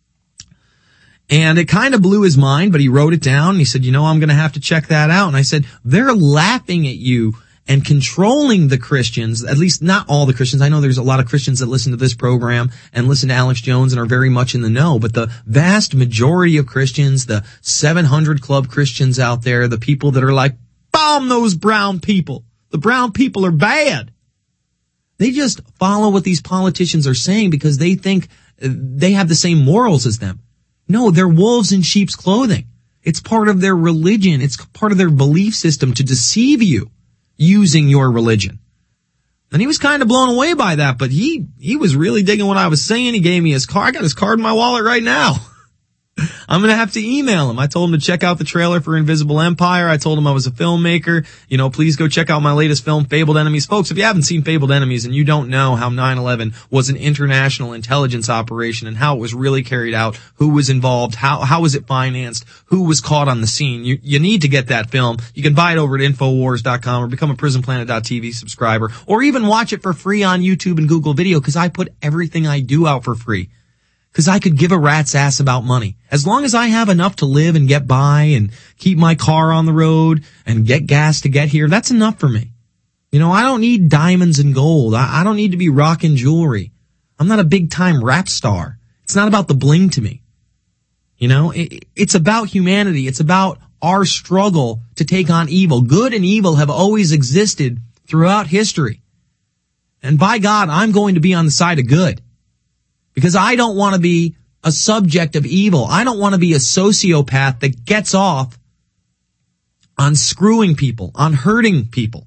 And it kind of blew his mind, but he wrote it down, and he said, you know, I'm going to have to check that out. And I said, they're laughing at you and controlling the Christians, at least not all the Christians. I know there's a lot of Christians that listen to this program and listen to Alex Jones and are very much in the know, but the vast majority of Christians, the seven hundred Club Christians out there, the people that are like, bomb those brown people. The brown people are bad. They just follow what these politicians are saying because they think they have the same morals as them. No, they're wolves in sheep's clothing. It's part of their religion. It's part of their belief system to deceive you using your religion. And he was kind of blown away by that, but he, he was really digging what I was saying. He gave me his card. I got his card in my wallet right now. I'm going to have to email him. I told him to check out the trailer for Invisible Empire. I told him I was a filmmaker. You know, please go check out my latest film, Fabled Enemies. Folks, if you haven't seen Fabled Enemies and you don't know how nine eleven was an international intelligence operation and how it was really carried out, who was involved, how how was it financed, who was caught on the scene, you, you need to get that film. You can buy it over at Infowars dot com or become a Prison Planet dot T V subscriber, or even watch it for free on YouTube and Google Video, because I put everything I do out for free. Because I could give a rat's ass about money. As long as I have enough to live and get by and keep my car on the road and get gas to get here, that's enough for me. You know, I don't need diamonds and gold. I, I don't need to be rocking jewelry. I'm not a big-time rap star. It's not about the bling to me. You know, it, it's about humanity. It's about our struggle to take on evil. Good and evil have always existed throughout history. And by God, I'm going to be on the side of good. Because I don't want to be a subject of evil. I don't want to be a sociopath that gets off on screwing people, on hurting people.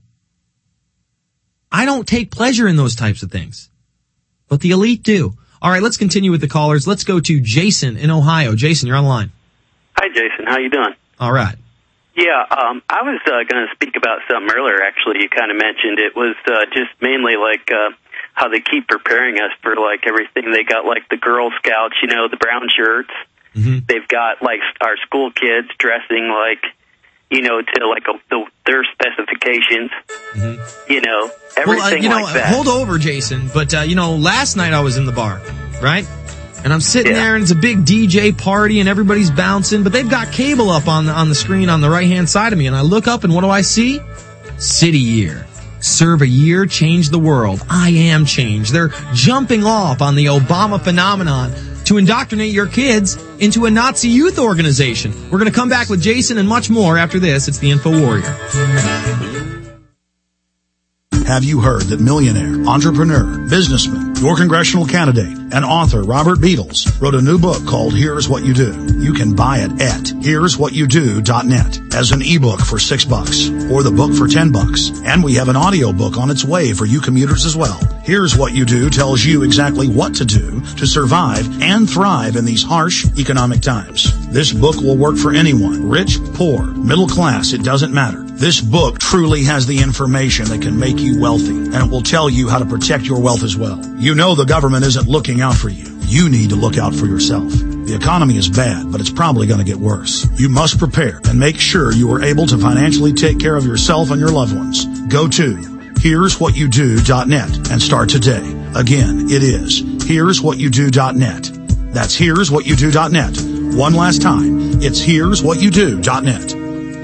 I don't take pleasure in those types of things. But the elite do. All right, let's continue with the callers. Let's go to Jason in Ohio. Jason, you're on the line. Hi, Jason. How you doing? All right. Yeah, um, I was uh, going to speak about something earlier, actually. You kind of mentioned it was uh, just mainly like... Uh, how they keep preparing us for, like, everything. They got, like, the Girl Scouts, you know, the brown shirts. Mm-hmm. They've got, like, our school kids dressing, like, you know, to, like, a, the, their specifications. Mm-hmm. You know, everything well, uh, you know, like that. Hold over, Jason. But, uh, you know, last night I was in the bar, right? And I'm sitting yeah. there, and it's a big D J party, and everybody's bouncing. But they've got cable up on the, on the screen on the right-hand side of me. And I look up, and what do I see? City Year. Serve a year, change the world. I am change. They're jumping off on the Obama phenomenon to indoctrinate your kids into a Nazi youth organization. We're going to come back with Jason and much more after this. It's the Info Warrior. Have you heard that millionaire, entrepreneur, businessman, your congressional candidate, and author Robert Beatles wrote a new book called Here's What You Do? You can buy it at here's what you do dot net as an ebook for six bucks or the book for ten bucks. And we have an audio book on its way for you commuters as well. Here's What You Do tells you exactly what to do to survive and thrive in these harsh economic times. This book will work for anyone, rich, poor, middle class, it doesn't matter. This book truly has the information that can make you wealthy, and it will tell you how to protect your wealth as well. You know the government isn't looking out for you. You need to look out for yourself. The economy is bad, but it's probably going to get worse. You must prepare and make sure you are able to financially take care of yourself and your loved ones. Go to here's what you do dot net and start today. Again, it is here's what you do dot net. That's here's what you do dot net. One last time, it's here's what you do dot net.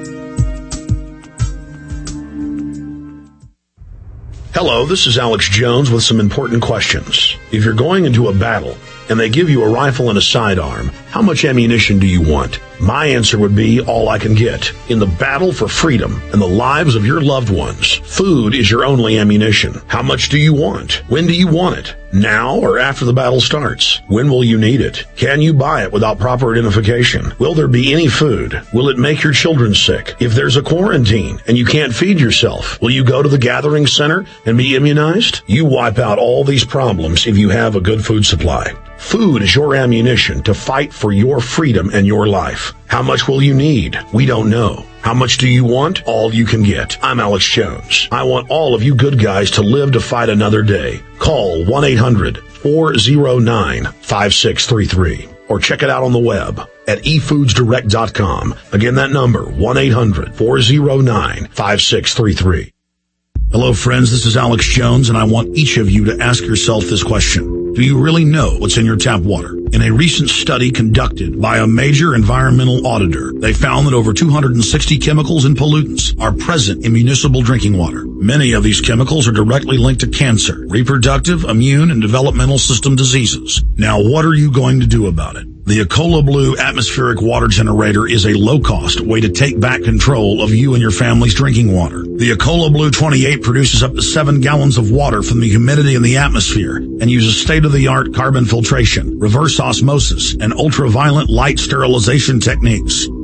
Hello, this is Alex Jones with some important questions. If you're going into a battle and they give you a rifle and a sidearm, how much ammunition do you want? My answer would be all I can get. In the battle for freedom and the lives of your loved ones, food is your only ammunition. How much do you want? When do you want it? Now or after the battle starts? When will you need it? Can you buy it without proper identification? Will there be any food? Will it make your children sick? If there's a quarantine and you can't feed yourself, will you go to the gathering center and be immunized? You wipe out all these problems if you have a good food supply. Food is your ammunition to fight for your freedom and your life. How much will you need? We don't know. How much do you want? All you can get. I'm Alex Jones. I want all of you good guys to live to fight another day. Call one eight hundred four oh nine five six three three or check it out on the web at e foods direct dot com. Again, that number, one eight hundred four oh nine five six three three. Hello, friends. This is Alex Jones, and I want each of you to ask yourself this question. Do you really know what's in your tap water? In a recent study conducted by a major environmental auditor, they found that over two hundred sixty chemicals and pollutants are present in municipal drinking water. Many of these chemicals are directly linked to cancer, reproductive, immune, and developmental system diseases. Now, what are you going to do about it? The Ecola Blue atmospheric water generator is a low-cost way to take back control of you and your family's drinking water. The Ecola Blue twenty-eight produces up to seven gallons of water from the humidity in the atmosphere and uses state-of-the-art carbon filtration, reverse osmosis, and ultraviolet light sterilization techniques.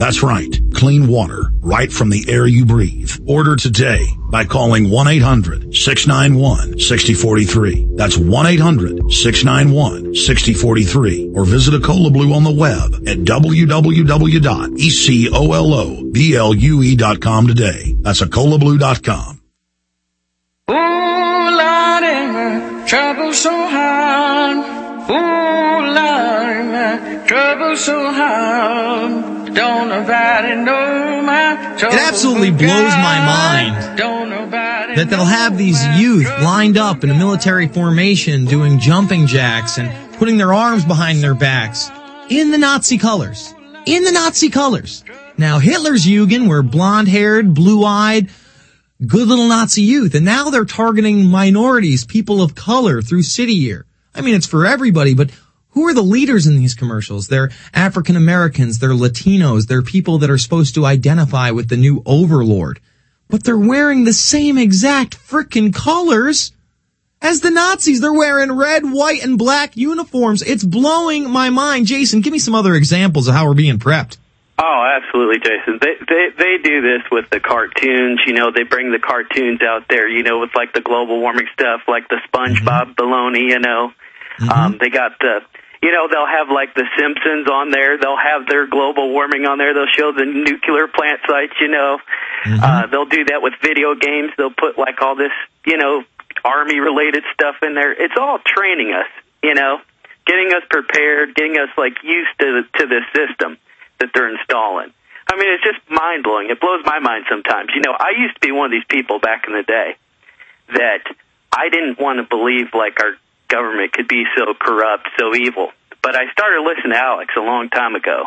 That's right. Clean water right from the air you breathe. Order today by calling one eight hundred six nine one six zero four three. That's one eight hundred six nine one six zero four three. Or visit a Cola Blue on the web at w w w dot e colo blue dot com today. That's a cola blue dot com. Ooh, Lordy, my trouble so hard. Ooh, Lordy, my trouble so hard. Don't nobody know my trouble. It absolutely blows my mind that they'll have these youth lined up in a military formation doing jumping jacks and putting their arms behind their backs in the Nazi colors. In the Nazi colors. Now, Hitler's Jugend were blonde-haired, blue-eyed, good little Nazi youth, and now they're targeting minorities, people of color, through City Year. I mean, it's for everybody, but who are the leaders in these commercials? They're African Americans, they're Latinos, they're people that are supposed to identify with the new overlord. But they're wearing the same exact frickin' colors as the Nazis. They're wearing red, white, and black uniforms. It's blowing my mind. Jason, give me some other examples of how we're being prepped. Oh, absolutely, Jason. They they they do this with the cartoons. You know, they bring the cartoons out there, you know, with like the global warming stuff, like the SpongeBob baloney, you know. Mm-hmm. Um, they got the, you know, they'll have like the Simpsons on there. They'll have their global warming on there. They'll show the nuclear plant sites, you know. Mm-hmm. Uh, they'll do that with video games. They'll put like all this, you know, army-related stuff in there. It's all training us, you know, getting us prepared, getting us like used to the, to this system that they're installing. I mean, it's just mind-blowing. It blows my mind sometimes. You know, I used to be one of these people back in the day that I didn't want to believe, like, our government could be so corrupt, so evil. But I started listening to Alex a long time ago.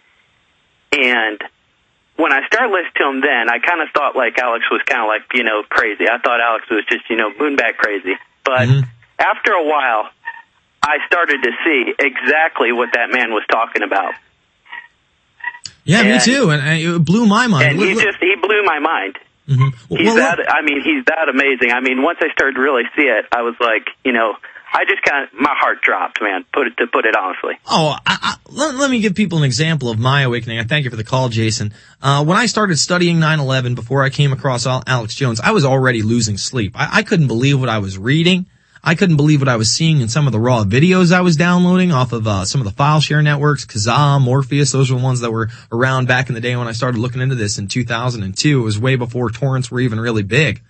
And when I started listening to him then, I kind of thought, like, Alex was kind of, like, you know, crazy. I thought Alex was just, you know, moonbat crazy. But mm-hmm. after a while, I started to see exactly what that man was talking about. Yeah, and, me too, and it blew my mind. And he just, he blew my mind. Mm-hmm. He's well, that, I mean, he's that amazing. I mean, once I started to really see it, I was like, you know, I just kind of, my heart dropped, man, put it, to put it honestly. Oh, I, I, let, let me give people an example of my awakening. I thank you for the call, Jason. Uh, when I started studying nine eleven, before I came across Alex Jones, I was already losing sleep. I, I couldn't believe what I was reading. I couldn't believe what I was seeing in some of the raw videos I was downloading off of uh, some of the file share networks, Kazaa, Morpheus. Those were the ones that were around back in the day when I started looking into this in two thousand two. It was way before torrents were even really big.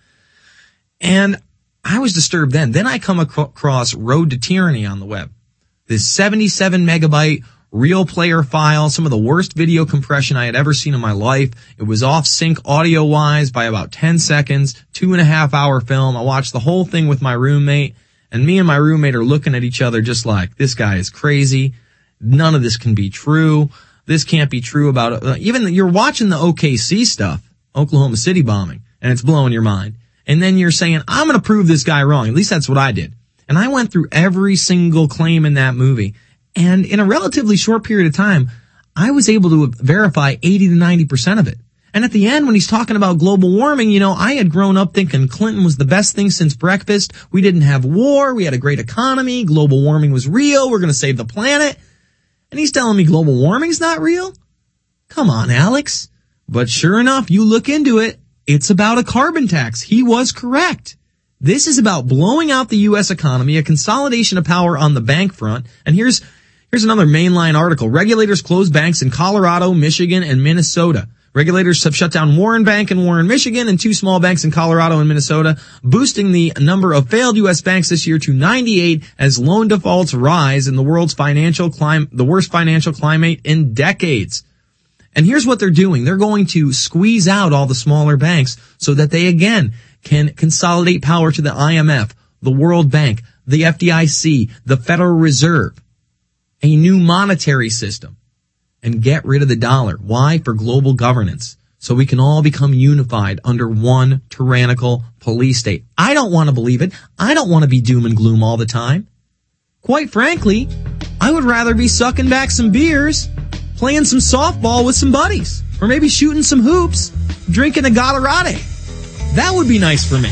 And I was disturbed then. Then I come across Road to Tyranny on the web. This seventy-seven megabyte real player file, some of the worst video compression I had ever seen in my life. It was off sync audio wise by about ten seconds, two and a half hour film. I watched the whole thing with my roommate, and me and my roommate are looking at each other just like, this guy is crazy. None of this can be true. This can't be true about, uh, even you're watching the O K C stuff, Oklahoma City bombing, and it's blowing your mind. And then you're saying, I'm going to prove this guy wrong. At least that's what I did. And I went through every single claim in that movie. And in a relatively short period of time, I was able to verify eighty to ninety percent of it. And at the end, when he's talking about global warming, you know, I had grown up thinking Clinton was the best thing since breakfast. We didn't have war. We had a great economy. Global warming was real. We're going to save the planet. And he's telling me global warming's not real? Come on, Alex. But sure enough, you look into it. It's about a carbon tax. He was correct. This is about blowing out the U S economy, a consolidation of power on the bank front. And here's here's another mainline article. Regulators close banks in Colorado, Michigan, and Minnesota. Regulators have shut down Warren Bank in Warren, Michigan, and two small banks in Colorado and Minnesota, boosting the number of failed U S banks this year to ninety-eight as loan defaults rise in the world's financial clim- the worst financial climate in decades. And here's what they're doing. They're going to squeeze out all the smaller banks so that they, again, can consolidate power to the I M F, the World Bank, the F D I C, the Federal Reserve, a new monetary system, and get rid of the dollar. Why? For global governance. So we can all become unified under one tyrannical police state. I don't want to believe it. I don't want to be doom and gloom all the time. Quite frankly, I would rather be sucking back some beers, playing some softball with some buddies, or maybe shooting some hoops, drinking a Gatorade. That would be nice for me.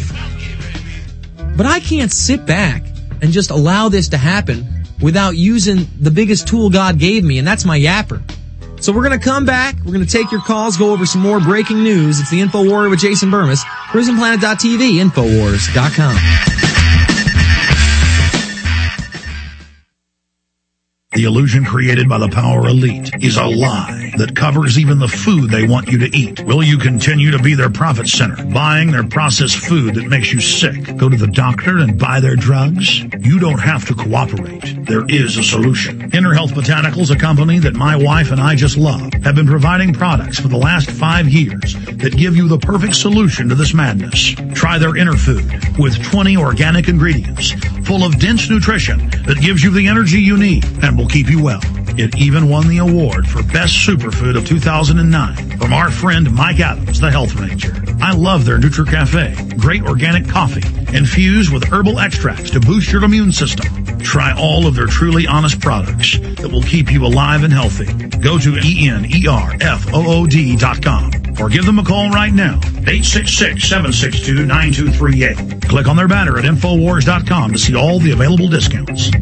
But I can't sit back and just allow this to happen without using the biggest tool God gave me, and that's my yapper. So we're going to come back. We're going to take your calls, go over some more breaking news. It's the Info Warrior with Jason Burmis. prison planet dot t v, infowars dot com. The illusion created by the power elite is a lie that covers even the food they want you to eat. Will you continue to be their profit center, buying their processed food that makes you sick? Go to the doctor and buy their drugs? You don't have to cooperate. There is a solution. Inner Health Botanicals, a company that my wife and I just love, have been providing products for the last five years that give you the perfect solution to this madness. Try their Inner Food with twenty organic ingredients full of dense nutrition that gives you the energy you need and will keep you well. It even won the award for Best Superfood of two thousand nine from our friend Mike Adams, the Health Ranger. I love their NutriCafe. Great organic coffee infused with herbal extracts to boost your immune system. Try all of their truly honest products that will keep you alive and healthy. Go to E N E R F O O D dot com or give them a call right now, eight six six, seven six two, nine two three eight. Click on their banner at infowars dot com to see all the available discounts.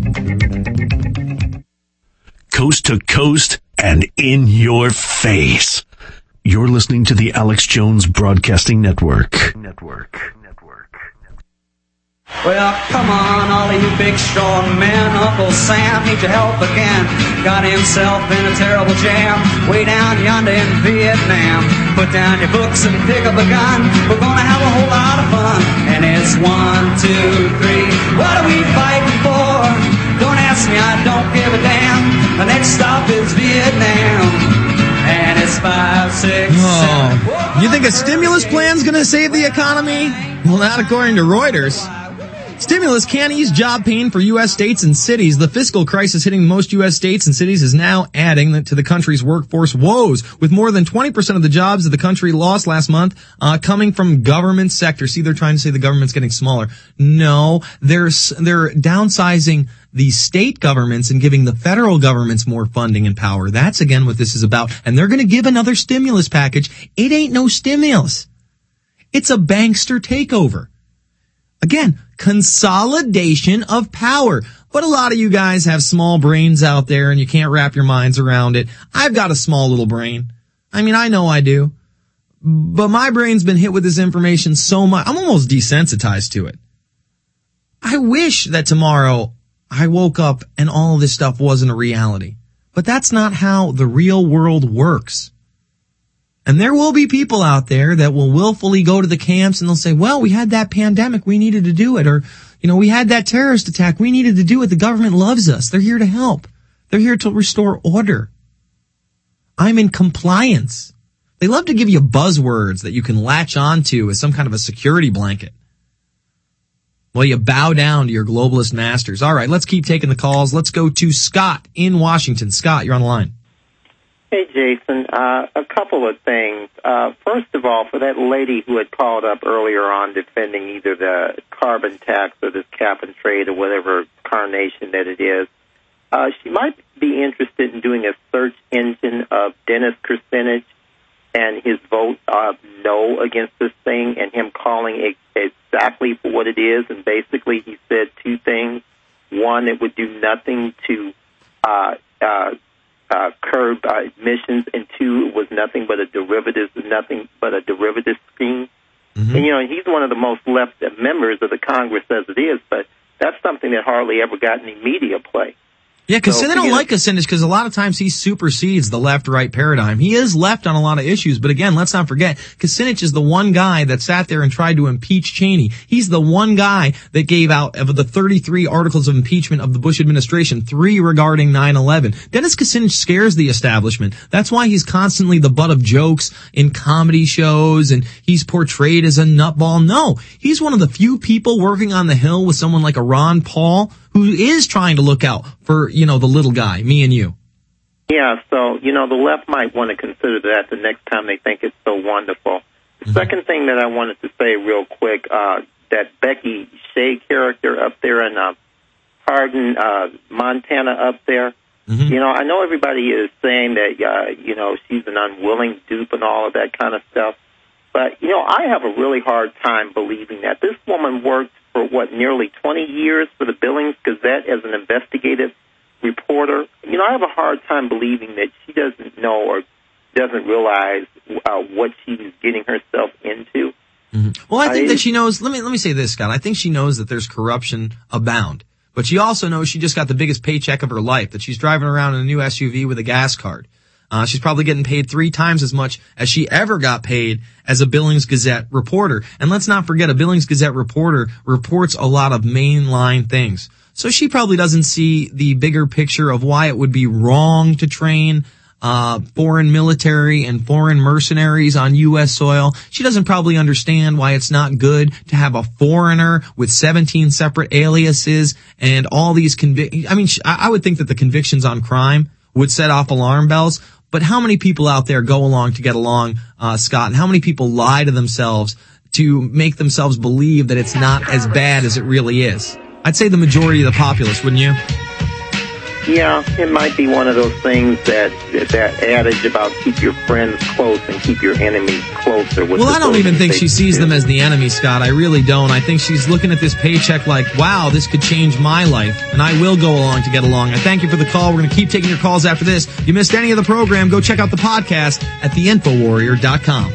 Coast to coast and in your face. You're listening to the Alex Jones Broadcasting Network. Network. Well, come on, all of you big strong men. Uncle Sam needs your help again. Got himself in a terrible jam way down yonder in Vietnam. Put down your books and pick up a gun. We're gonna have a whole lot of fun. And it's one, two, three. What are we fighting for? Don't ask me, I don't give a damn. The next stop is Vietnam. And it's five, six, seven. Oh, you think a stimulus plan's gonna save the economy? Well, not according to Reuters. Stimulus can't ease job pain for U S states and cities. The fiscal crisis hitting most U S states and cities is now adding to the country's workforce woes, with more than twenty percent of the jobs that the country lost last month uh, coming from government sector. See, they're trying to say the government's getting smaller. No, they're, they're downsizing the state governments and giving the federal governments more funding and power. That's, again, what this is about. And they're going to give another stimulus package. It ain't no stimulus. It's a bankster takeover. Again, consolidation of power. But a lot of you guys have small brains out there and you can't wrap your minds around it. I've got a small little brain. I mean, I know I do. But my brain's been hit with this information so much, I'm almost desensitized to it. I wish that tomorrow I woke up and all of this stuff wasn't a reality. But that's not how the real world works. And there will be people out there that will willfully go to the camps and they'll say, well, we had that pandemic, we needed to do it. Or, you know, we had that terrorist attack, we needed to do it. The government loves us. They're here to help. They're here to restore order. I'm in compliance. They love to give you buzzwords that you can latch onto as some kind of a security blanket. Well, you bow down to your globalist masters. All right, let's keep taking the calls. Let's go to Scott in Washington. Scott, you're on the line. Hey, Jason, uh, a couple of things. Uh, first of all, for that lady who had called up earlier on defending either the carbon tax or this cap and trade or whatever carnation that it is, uh, she might be interested in doing a search engine of Dennis Kucinich and his vote of no against this thing and him calling it exactly for what it is. And basically he said two things. One, it would do nothing to uh, uh, Uh, curb uh, emissions, and two, it was nothing but a derivative, nothing but a derivative scheme. Mm-hmm. And you know, he's one of the most left members of the Congress as it is, but that's something that hardly ever got any media play. Yeah, because so, they don't you know, like Kucinich because a lot of times he supersedes the left-right paradigm. He is left on a lot of issues, but again, let's not forget, Kucinich is the one guy that sat there and tried to impeach Cheney. He's the one guy that gave out, of the thirty-three articles of impeachment of the Bush administration, three regarding nine eleven. Dennis Kucinich scares the establishment. That's why he's constantly the butt of jokes in comedy shows, and he's portrayed as a nutball. No, he's one of the few people working on the Hill with someone like a Ron Paul, who is trying to look out for, you know, the little guy, me and you. Yeah, so, you know, the left might want to consider that the next time they think it's so wonderful. The mm-hmm. second thing that I wanted to say real quick, uh, that Becky Shea character up there in uh, Hardin, uh, Montana up there, mm-hmm. you know, I know everybody is saying that, uh, you know, she's an unwilling dupe and all of that kind of stuff. But, you know, I have a really hard time believing that. This woman worked for, what, nearly twenty years for the Billings Gazette as an investigative reporter, you know, I have a hard time believing that she doesn't know or doesn't realize uh, what she's getting herself into. Mm-hmm. Well, I think I, that she knows, let me, let me say this, Scott. I think she knows that there's corruption abound, but she also knows she just got the biggest paycheck of her life, that she's driving around in a new S U V with a gas card. Uh, she's probably getting paid three times as much as she ever got paid as a Billings Gazette reporter. And let's not forget, a Billings Gazette reporter reports a lot of mainline things. So she probably doesn't see the bigger picture of why it would be wrong to train uh foreign military and foreign mercenaries on U S soil. She doesn't probably understand why it's not good to have a foreigner with seventeen separate aliases and all these convic- I mean, I would think that the convictions on crime would set off alarm bells. But how many people out there go along to get along, uh, Scott, and how many people lie to themselves to make themselves believe that it's not as bad as it really is? I'd say the majority of the populace, wouldn't you? Yeah, it might be one of those things that that adage about keep your friends close and keep your enemies closer. Well, I don't even think she sees them as the enemy, Scott. I really don't. I think she's looking at this paycheck like, wow, this could change my life, and I will go along to get along. I thank you for the call. We're going to keep taking your calls after this. If you missed any of the program, go check out the podcast at the info warrior dot com.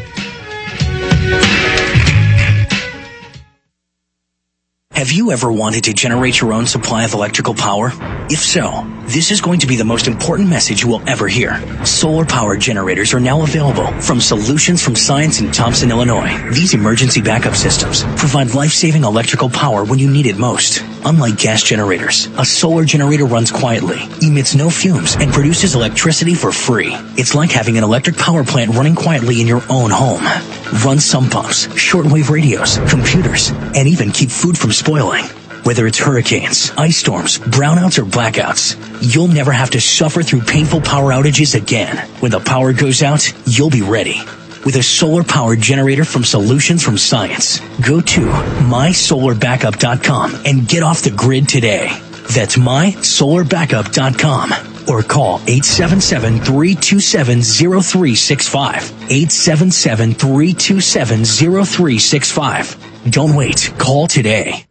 Have you ever wanted to generate your own supply of electrical power? If so, this is going to be the most important message you will ever hear. Solar power generators are now available from Solutions from Science in Thompson, Illinois. These emergency backup systems provide life-saving electrical power when you need it most. Unlike gas generators, a solar generator runs quietly, emits no fumes, and produces electricity for free. It's like having an electric power plant running quietly in your own home. Run sump pumps, shortwave radios, computers, and even keep food from spoiling. Whether it's hurricanes, ice storms, brownouts, or blackouts, you'll never have to suffer through painful power outages again. When the power goes out, you'll be ready. With a solar power generator from Solutions from Science. Go to my solar backup dot com and get off the grid today. That's my solar backup dot com. Or call eight seven seven, three two seven, zero three six five. eight seven seven, three two seven, zero three six five. Don't wait. Call today.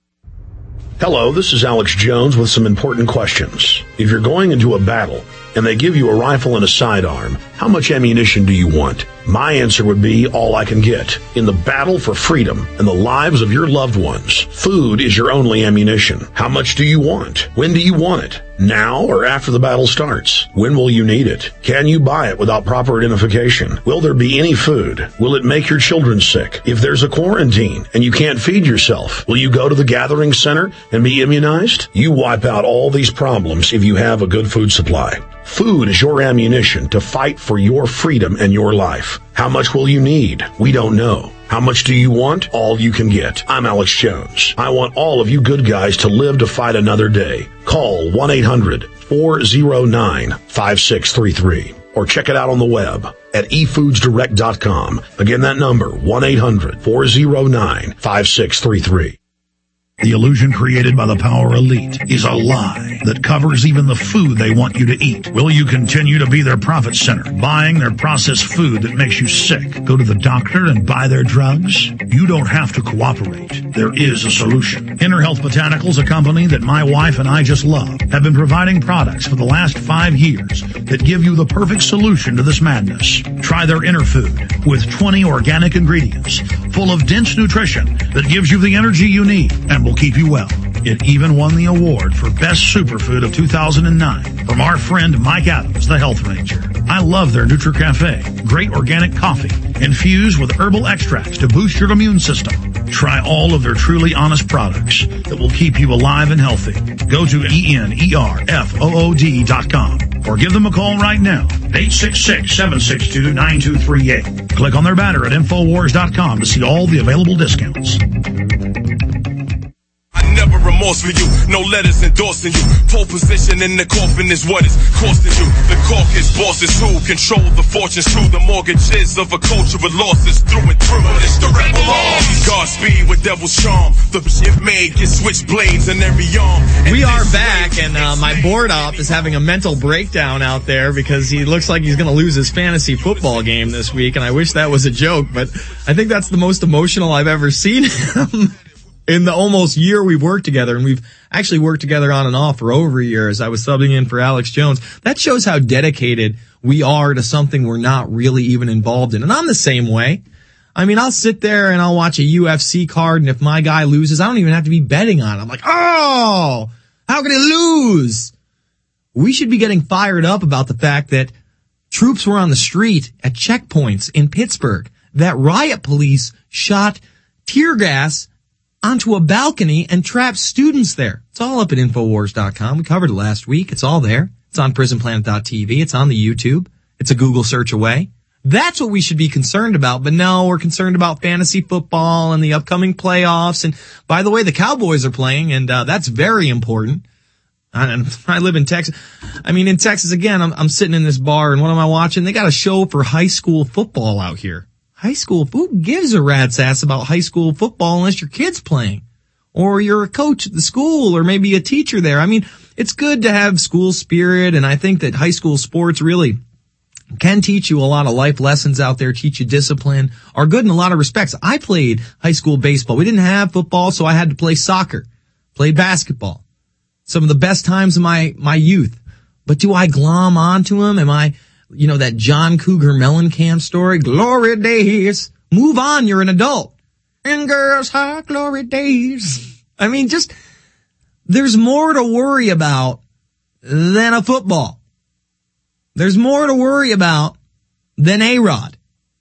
Hello, this is Alex Jones with some important questions. If you're going into a battle and they give you a rifle and a sidearm, how much ammunition do you want? My answer would be all I can get. In the battle for freedom and the lives of your loved ones, food is your only ammunition. How much do you want? When do you want it? Now or after the battle starts? When will you need it? Can you buy it without proper identification? Will there be any food? Will it make your children sick? If there's a quarantine and you can't feed yourself, will you go to the gathering center and be immunized? You wipe out all these problems if you have a good food supply. Food is your ammunition to fight for your freedom and your life. How much will you need? We don't know. How much do you want? All you can get. I'm Alex Jones. I want all of you good guys to live to fight another day. Call one eight hundred, four oh nine, five six three three or check it out on the web at e foods direct dot com. Again, that number, one eight hundred, four oh nine, five six three three. The illusion created by the power elite is a lie that covers even the food they want you to eat. Will you continue to be their profit center, buying their processed food that makes you sick? Go to the doctor and buy their drugs? You don't have to cooperate. There is a solution. Inner Health Botanicals, a company that my wife and I just love, have been providing products for the last five years that give you the perfect solution to this madness. Try their Inner Food with twenty organic ingredients full of dense nutrition that gives you the energy you need and will keep you well. It even won the award for Best Superfood of two thousand nine from our friend Mike Adams, the Health Ranger. I love their NutriCafe. Great organic coffee infused with herbal extracts to boost your immune system. Try all of their truly honest products that will keep you alive and healthy. Go to E N E R F O O D dot com or give them a call right now, eight six six, seven six two, nine two three eight. Click on their banner at infowars dot com to see all the available discounts. Never remorse for you, no letters endorsing you. Pole position in the coffin is what it's costing you. The caucus bosses who control the fortunes through the mortgages of a culture with losses through and through. It's the rebel arm. Godspeed with devil's charm. The shit made get switchblades in every arm. And we are back, and uh, my board op is having a mental breakdown out there because he looks like he's going to lose his fantasy football game this week, and I wish that was a joke, but I think that's the most emotional I've ever seen him. in the almost year we've worked together, and we've actually worked together on and off for over a year as I was subbing in for Alex Jones. That shows how dedicated we are to something we're not really even involved in. And I'm the same way. I mean, I'll sit there and I'll watch a U F C card, and if my guy loses, I don't even have to be betting on it. I'm like, oh, how can he lose? We should be getting fired up about the fact that troops were on the street at checkpoints in Pittsburgh, that riot police shot tear gas onto a balcony and trapped students there. It's all up at Infowars dot com. We covered it last week. It's all there. It's on Prison Planet dot T V. It's on the YouTube. It's a Google search away. That's what we should be concerned about. But no, we're concerned about fantasy football and the upcoming playoffs. And by the way, the Cowboys are playing, and uh, that's very important. I, I live in Texas. I mean, in Texas, again, I'm, I'm sitting in this bar, and what am I watching? They got a show for high school football out here. High school, who gives a rat's ass about high school football unless your kid's playing? Or you're a coach at the school, or maybe a teacher there. I mean, it's good to have school spirit, and I think that high school sports really can teach you a lot of life lessons out there, teach you discipline, are good in a lot of respects. I played high school baseball. We didn't have football, so I had to play soccer, played basketball. Some of the best times of my, my youth. But do I glom onto them? Am I, you know, that John Cougar Mellencamp story? Glory days. Move on, you're an adult. And girls, high glory days. I mean, just, there's more to worry about than a football. There's more to worry about than A-Rod.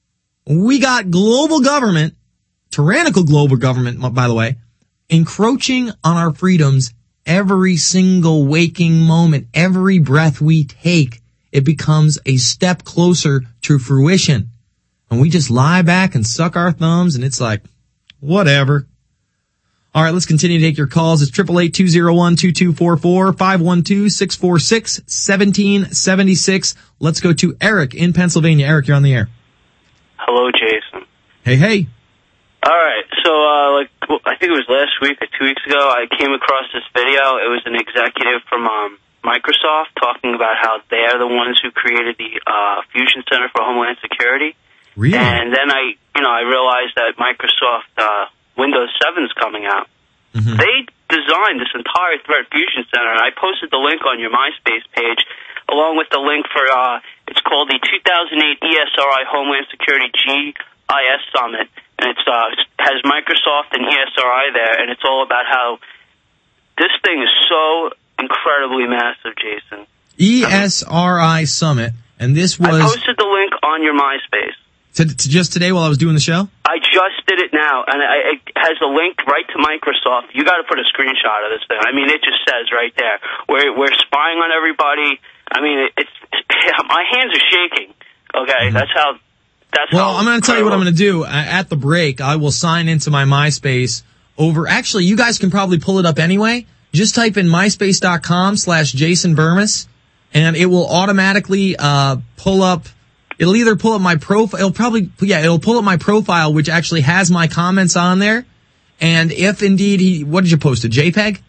We got global government, tyrannical global government, by the way, encroaching on our freedoms every single waking moment, every breath we take. It becomes a step closer to fruition. And we just lie back and suck our thumbs, and it's like, whatever. All right, let's continue to take your calls. It's eight eight eight, two oh one, two two four four, five one two, six four six, one seven seven six. Let's go to Eric in Pennsylvania. Eric, you're on the air. Hello, Jason. Hey, hey. All right, so uh, like I think it was last week or two weeks ago, I came across this video. It was an executive from um, Microsoft talking about how they're the ones who created the uh, Fusion Center for Homeland Security. Really? And then I, you know, I realized that Microsoft uh, Windows seven is coming out. Mm-hmm. They designed this entire Threat Fusion Center, and I posted the link on your MySpace page, along with the link for, uh, it's called the two thousand eight E S R I Homeland Security G I S Summit, and it's uh, has Microsoft and E S R I there, and it's all about how this thing is so incredibly massive, Jason. E S R I Summit, and this was... I posted the link on your MySpace. To, to just today while I was doing the show? I just did it now, and I, it has a link right to Microsoft. You got to put a screenshot of this thing. I mean, it just says right there, we're, we're spying on everybody. I mean, it, it's, it's my hands are shaking. Okay, mm-hmm. that's how... That's well, how I'm going to tell you what I'm going to do. At the break, I will sign into my MySpace over... Actually, you guys can probably pull it up anyway. Just type in myspace.com slash Jason Bermas, and it will automatically uh pull up... It'll either pull up my profile, it'll probably, yeah, it'll pull up my profile, which actually has my comments on there. And if indeed he, what did you post, a JPEG?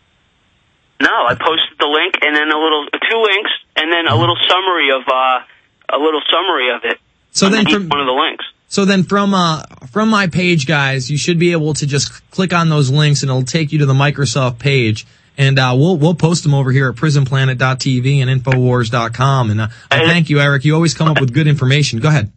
No, I posted the link and then a little, two links and then a little summary of, uh, a little summary of it. So then from one of the links. So then from, uh, from my page, guys, you should be able to just click on those links and it'll take you to the Microsoft page. And uh we'll we'll post them over here at prison planet dot T V and infowars dot com. And uh, I thank you, Eric. You always come up with good information. Go ahead.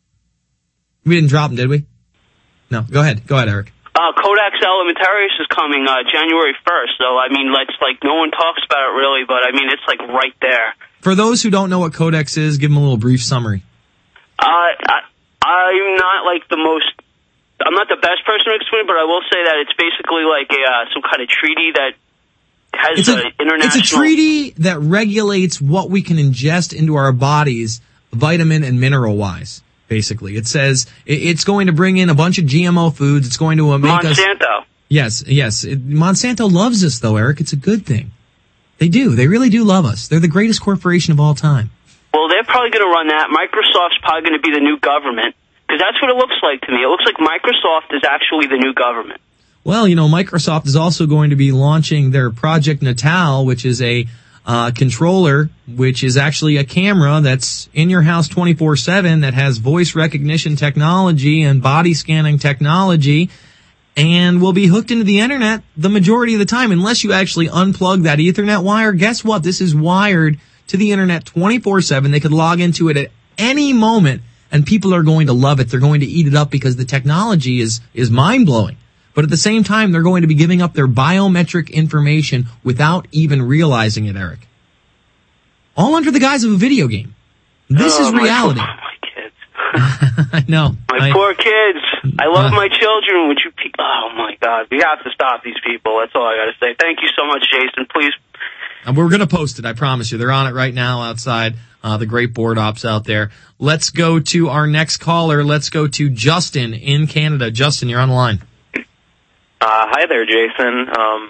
We didn't drop them, did we? No. Go ahead. Go ahead, Eric. Uh, Codex Alimentarius is coming uh January first. So, I mean, it's like no one talks about it really, but, I mean, it's like right there. For those who don't know what Codex is, give them a little brief summary. Uh, I, I'm not like the most... I'm not the best person to explain it, but I will say that it's basically like a uh, some kind of treaty that Has it's, a, international... it's a treaty that regulates what we can ingest into our bodies, vitamin and mineral-wise, basically. It says it's going to bring in a bunch of G M O foods. It's going to make Monsanto. us... Monsanto. Yes, yes. It, Monsanto loves us, though, Eric. It's a good thing. They do. They really do love us. They're the greatest corporation of all time. Well, they're probably going to run that. Microsoft's probably going to be the new government, because that's what it looks like to me. It looks like Microsoft is actually the new government. Well, you know, Microsoft is also going to be launching their Project Natal, which is a uh controller, which is actually a camera that's in your house twenty-four seven that has voice recognition technology and body scanning technology. and will be hooked into the internet the majority of the time unless you actually unplug that Ethernet wire. Guess what? This is wired to the internet twenty-four seven. They could log into it at any moment, and people are going to love it. They're going to eat it up because the technology is, is mind-blowing. But at the same time, they're going to be giving up their biometric information without even realizing it, Eric. All under the guise of a video game. This Oh, is my reality. poor- my kids. I know. My I- poor kids. I love Uh, my children. Would you? Pe- oh my God, we have to stop these people. That's all I got to say. Thank you so much, Jason. Please. And we're going to post it, I promise you. They're on it right now outside, uh, the great board ops out there. Let's go to our next caller. Let's go to Justin in Canada. Justin, you're on the line. Uh, hi there, Jason. Um,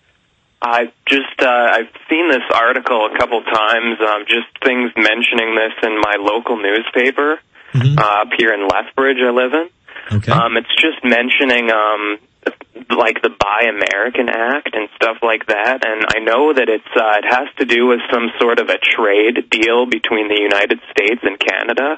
I just uh, I've seen this article a couple times. Um, just things mentioning this in my local newspaper Mm-hmm. uh, up here in Lethbridge. I live in. Okay. Um, it's just mentioning um, like the Buy American Act and stuff like that. And I know that it's uh, it has to do with some sort of a trade deal between the United States and Canada.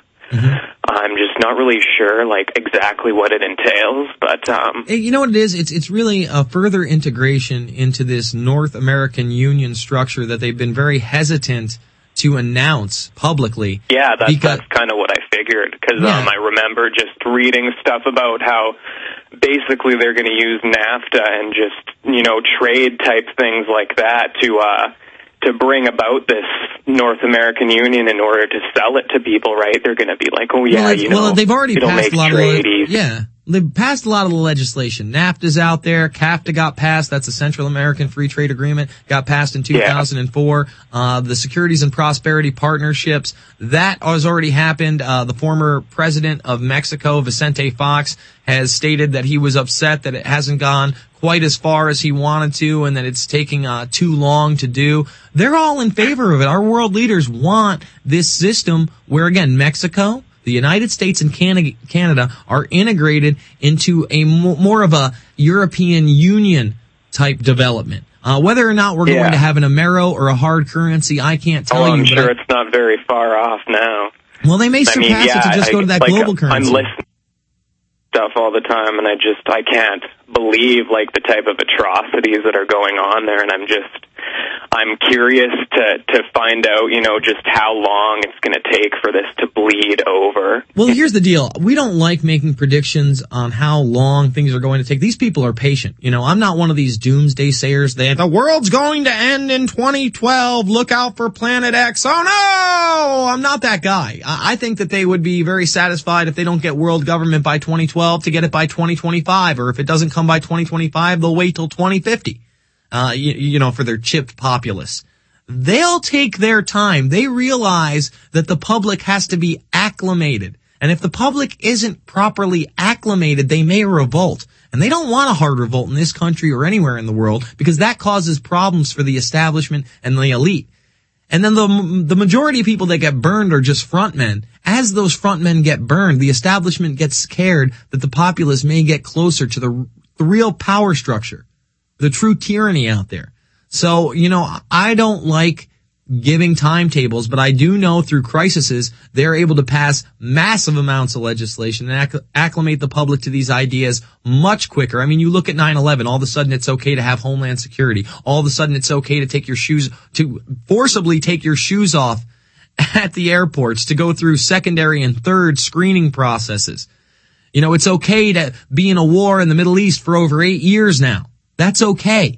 I'm just not really sure, like, exactly what it entails, but, um... Hey, you know what it is? It's it's really a further integration into this North American Union structure that they've been very hesitant to announce publicly. Yeah, that's, because, that's kind of what I figured, because Yeah. um, I remember just reading stuff about how basically they're going to use NAFTA and just, you know, trade-type things like that to, uh... to bring about this North American Union in order to sell it to people, right? They're going to be like, oh, yeah, well, you know, well, they've already it'll passed make a lot trade of the, easy. yeah, they've passed a lot of the legislation. NAFTA's out there. CAFTA got passed. That's a Central American Free Trade Agreement. Got passed in two thousand four. Uh, the Securities and Prosperity Partnerships, that has already happened. Uh, the former president of Mexico, Vicente Fox, has stated that he was upset that it hasn't gone quite as far as he wanted to and that it's taking uh, too long to do. They're all in favor of it. Our world leaders want this system where, again, Mexico, the United States, and Canada, Canada are integrated into a mo- more of a European Union type development. Uh, whether or not we're Yeah. going to have an Amero or a hard currency, I can't tell Oh, I'm you. sure but I- it's not very far off now. well, they may I mean, surpass yeah, it to just I- go to that like, global currency. I'm listening to stuff all the time, and I just, I can't believe, like, the type of atrocities that are going on there, and I'm just, I'm curious to, to find out, you know, just how long it's going to take for this to bleed over. Well, here's the deal. We don't like making predictions on how long things are going to take. These people are patient. You know, I'm not one of these doomsday sayers. They, the world's going to end in twenty twelve. Look out for Planet X. Oh no! I'm not that guy. I, I think that they would be very satisfied if they don't get world government by twenty twelve to get it by twenty twenty-five. Or if it doesn't come by twenty twenty-five, they'll wait till twenty fifty. Uh, you, you know, for their chipped populace. They'll take their time. They realize that the public has to be acclimated. And if the public isn't properly acclimated, they may revolt. And they don't want a hard revolt in this country or anywhere in the world because that causes problems for the establishment and the elite. And then the the majority of people that get burned are just frontmen. As those frontmen get burned, the establishment gets scared that the populace may get closer to the, the real power structure, the true tyranny out there. So, you know, I don't like giving timetables, but I do know through crises, they're able to pass massive amounts of legislation and acc- acclimate the public to these ideas much quicker. I mean, you look at nine eleven, all of a sudden it's okay to have Homeland Security. All of a sudden it's okay to take your shoes, to forcibly take your shoes off at the airports, to go through secondary and third screening processes. You know, it's okay to be in a war in the Middle East for over eight years now. That's okay.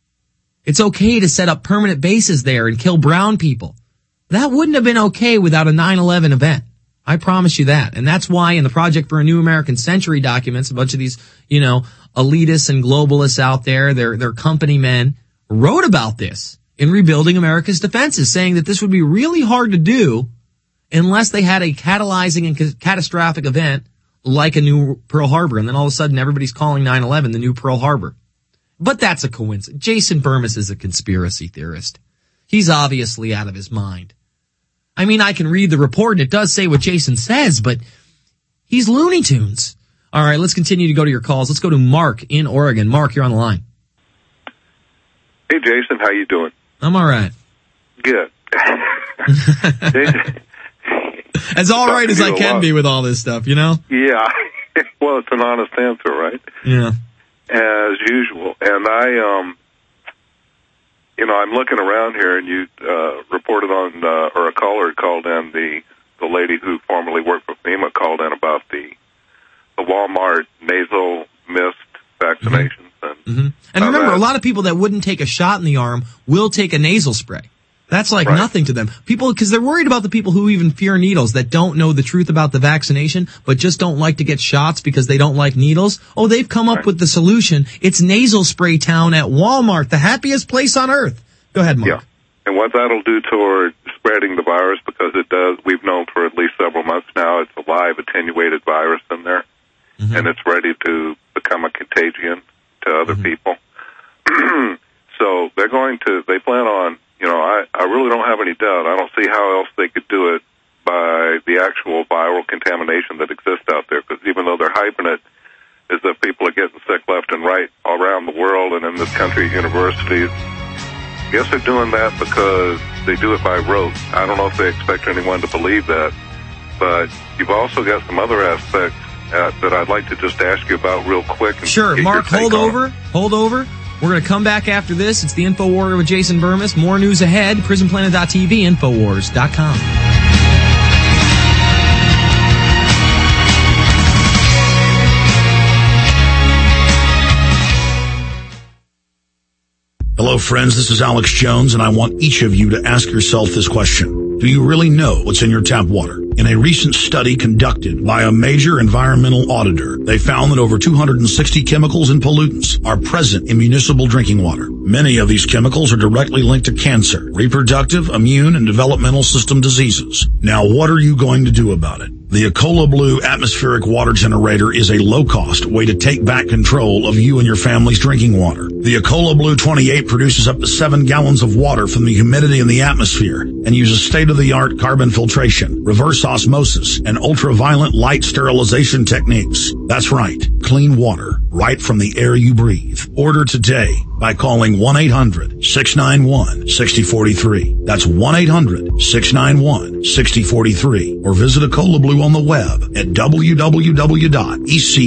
It's okay to set up permanent bases there and kill brown people. That wouldn't have been okay without a nine eleven event. I promise you that. And that's why in the Project for a New American Century documents, a bunch of these, you know, elitists and globalists out there, their, their company men, wrote about this in rebuilding America's defenses, saying that this would be really hard to do unless they had a catalyzing and catastrophic event like a new Pearl Harbor. And then all of a sudden everybody's calling nine eleven the new Pearl Harbor. But that's a coincidence. Jason Burmis is a conspiracy theorist. He's obviously out of his mind. I mean, I can read the report and it does say what Jason says, but he's Looney Tunes. All right, let's continue to go to your calls. Let's go to Mark in Oregon. Mark, you're on the line. Hey, Jason, how you doing? I'm all right. Good. Jason, as all right as I you a can lot. be with all this stuff, you know? Yeah. Well, it's an honest answer, right? Yeah. as usual. And I, um, you know, I'm looking around here, and you uh, reported on, uh, or a caller had called in, the, the lady who formerly worked for FEMA called in about the, the Walmart nasal mist vaccinations. Mm-hmm. And, mm-hmm. and remember, that, a lot of people that wouldn't take a shot in the arm will take a nasal spray. That's like right. nothing to them. People, because they're worried about the people who even fear needles, that don't know the truth about the vaccination, but just don't like to get shots because they don't like needles. Oh, they've come up right. with the solution. It's nasal spray town at Walmart, the happiest place on earth. Go ahead, Mark. Yeah. And what that'll do toward spreading the virus, because it does, we've known for at least several months now, it's a live attenuated virus in there, mm-hmm. and it's ready to become a contagion to other mm-hmm. people. So they're going to, they plan on, you know, I, I really don't have any doubt. I don't see how else they could do it by the actual viral contamination that exists out there, because even though they're hyping it as if people are getting sick left and right all around the world and in this country at universities, I guess they're doing that because they do it by rote. I don't know if they expect anyone to believe that, but you've also got some other aspects uh, that I'd like to just ask you about real quick. And sure, Mark, hold over, hold over. We're going to come back after this. It's the InfoWarrior with Jason Burmis. More news ahead. prison planet dot t v, infowars dot com. Hello, friends. This is Alex Jones, and I want each of you to ask yourself this question. Do you really know what's in your tap water? In a recent study conducted by a major environmental auditor, they found that over two hundred sixty chemicals and pollutants are present in municipal drinking water. Many of these chemicals are directly linked to cancer, reproductive, immune, and developmental system diseases. Now, what are you going to do about it? The Ecola Blue atmospheric water generator is a low-cost way to take back control of you and your family's drinking water. The Ecola Blue twenty-eight produces up to seven gallons of water from the humidity in the atmosphere and uses state-of-the-art carbon filtration, reverse osmosis, and ultraviolet light sterilization techniques. That's right, clean water right from the air you breathe. Order today by calling one eight hundred six nine one six zero four three. That's one eight hundred six nine one six zero four three. Or visit Ecola Blue on the web at w w w dot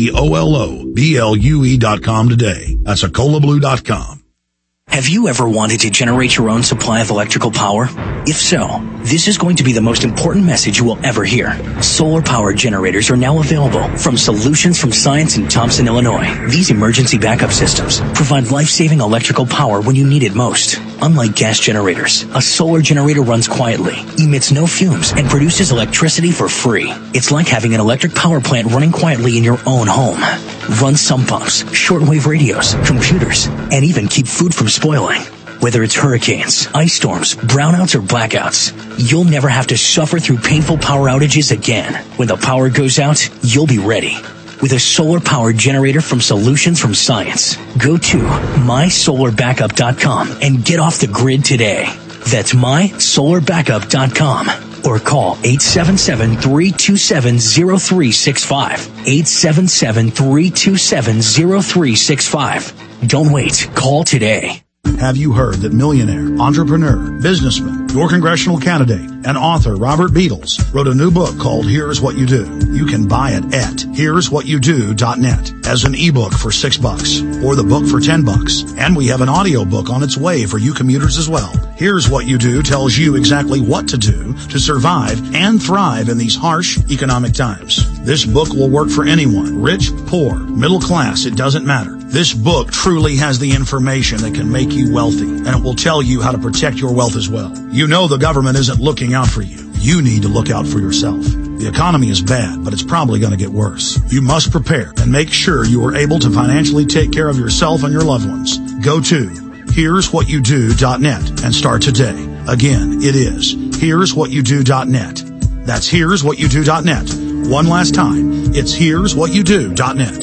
ecoloblu dot com today. That's ecola blue dot com. Have you ever wanted to generate your own supply of electrical power? If so, this is going to be the most important message you will ever hear. Solar power generators are now available from Solutions from Science in Thompson, Illinois. These emergency backup systems provide life-saving electrical power when you need it most. Unlike gas generators, a solar generator runs quietly, emits no fumes, and produces electricity for free. It's like having an electric power plant running quietly in your own home. Run sump pumps, shortwave radios, computers, and even keep food from spoiling. Whether it's hurricanes, ice storms, brownouts, or blackouts, you'll never have to suffer through painful power outages again. When the power goes out, you'll be ready. With a solar power generator from Solutions from Science. Go to my solar backup dot com and get off the grid today. That's my solar backup dot com. Or call eight seven seven, three two seven, zero three six five. eight seven seven, three two seven, zero three six five. Don't wait. Call today. Have you heard that millionaire, entrepreneur, businessman, your congressional candidate, and author Robert Beatles wrote a new book called Here's What You Do? You can buy it at here's what you do dot net as an ebook for six bucks or the book for ten bucks. And we have an audio book on its way for you commuters as well. Here's What You Do tells you exactly what to do to survive and thrive in these harsh economic times. This book will work for anyone, rich, poor, middle class, it doesn't matter. This book truly has the information that can make you wealthy, and it will tell you how to protect your wealth as well. You know the government isn't looking out for you. You need to look out for yourself. The economy is bad, but it's probably going to get worse. You must prepare and make sure you are able to financially take care of yourself and your loved ones. Go to here's what you do dot net and start today. Again, it is here's what you do dot net. That's here's what you do dot net. One last time, it's here's what you do dot net.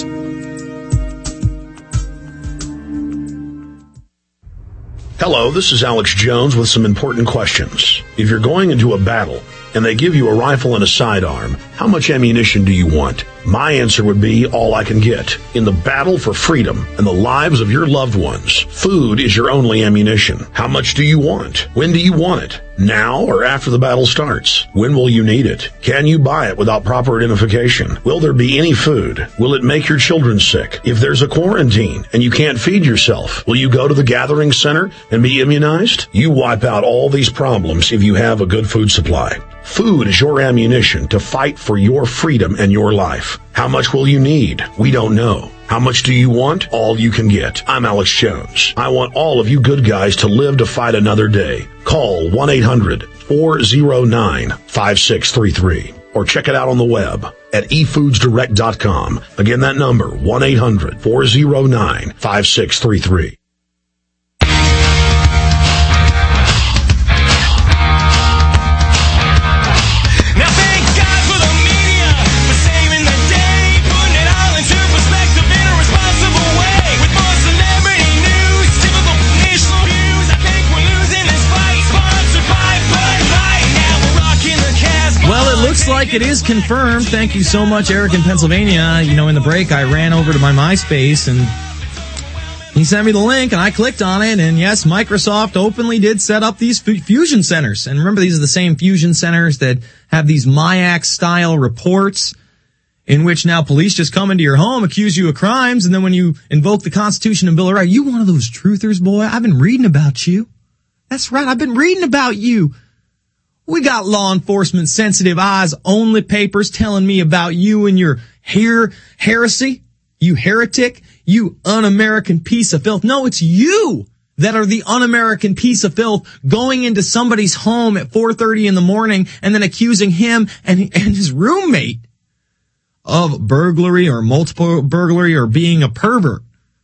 Hello, this is Alex Jones with some important questions. If you're going into a battle and they give you a rifle and a sidearm, how much ammunition do you want? My answer would be all I can get. In the battle for freedom and the lives of your loved ones, food is your only ammunition. How much do you want? When do you want it? Now or after the battle starts? When will you need it? Can you buy it without proper identification? Will there be any food? Will it make your children sick? If there's a quarantine and you can't feed yourself, will you go to the gathering center and be immunized? You wipe out all these problems if you have a good food supply. Food is your ammunition to fight for your freedom and your life. How much will you need? We don't know. How much do you want? All you can get. I'm Alex Jones. I want all of you good guys to live to fight another day. Call one eight hundred four oh nine five six three three or check it out on the web at e foods direct dot com. Again, that number, one eight hundred four oh nine five six three three. Looks like it is confirmed. Thank you so much, Eric in Pennsylvania. You know, in the break, I ran over to my MySpace and he sent me the link and I clicked on it. And yes, Microsoft openly did set up these fusion centers. And remember, these are the same fusion centers that have these MIAC style reports in which now police just come into your home, accuse you of crimes. And then when you invoke the Constitution and Bill of Rights, you one of those truthers, boy. I've been reading about you. That's right. I've been reading about you. We got law enforcement sensitive eyes only papers telling me about you and your her- heresy, you heretic, you un-American piece of filth. No, it's you that are the un-American piece of filth going into somebody's home at four thirty in the morning and then accusing him and, and his roommate of burglary or multiple burglary or being a pervert.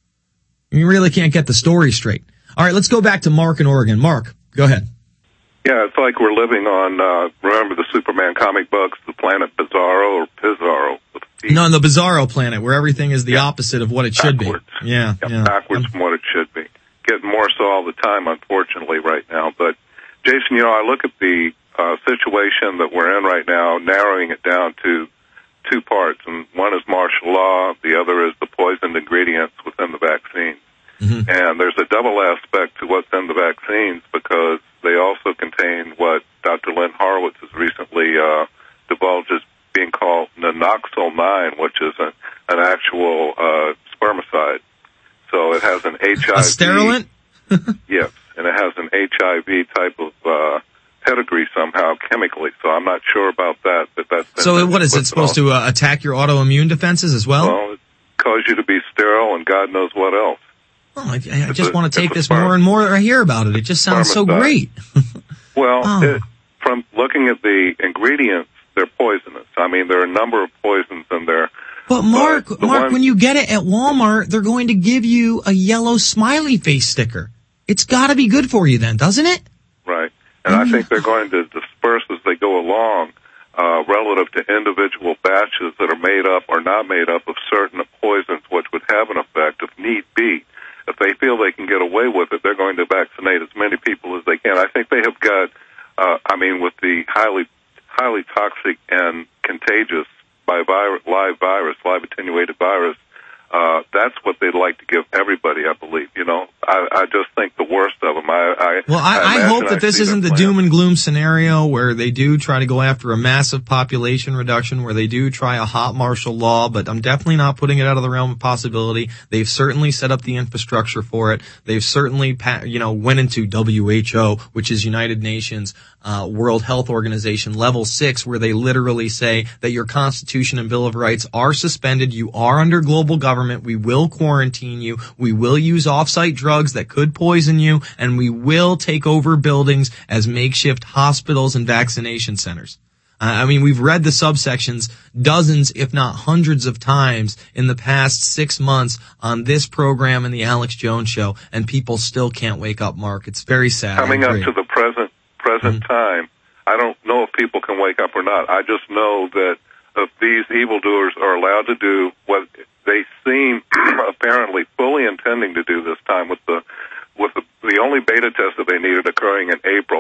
You really can't get the story straight. All right, let's go back to Mark in Oregon. Mark, go ahead. Yeah, it's like we're living on, uh, remember the Superman comic books, the planet Bizarro or Pizarro? No, on the Bizarro planet, where everything is the yeah. opposite of what it should backwards. be. Yeah, yeah, yeah. Backwards um, from what it should be. Getting more so all the time, unfortunately, right now. But, Jason, you know, I look at the uh, situation that we're in right now, narrowing it down to two parts. And one is martial law, the other is the poisoned ingredients within the vaccine. Mm-hmm. And there's a double aspect to what's in the vaccines because they also contain what Doctor Lynn Horowitz has recently uh, divulged as being called Nanoxyl nine, which is an, an actual uh, spermicide. So it has an H I V. A sterilant? Yes, and it has an H I V type of uh, pedigree somehow chemically. So I'm not sure about that. But that's so what is it supposed to uh, attack your autoimmune defenses as well? Well, it causes you to be sterile and God knows what else. Oh, I, I just a, want to take this sperm- more and more. I hear about it. It just sounds so great. Well, oh. it, from looking at the ingredients, they're poisonous. I mean, there are a number of poisons in there. But Mark, but Mark, one, when you get it at Walmart, they're going to give you a yellow smiley face sticker. It's got to be good for you then, doesn't it? Right. And I, mean, I think they're going to disperse as they go along uh, relative to individual batches that are made up or not made up of certain poisons which would have an effect if need be. If they feel they can get away with it, they're going to vaccinate as many people as they can. I think they have got, uh, I mean, with the highly, highly toxic and contagious by virus, live virus, live attenuated virus, uh, that's what they'd like to give everybody, I believe. You know, I, I just think the worst of them. I, I well, I, I, I hope that I this isn't the plan. doom and gloom scenario where they do try to go after a massive population reduction, where they do try a hot martial law, but I'm definitely not putting it out of the realm of possibility. They've certainly set up the infrastructure for it. They've certainly, you know, went into W H O, which is United Nations uh, World Health Organization level six, where they literally say that your Constitution and Bill of Rights are suspended. You are under global government. We will quarantine you. We will use off-site drugs that could poison you, and we will take over buildings as makeshift hospitals and vaccination centers. Uh, I mean, we've read the subsections dozens, if not hundreds of times in the past six months on this program and the Alex Jones Show, and people still can't wake up, Mark. It's very sad. Coming up to the present present mm-hmm. time, I don't know if people can wake up or not. I just know that if these evildoers are allowed to do what they seem apparently fully intending to do this time with the with the, the only beta test that they needed occurring in April,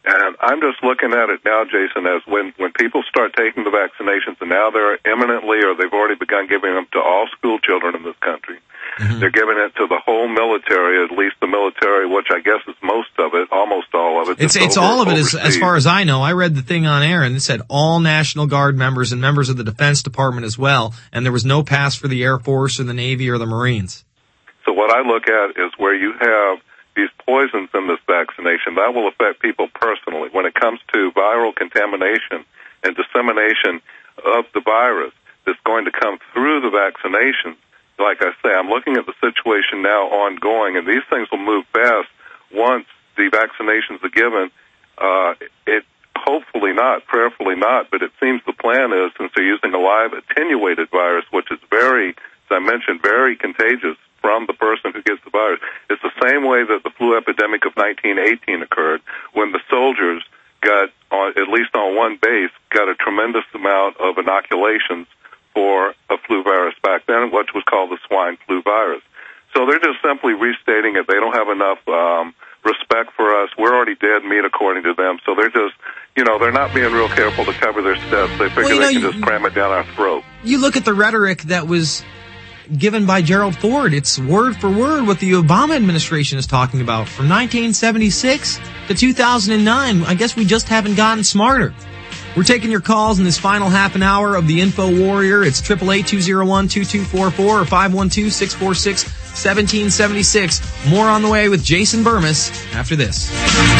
And I'm just looking at it now, Jason, as when, when people start taking the vaccinations, and now they're imminently, or they've already begun giving them to all school children in this country. Mm-hmm. They're giving it to the whole military, at least the military, which I guess is most of it, almost all of it. It's it's over, all of it as, overseas. as far as I know. I read the thing on air, and it said all National Guard members and members of the Defense Department as well, and there was no pass for the Air Force or the Navy or the Marines. So what I look at is where you have these poisons in this vaccination, that will affect people personally. When it comes to viral contamination and dissemination of the virus that's going to come through the vaccination, like I say, I'm looking at the situation now ongoing, and these things will move fast once the vaccinations are given. Uh, it hopefully not, prayerfully not, but it seems the plan is, since they're using a live attenuated virus, which is very, as I mentioned, very contagious from the person who gets the virus. It's the same way that the flu epidemic of nineteen eighteen occurred, when the soldiers got, on, at least on one base, got a tremendous amount of inoculations for a flu virus back then, which was called the swine flu virus. So they're just simply restating it. They don't have enough um, respect for us. We're already dead meat, according to them. So they're just, you know, they're not being real careful to cover their steps. They figure well, they know, can just cram it down our throat. You look at the rhetoric that was given by Gerald Ford. It's word for word what the Obama administration is talking about. From nineteen seventy-six to two thousand nine, I guess we just haven't gotten smarter. We're taking your calls in this final half an hour of the Info Warrior. It's eight eight eight, two oh one, two two four four or five one two, six four six, one seven seven six. More on the way with Jason Burmis after this.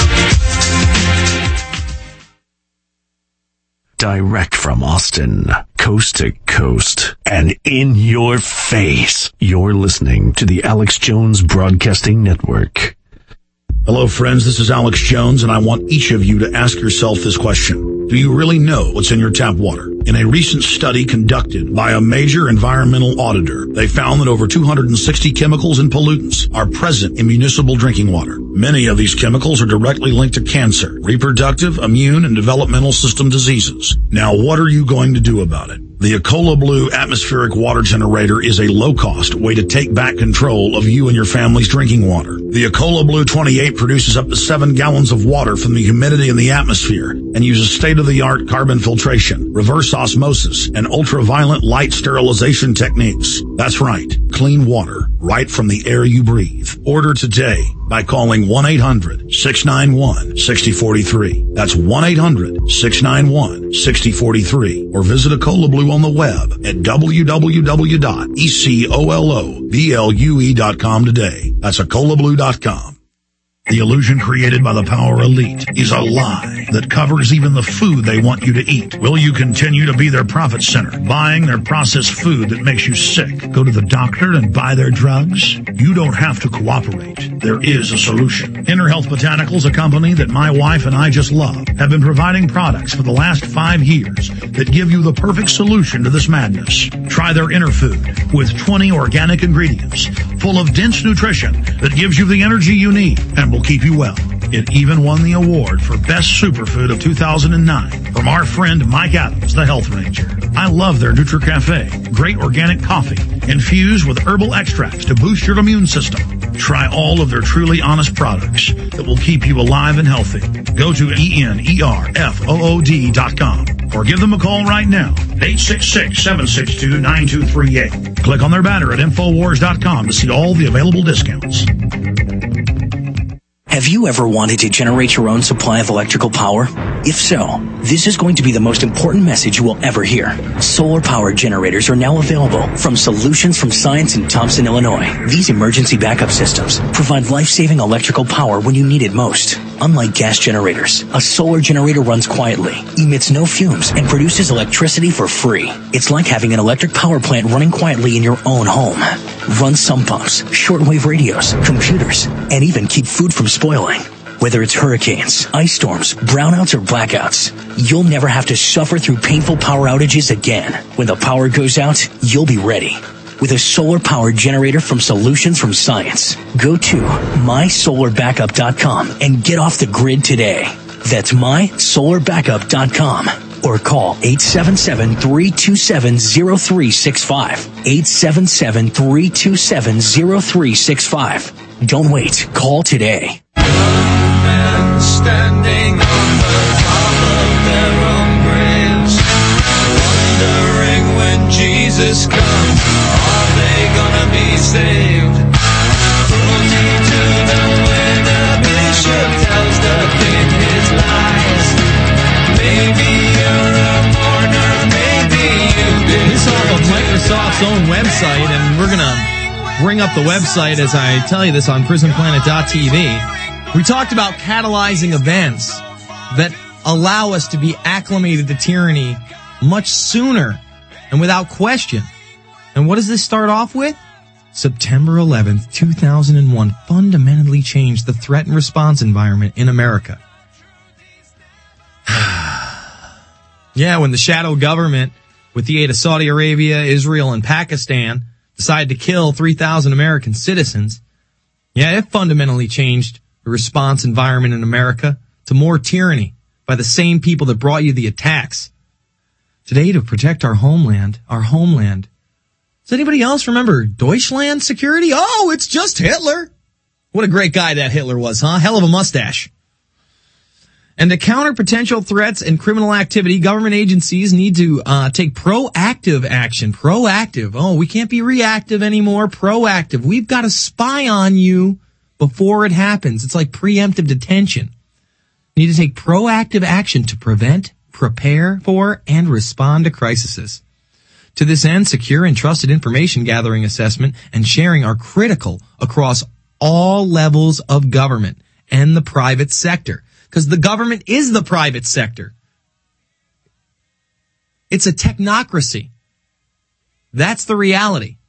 Direct from Austin, coast to coast, and in your face. You're listening to the Alex Jones Broadcasting Network. Hello, friends. This is Alex Jones, and I want each of you to ask yourself this question. Do you really know what's in your tap water? In a recent study conducted by a major environmental auditor, they found that over two hundred sixty chemicals and pollutants are present in municipal drinking water. Many of these chemicals are directly linked to cancer, reproductive, immune, and developmental system diseases. Now, what are you going to do about it? The Ecola Blue atmospheric water generator is a low-cost way to take back control of you and your family's drinking water. The Ecola Blue twenty-eight produces up to seven gallons of water from the humidity in the atmosphere and uses state-of-the-art carbon filtration, reverse osmosis, and ultraviolet light sterilization techniques. That's right, clean water right from the air you breathe. Order today by calling one eight hundred, six nine one, six oh four three. That's one eight hundred, six nine one, six oh four three. Or visit Ecola Blue on the web at w w w dot ecoloblu dot com today. That's ecola blue dot com. The illusion created by the power elite is a lie that covers even the food they want you to eat. Will you continue to be their profit center, buying their processed food that makes you sick? Go to the doctor and buy their drugs? You don't have to cooperate. There is a solution. Inner Health Botanicals, a company that my wife and I just love, have been providing products for the last five years that give you the perfect solution to this madness. Try their Inner Food with twenty organic ingredients full of dense nutrition that gives you the energy you need and will keep you well. It even won the award for Best Superfood of two thousand nine from our friend Mike Adams, the Health Ranger. I love their NutriCafe. Great organic coffee infused with herbal extracts to boost your immune system. Try all of their truly honest products that will keep you alive and healthy. Go to E N E R F O O D dot com or give them a call right now, eight six six, seven six two, nine two three eight. Click on their banner at infowars dot com to see all the available discounts. Have you ever wanted to generate your own supply of electrical power? If so, this is going to be the most important message you will ever hear. Solar power generators are now available from Solutions from Science in Thompson, Illinois. These emergency backup systems provide life-saving electrical power when you need it most. Unlike gas generators, a solar generator runs quietly, emits no fumes, and produces electricity for free. It's like having an electric power plant running quietly in your own home. Run sump pumps, shortwave radios, computers, and even keep food from spoiling. Whether it's hurricanes, ice storms, brownouts, or blackouts, you'll never have to suffer through painful power outages again. When the power goes out, you'll be ready. With a solar power generator from Solutions from Science. Go to my solar backup dot com and get off the grid today. That's my solar backup dot com. Or call eight seven seven, three two seven, zero three six five. eight seven seven, three two seven, zero three six five. Don't wait. Call today. Man standing Jesus come, are they gonna be saved? Cruelty to them when the bishop tells the kid his lies. Maybe you're a foreigner, maybe you've been. This is off of Microsoft's own website, and we're gonna bring up the website as I tell you this on prison planet dot t v. We talked about catalyzing events that allow us to be acclimated to tyranny much sooner and without question. And what does this start off with? September eleventh, two thousand one fundamentally changed the threat and response environment in America. Yeah, when the shadow government, with the aid of Saudi Arabia, Israel, and Pakistan, decided to kill three thousand American citizens, yeah, it fundamentally changed the response environment in America to more tyranny by the same people that brought you the attacks. Today, to protect our homeland, our homeland. Does anybody else remember Deutschland security? Oh, it's just Hitler. What a great guy that Hitler was, huh? Hell of a mustache. And to counter potential threats and criminal activity, government agencies need to uh, take proactive action. Proactive. Oh, we can't be reactive anymore. Proactive. We've got to spy on you before it happens. It's like preemptive detention. You need to take proactive action to prevent, prepare for, and respond to crises. To this end, secure and trusted information gathering, assessment, and sharing are critical across all levels of government and the private sector. Because the government is the private sector. It's a technocracy. That's the reality.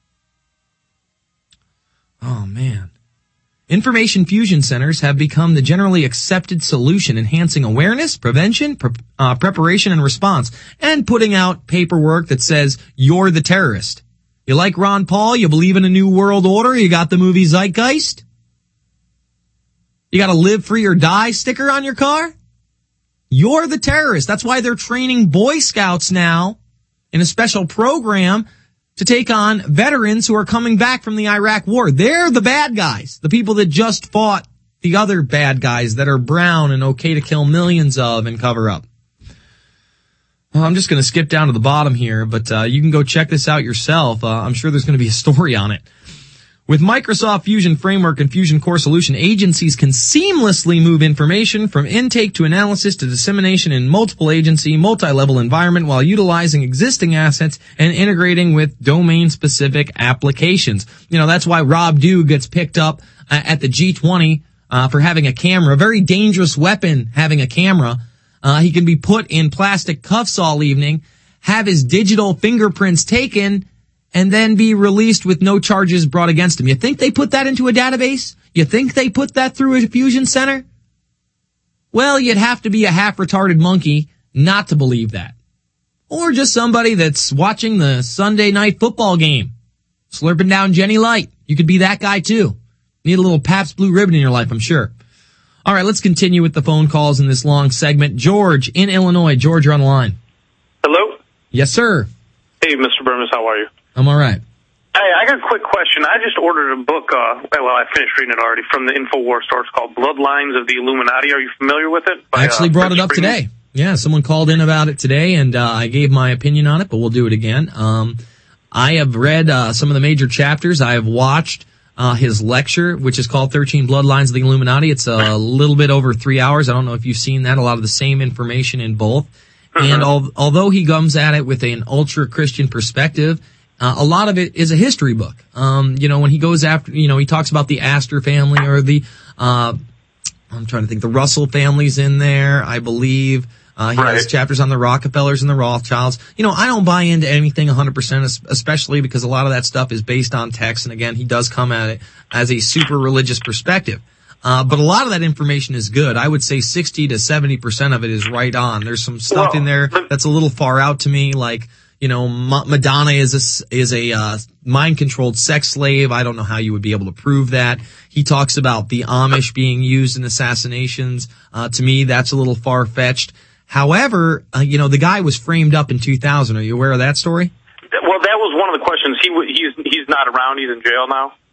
Oh, man. Information fusion centers have become the generally accepted solution, enhancing awareness, prevention, pre- uh, preparation, and response, and putting out paperwork that says, you're the terrorist. You like Ron Paul? You believe in a new world order? You got the movie Zeitgeist? You got a live free or die sticker on your car? You're the terrorist. That's why they're training Boy Scouts now in a special program to take on veterans who are coming back from the Iraq War. They're the bad guys, the people that just fought the other bad guys that are brown and okay to kill millions of and cover up. Well, I'm just going to skip down to the bottom here, but uh, you can go check this out yourself. Uh, I'm sure there's going to be a story on it. With Microsoft Fusion Framework and Fusion Core Solution, agencies can seamlessly move information from intake to analysis to dissemination in multiple agency, multi-level environment while utilizing existing assets and integrating with domain-specific applications. You know, that's why Rob Dew gets picked up uh, at the G twenty uh, for having a camera, a very dangerous weapon having a camera. Uh, he can be put in plastic cuffs all evening, have his digital fingerprints taken, and then be released with no charges brought against him. You think they put that into a database? You think they put that through a fusion center? Well, you'd have to be a half-retarded monkey not to believe that. Or just somebody that's watching the Sunday night football game, slurping down Jenny Light. You could be that guy too. Need a little Pabst Blue Ribbon in your life, I'm sure. All right, let's continue with the phone calls in this long segment. George in Illinois. George, you're on the line. Hello? Yes, sir. Hey, Mister Burns, how are you? I'm all right. Hey, I got a quick question. I just ordered a book, uh, well, I finished reading it already, from the InfoWars store. It's called Bloodlines of the Illuminati. Are you familiar with it? By, I actually uh, brought it up Freeman? today. Yeah, someone called in about it today, and uh, I gave my opinion on it, but we'll do it again. Um, I have read uh, some of the major chapters. I have watched uh, his lecture, which is called thirteen Bloodlines of the Illuminati. It's a little bit over three hours. I don't know if you've seen that. A lot of the same information in both. Mm-hmm. And al- although he comes at it with an ultra-Christian perspective, Uh, a lot of it is a history book. Um, you know, when he goes after, you know, he talks about the Astor family or the, uh, I'm trying to think, the Russell family's in there, I believe. Uh, he right. has chapters on the Rockefellers and the Rothschilds. You know, I don't buy into anything one hundred percent, especially because a lot of that stuff is based on text. And again, he does come at it as a super religious perspective. Uh, but a lot of that information is good. I would say sixty to seventy percent of it is right on. There's some stuff well, in there that's a little far out to me, like, you know, Madonna is a, is a, uh, mind-controlled sex slave. I don't know how you would be able to prove that. He talks about the Amish being used in assassinations. Uh, to me, that's a little far-fetched. However, uh, you know, the guy was framed up in two thousand. Are you aware of that story? Well, that was one of the questions. He he's he's not around. He's in jail now.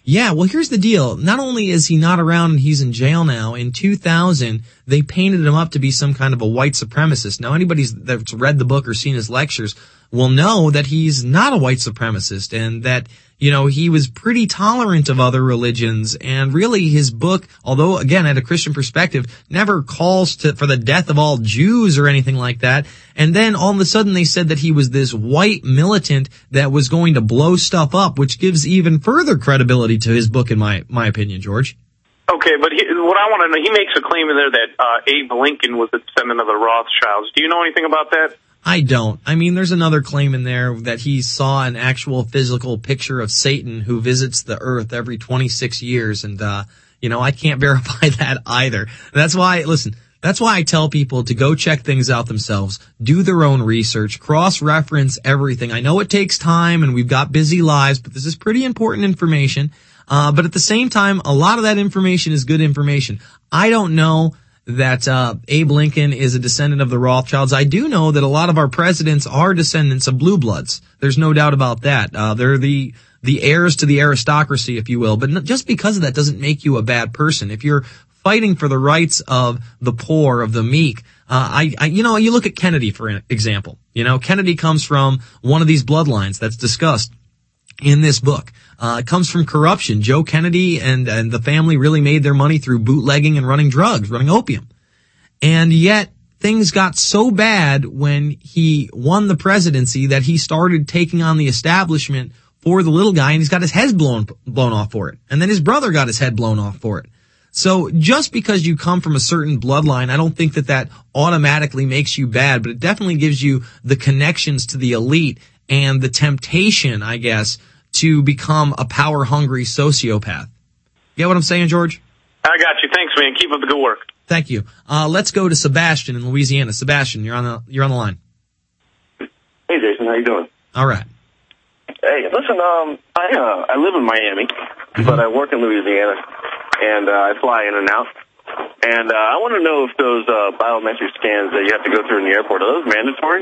Yeah, well, here's the deal. Not only is he not around and he's in jail now, in two thousand, they painted him up to be some kind of a white supremacist. Now, anybody that's read the book or seen his lectures will know that he's not a white supremacist and that, you know, he was pretty tolerant of other religions. And really his book, although, again, at a Christian perspective, never calls to for the death of all Jews or anything like that. And then all of a sudden they said that he was this white militant that was going to blow stuff up, which gives even further credibility to his book, in my my opinion, George. Okay, but he, what I want to know, he makes a claim in there that uh, Abe Lincoln was a descendant of the Rothschilds. Do you know anything about that? I don't. I mean, there's another claim in there that he saw an actual physical picture of Satan who visits the earth every twenty-six years. And, uh, you know, I can't verify that either. That's why, listen, that's why I tell people to go check things out themselves, do their own research, cross-reference everything. I know it takes time and we've got busy lives, but this is pretty important information. Uh, but at the same time, a lot of that information is good information. I don't know that uh Abe Lincoln is a descendant of the Rothschilds. I do know that a lot of our presidents are descendants of blue bloods. There's no doubt about that. Uh they're the the heirs to the aristocracy, if you will. But not, just because of that doesn't make you a bad person. If you're fighting for the rights of the poor, of the meek, uh I, I you know, you look at Kennedy, for example. You know, Kennedy comes from one of these bloodlines that's discussed in this book. Uh, it comes from corruption. Joe Kennedy and, and the family really made their money through bootlegging and running drugs, running opium. And yet things got so bad when he won the presidency that he started taking on the establishment for the little guy, and he's got his head blown, blown off for it. And then his brother got his head blown off for it. So just because you come from a certain bloodline, I don't think that that automatically makes you bad, but it definitely gives you the connections to the elite and the temptation, I guess, to become a power-hungry sociopath. You get what I'm saying, George? I got you. Thanks, man. Keep up the good work. Thank you. Uh, let's go to Sebastian in Louisiana. Sebastian, you're on the you're on the line. Hey, Jason, how you doing? All right. Hey, listen, um, I uh, I live in Miami, mm-hmm. but I work in Louisiana, and uh, I fly in and out. And uh, I want to know if those uh, biometric scans that you have to go through in the airport, are those mandatory?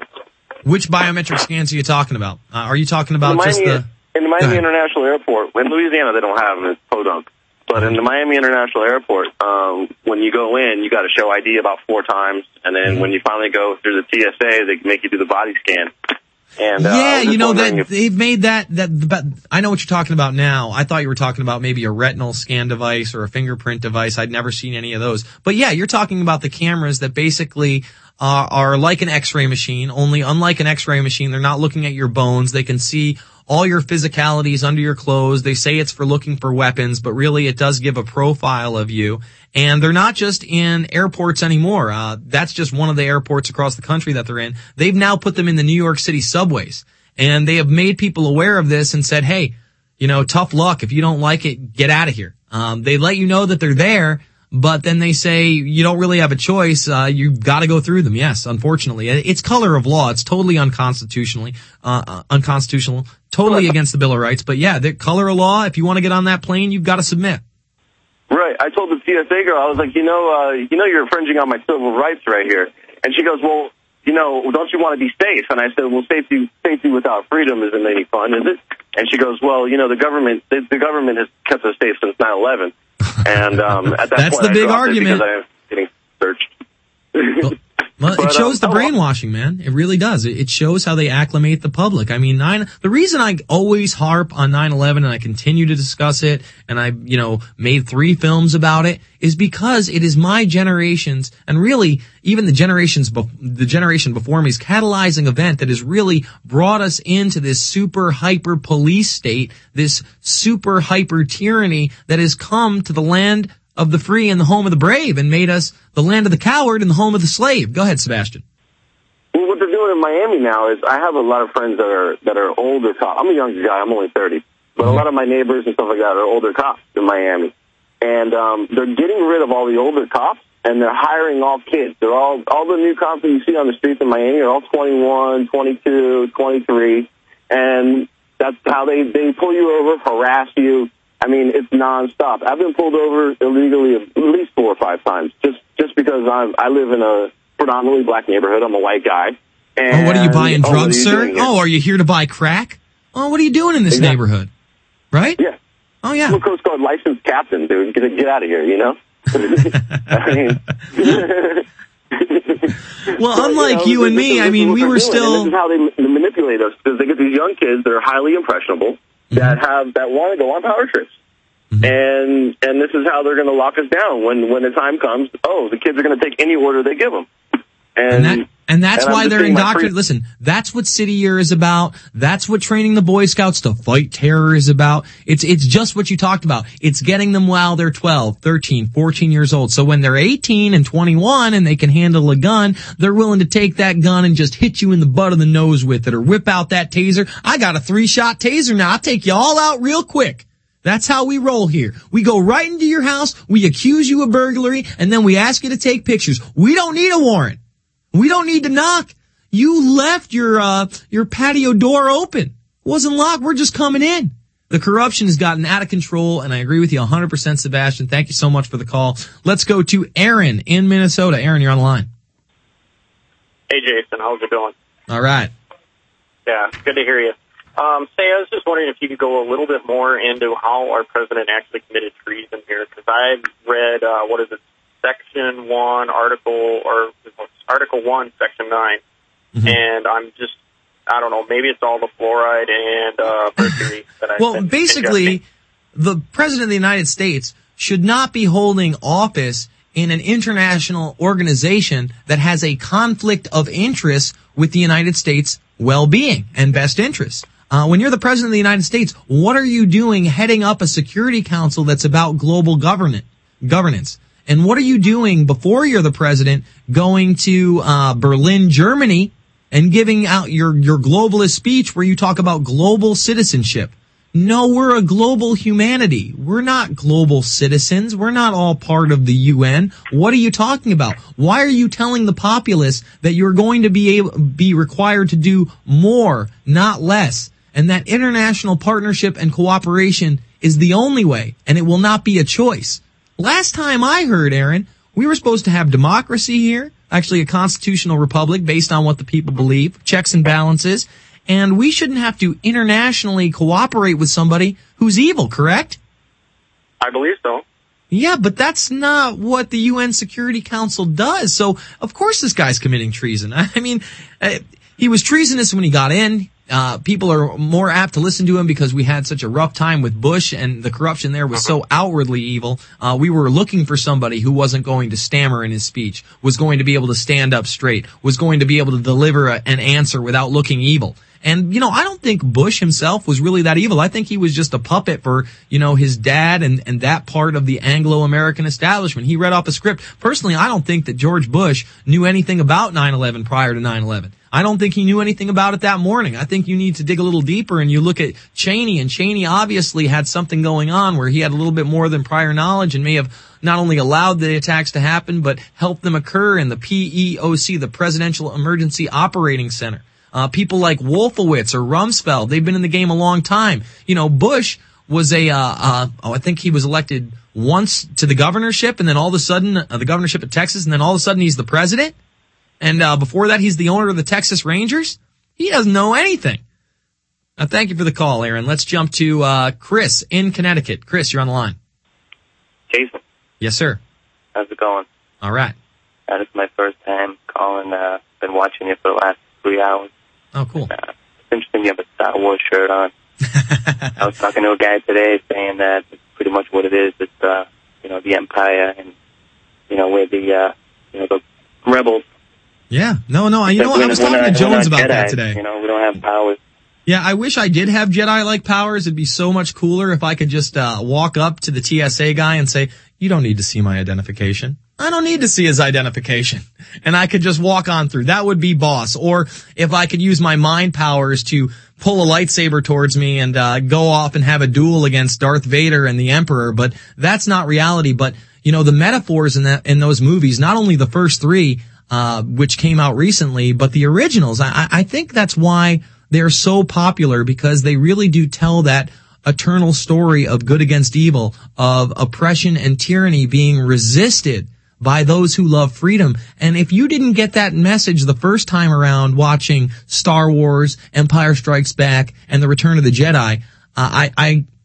Which biometric scans are you talking about? Uh, are you talking about Miami, just the... In the Miami International Airport, in Louisiana they don't have them, it's podunk. But in the Miami International Airport, um, when you go in, you got to show I D about four times, and then when you finally go through the T S A, they make you do the body scan. And, uh, yeah, you know that if- they've made that that. But I know what you're talking about now. I thought you were talking about maybe a retinal scan device or a fingerprint device. I'd never seen any of those. But yeah, you're talking about the cameras that basically uh, are like an X-ray machine. Only unlike an X-ray machine, they're not looking at your bones. They can see all your physicalities under your clothes. They say it's for looking for weapons, but really it does give a profile of you. And they're not just in airports anymore. Uh, that's just one of the airports across the country that they're in. They've now put them in the New York City subways. And they have made people aware of this and said, hey, you know, tough luck. If you don't like it, get out of here. Um, they let you know that they're there, but then they say you don't really have a choice. Uh, you've got to go through them. Yes, unfortunately. It's color of law. It's totally unconstitutionally, uh, unconstitutional, totally against the Bill of Rights. But yeah, the color of law, if you want to get on that plane, you've got to submit. Right. I told the T S A girl, I was like, you know, uh, you know, you're infringing on my civil rights right here. And she goes, well, you know, don't you want to be safe? And I said, well, safety, safety without freedom isn't any fun, is it? And she goes, well, you know, the government, the, the government has kept us safe since nine eleven. And um, at that That's point, the big I dropped it argument. because I am getting searched. Well, well But, it shows um, the brainwashing, man. It really does. It, it shows how they acclimate the public. I mean, nine, the reason I always harp on nine eleven and I continue to discuss it and I, you know, made three films about it is because it is my generation's and really even the generations, be, the generation before me's catalyzing event that has really brought us into this super hyper police state, this super hyper tyranny that has come to the land of the free and the home of the brave and made us the land of the coward and the home of the slave. Go ahead, Sebastian. Well, what they're doing in Miami now is I have a lot of friends that are that are older cops. I'm a younger guy. I'm only thirty. But a lot of my neighbors and stuff like that are older cops in Miami. And um, they're getting rid of all the older cops, and they're hiring all kids. They're all, all the new cops that you see on the streets in Miami are all twenty-one, twenty-two, twenty-three. And that's how they, they pull you over, harass you. I mean, it's nonstop. I've been pulled over illegally at least four or five times, just just because I'm, I live in a predominantly black neighborhood. I'm a white guy. And, oh, what are you buying, oh, drugs, you sir? Oh, are you here to buy crack? Oh, what are you doing in this exactly. neighborhood? Right? Yeah. Oh, yeah. I'm a Coast Guard licensed captain, dude. Get, get out of here, you know? I mean, well, but, unlike you, know, you and me, is, I mean, we were doing. still... And this is how they manipulate us, because they get these young kids that are highly impressionable, mm-hmm. that have that want to go on power trips. Mm-hmm. And and this is how they're going to lock us down when, when the time comes. Oh, the kids are going to take any order they give them. And, and, that, and that's and why they're indoctrinated. Pre- Listen, that's what City Year is about. That's what training the Boy Scouts to fight terror is about. It's, it's just what you talked about. It's getting them while they're twelve, thirteen, fourteen years old. So when they're eighteen and twenty-one and they can handle a gun, they're willing to take that gun and just hit you in the butt of the nose with it or whip out that taser. I got a three shot taser now. I'll take you all out real quick. That's how we roll here. We go right into your house, we accuse you of burglary, and then we ask you to take pictures. We don't need a warrant. We don't need to knock. You left your, uh, your patio door open. It wasn't locked. We're just coming in. The corruption has gotten out of control, and I agree with you one hundred percent, Sebastian. Thank you so much for the call. Let's go to Aaron in Minnesota. Aaron, you're on the line. Hey, Jason. How's it going? All right. Yeah, good to hear you. Um, say, I was just wondering if you could go a little bit more into how our president actually committed treason here, because I've read, uh, what is it, Section one, Article, or Article one, Section nine, mm-hmm. and I'm just, I don't know, maybe it's all the fluoride and uh, mercury that I've Well, been basically, ingesting. the President of the United States should not be holding office in an international organization that has a conflict of interest with the United States' well-being and best interests. Uh, when you're the President of the United States, what are you doing heading up a Security Council that's about global governance? governance? And what are you doing before you're the president going to uh Berlin, Germany, and giving out your, your globalist speech where you talk about global citizenship? No, we're a global humanity. We're not global citizens. We're not all part of the U N. What are you talking about? Why are you telling the populace that you're going to be able, be required to do more, not less? And that international partnership and cooperation is the only way, and it will not be a choice. Last time I heard, Aaron, we were supposed to have democracy here, actually a constitutional republic based on what the people believe, checks and balances, and we shouldn't have to internationally cooperate with somebody who's evil, correct? I believe so. Yeah, but that's not what the U N Security Council does. So, of course this guy's committing treason. I mean, uh, he was treasonous when he got in. Uh, people are more apt to listen to him because we had such a rough time with Bush and the corruption there was so outwardly evil. Uh, we were looking for somebody who wasn't going to stammer in his speech, was going to be able to stand up straight, was going to be able to deliver a, an answer without looking evil. And, you know, I don't think Bush himself was really that evil. I think he was just a puppet for, you know, his dad and, and that part of the Anglo-American establishment. He read off a script. Personally, I don't think that George Bush knew anything about nine eleven prior to nine eleven. I don't think he knew anything about it that morning. I think you need to dig a little deeper and you look at Cheney, and Cheney obviously had something going on where he had a little bit more than prior knowledge and may have not only allowed the attacks to happen, but helped them occur in the P E O C, the Presidential Emergency Operating Center. Uh, people like Wolfowitz or Rumsfeld, they've been in the game a long time. You know, Bush was a, uh, uh, oh, I think he was elected once to the governorship, and then all of a sudden, uh, the governorship of Texas, and then all of a sudden he's the president. And uh, before that, he's the owner of the Texas Rangers. He doesn't know anything. Uh, thank you for the call, Aaron. Let's jump to uh, Chris in Connecticut. Chris, you're on the line. Jason. Yes, sir. How's it going? All right. Uh, this is my first time calling. Uh, been watching you for the last three hours. Oh, cool. Uh, it's interesting you have a Star Wars shirt on. I was talking to a guy today saying that it's pretty much what it is. It's, uh, you know, the Empire and, you know, where the, uh, you know, the rebels. Yeah. No, no. You know what? I was talking to Jones about that today. You know, we don't have powers. Yeah, I wish I did have Jedi-like powers. It'd be so much cooler if I could just uh walk up to the T S A guy and say, you don't need to see my identification. I don't need to see his identification. And I could just walk on through. That would be boss. Or if I could use my mind powers to pull a lightsaber towards me and uh go off and have a duel against Darth Vader and the Emperor. But that's not reality. But, you know, the metaphors in that in those movies, not only the first three, uh which came out recently, but the originals, I, I think that's why they're so popular, because they really do tell that eternal story of good against evil, of oppression and tyranny being resisted by those who love freedom. And if you didn't get that message the first time around watching Star Wars, Empire Strikes Back, and The Return of the Jedi, uh, I, I,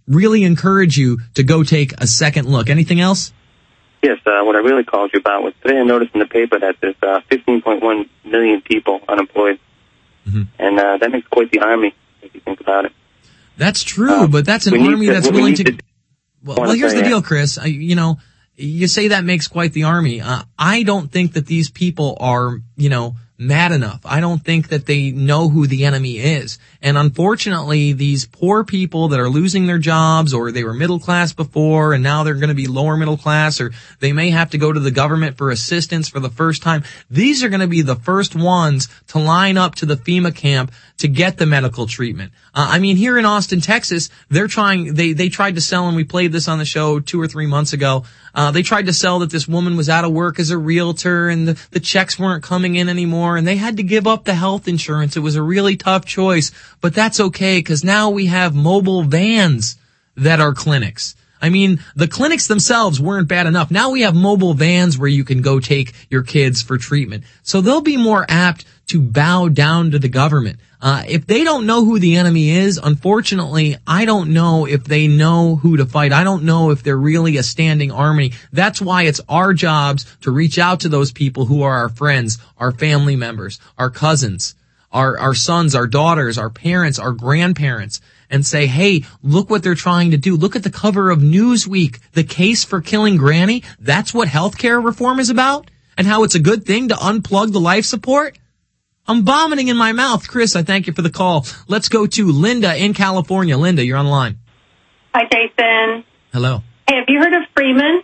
really encourage you to go take a second look. Anything else? Yes, uh, what I really called you about was today I noticed in the paper that there's uh, fifteen point one million people unemployed. Mm-hmm. And uh, that makes quite the army, if you think about it. That's true, uh, but that's an army to, that's willing to... to well, well, here's the deal, Chris. I, you know, you say that makes quite the army. Uh, I don't think that these people are, you know, mad enough. I don't think that they know who the enemy is. And unfortunately, these poor people that are losing their jobs, or they were middle class before and now they're going to be lower middle class, or they may have to go to the government for assistance for the first time. These are going to be the first ones to line up to the FEMA camp to get the medical treatment. Uh, I mean, here in Austin, Texas, they're trying, they, they tried to sell, and we played this on the show two or three months ago. Uh, they tried to sell that this woman was out of work as a realtor and the, the checks weren't coming in anymore, and they had to give up the health insurance. It was a really tough choice, but that's okay because now we have mobile vans that are clinics. I mean, the clinics themselves weren't bad enough. Now we have mobile vans where you can go take your kids for treatment. So they'll be more apt to bow down to the government. Uh, if they don't know who the enemy is, unfortunately, I don't know if they know who to fight. I don't know if they're really a standing army. That's why it's our jobs to reach out to those people who are our friends, our family members, our cousins, our, our sons, our daughters, our parents, our grandparents, and say, hey, look what they're trying to do. Look at the cover of Newsweek, the case for killing Granny. That's what healthcare reform is about, and how it's a good thing to unplug the life support. I'm vomiting in my mouth. Chris, I thank you for the call. Let's go to Linda in California. Linda, you're on the line. Hi, Jason. Hello. Hey, have you heard of Freeman?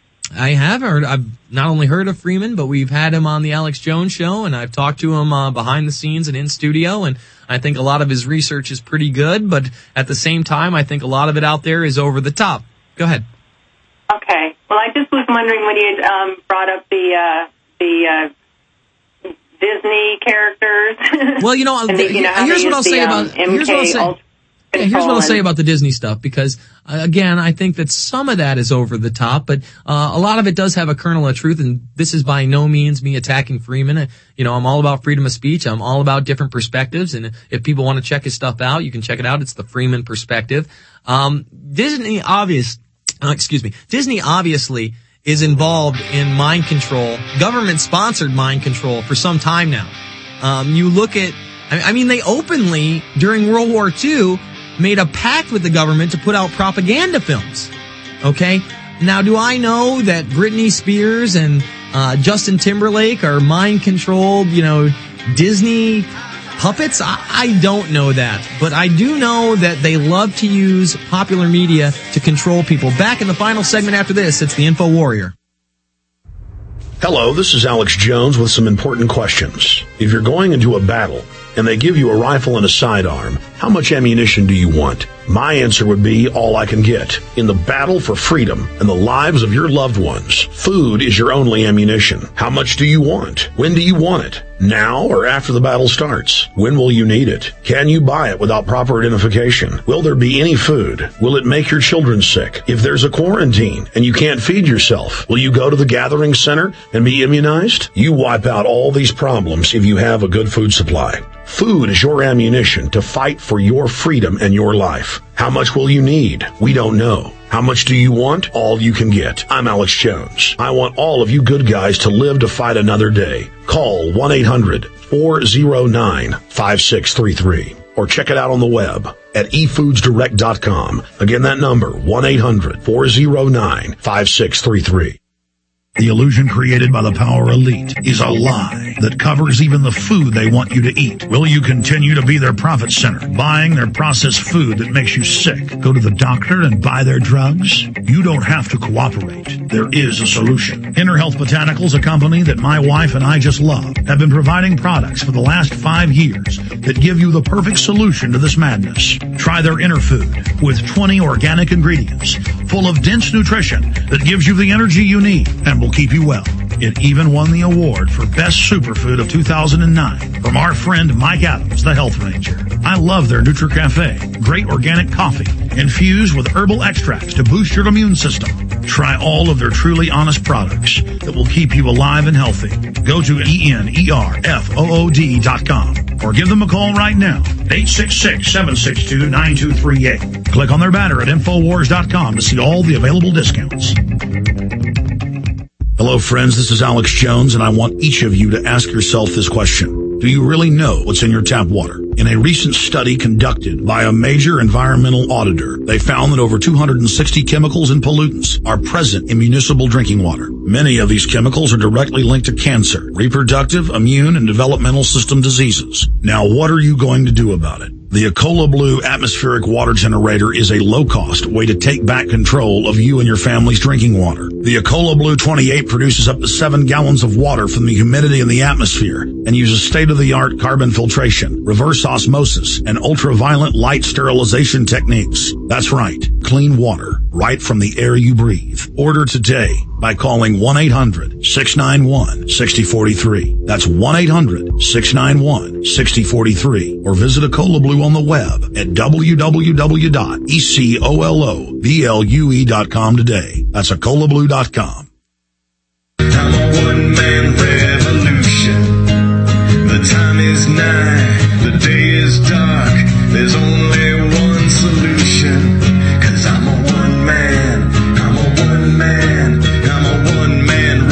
I have heard. I've not only heard of Freeman, but we've had him on the Alex Jones Show, and I've talked to him uh, behind the scenes and in studio, and I think a lot of his research is pretty good, but at the same time, I think a lot of it out there is over the top. Go ahead. Okay. Well, I just was wondering when you um, brought up the uh, the uh, Disney characters. Well, you know, the, you know here's what I'll say the, about um, here's what I'll say. Yeah, here's what I'll say about the Disney stuff, because uh, again, I think that some of that is over the top, but uh, a lot of it does have a kernel of truth, and this is by no means me attacking Freeman. Uh, you know, I'm all about freedom of speech. I'm all about different perspectives, and if people want to check his stuff out, you can check it out. It's the Freeman Perspective. Um, Disney obvious, uh, excuse me, Disney obviously is involved in mind control, government-sponsored mind control for some time now. Um, you look at, I mean, they openly, during World War Two, made a pact with the government to put out propaganda films. Okay? Now, do I know that Britney Spears and uh, Justin Timberlake are mind-controlled, you know, Disney puppets? I, I don't know that. But I do know that they love to use popular media to control people. Back in the final segment after this, it's the Info Warrior. Hello, this is Alex Jones with some important questions. If you're going into a battle and they give you a rifle and a sidearm, how much ammunition do you want? My answer would be all I can get. In the battle for freedom and the lives of your loved ones, food is your only ammunition. How much do you want? When do you want it? Now or after the battle starts? When will you need it? Can you buy it without proper identification? Will there be any food? Will it make your children sick? If there's a quarantine and you can't feed yourself, will you go to the gathering center and be immunized? You wipe out all these problems if you have a good food supply. Food is your ammunition to fight for your freedom and your life. How much will you need? We don't know. How much do you want? All you can get. I'm Alex Jones. I want all of you good guys to live to fight another day. Call one eight hundred four oh nine five six three three or check it out on the web at e foods direct dot com. Again, that number, one eight hundred four oh nine five six three three. The illusion created by the power elite is a lie that covers even the food they want you to eat. Will you continue to be their profit center, buying their processed food that makes you sick? Go to the doctor and buy their drugs? You don't have to cooperate. There is a solution. Inner Health Botanicals, a company that my wife and I just love, have been providing products for the last five years that give you the perfect solution to this madness. Try their Inner Food with twenty organic ingredients full of dense nutrition that gives you the energy you need and will keep you well. It even won the award for Best Superfood of two thousand nine from our friend Mike Adams, the Health Ranger. I love their NutriCafe, great organic coffee infused with herbal extracts to boost your immune system. Try all of their truly honest products that will keep you alive and healthy. Go to E N E R F O O D dot com or give them a call right now at eight six six, seven six two, nine two three eight. Click on their banner at Infowars dot com to see all the available discounts. Hello, friends. This is Alex Jones, and I want each of you to ask yourself this question. Do you really know what's in your tap water? In a recent study conducted by a major environmental auditor, they found that over two hundred sixty chemicals and pollutants are present in municipal drinking water. Many of these chemicals are directly linked to cancer, reproductive, immune, and developmental system diseases. Now, what are you going to do about it? The Ecola Blue atmospheric water generator is a low-cost way to take back control of you and your family's drinking water. The Ecola Blue twenty-eight produces up to seven gallons of water from the humidity in the atmosphere and uses state-of-the-art carbon filtration, reverse osmosis, and ultraviolet light sterilization techniques. That's right, clean water right from the air you breathe. Order today by calling one eight hundred, six nine one, six zero four three. That's one eight hundred, six nine one, six zero four three. Or visit Ecola Blue on the web at w w w dot ecoloblu dot com today. That's ecola blue dot com. I'm a one-man revolution. The time is nigh, the day is dark. There's only one solution. Cause I'm a one-man, I'm a one-man, I'm a one-man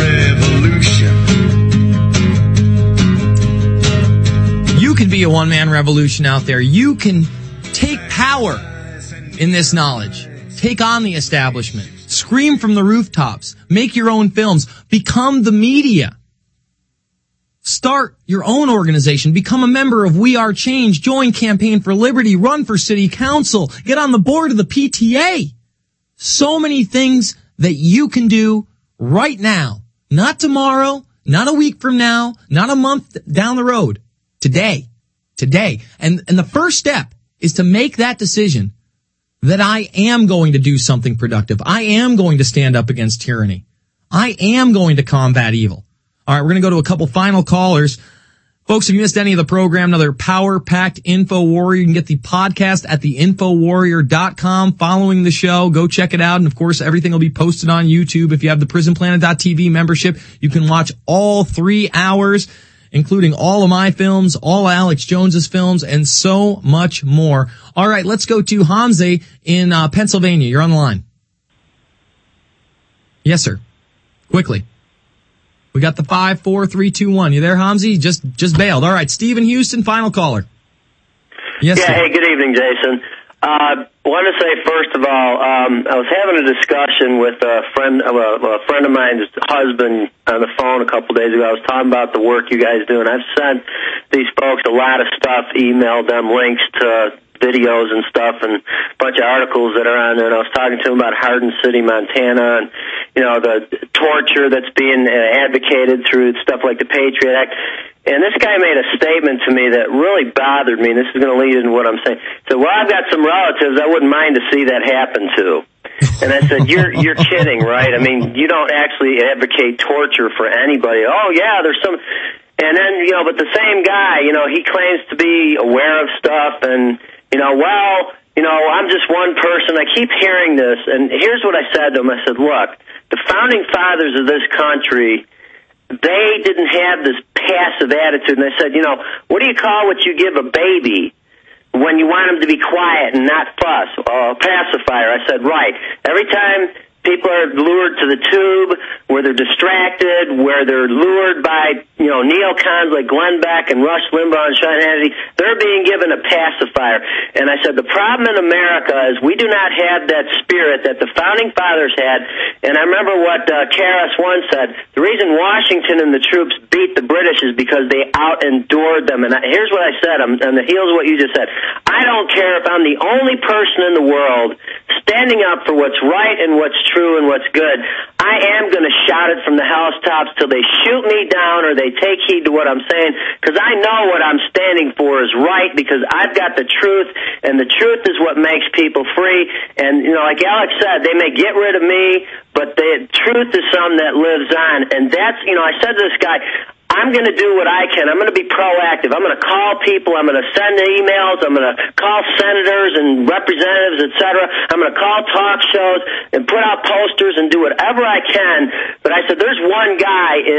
revolution. You can be a one-man revolution out there. You can take power in this knowledge. Take on the establishment. Scream from the rooftops. Make your own films. Become the media. Start your own organization. Become a member of We Are Change. Join Campaign for Liberty. Run for city council. Get on the board of the P T A. So many things that you can do right now. Not tomorrow. Not a week from now. Not a month down the road. Today. Today. And, and the first step is to make that decision that I am going to do something productive. I am going to stand up against tyranny. I am going to combat evil. All right, we're going to go to a couple final callers. Folks, if you missed any of the program, another power-packed Info Warrior, you can get the podcast at the info warrior dot com following the show. Go check it out. And, of course, everything will be posted on YouTube. If you have the prison planet dot t v membership, you can watch all three hours, including all of my films, all Alex Jones's films, and so much more. All right, let's go to Hamze in uh, Pennsylvania. You're on the line. Yes, sir. Quickly. We got the five, four, three, two, one. You there, Hamze? Just just bailed. All right, Steve in Houston, final caller. Yes, yeah, sir. hey, good evening, Jason. Uh, wanted to say, first of all, um, I was having a discussion with a friend of a, a friend of mine's husband on the phone a couple days ago. I was talking about the work you guys do, and I've sent these folks a lot of stuff, emailed them links to videos and stuff and a bunch of articles that are on there. And I was talking to them about Hardin City, Montana, and, you know, the torture that's being uh, advocated through stuff like the Patriot Act. And this guy made a statement to me that really bothered me, and this is going to lead into what I'm saying. He said, well, I've got some relatives I wouldn't mind to see that happen to. And I said, you're you're kidding, right? I mean, you don't actually advocate torture for anybody. Oh, yeah, there's some... And then, you know, but the same guy, you know, he claims to be aware of stuff and, you know, well, you know, I'm just one person. I keep hearing this, and here's what I said to him. I said, look, the founding fathers of this country, they didn't have this passive attitude. And I said, you know, what do you call what you give a baby when you want him to be quiet and not fuss? Oh, a pacifier. I said, right. Every time people are lured to the tube, where they're distracted, where they're lured by, you know, neocons like Glenn Beck and Rush Limbaugh and Sean Hannity, they're being given a pacifier. And I said, the problem in America is we do not have that spirit that the founding fathers had. And I remember what uh, Karras once said, the reason Washington and the troops beat the British is because they out-endured them. And I, here's what I said, I'm on the heels of what you just said. I don't care if I'm the only person in the world standing up for what's right and what's true and what's good. I am going to shout it from the housetops till they shoot me down or they take heed to what I'm saying, because I know what I'm standing for is right, because I've got the truth, and the truth is what makes people free. And, you know, like Alex said, they may get rid of me, but the truth is something that lives on. And that's, you know, I said to this guy, I'm going to do what I can. I'm going to be proactive. I'm going to call people. I'm going to send emails. I'm going to call senators and representatives, et cetera. I'm going to call talk shows and put out posters and do whatever I can. But I said, there's one guy in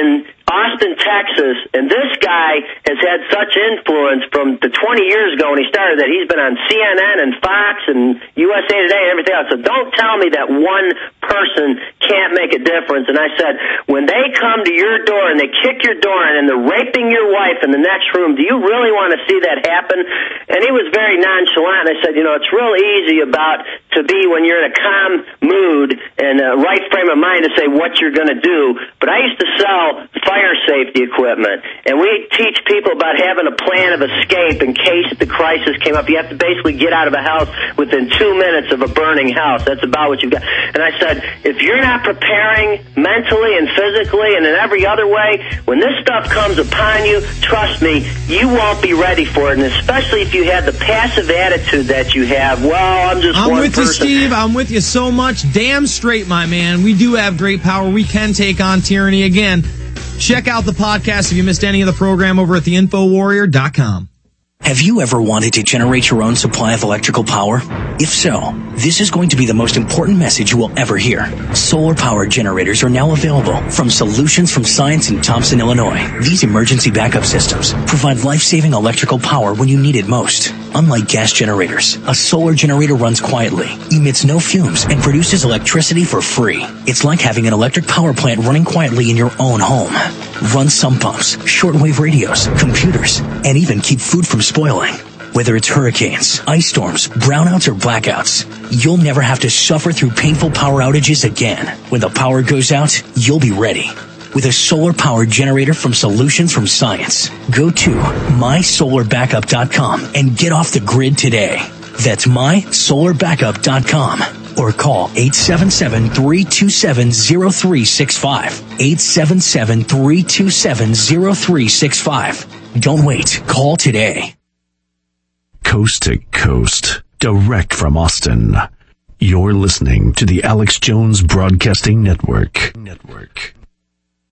Austin, Texas, and this guy has had such influence from the twenty years ago when he started that he's been on C N N and Fox and U S A Today and everything else. So don't tell me that one person can't make a difference. And I said, when they come to your door and they kick your door in and they're raping your wife in the next room, do you really want to see that happen? And he was very nonchalant. And I said, you know, it's real easy about to be when you're in a calm mood and a right frame of mind to say what you're going to do. But I used to sell fire safety equipment, and we teach people about having a plan of escape in case the crisis came up. You have to basically get out of a house within two minutes of a burning house. That's about what you've got. And I said, if you're not preparing mentally and physically and in every other way, when this stuff comes upon you, trust me, you won't be ready for it. And especially if you have the passive attitude that you have, well, I'm just I'm one with person. you, Steve. I'm with you so much. Damn straight, my man. We do have great power. We can take on tyranny again. Check out the podcast if you missed any of the program over at the info warrior dot com. Have you ever wanted to generate your own supply of electrical power? If so, this is going to be the most important message you will ever hear. Solar power generators are now available from Solutions from Science in Thompson, Illinois. These emergency backup systems provide life-saving electrical power when you need it most. Unlike gas generators, a solar generator runs quietly, emits no fumes, and produces electricity for free. It's like having an electric power plant running quietly in your own home. Run sump pumps, shortwave radios, computers, and even keep food from spoiling. Whether it's hurricanes, ice storms, brownouts, or blackouts, you'll never have to suffer through painful power outages again. When the power goes out, you'll be ready. With a solar power generator from Solutions from Science, go to my solar backup dot com and get off the grid today. That's my solar backup dot com. Or call eight seven seven, three two seven, zero three six five. eight seven seven, three two seven, zero three six five. Don't wait. Call today. Coast to coast, direct from Austin. You're listening to the Alex Jones Broadcasting Network. Network.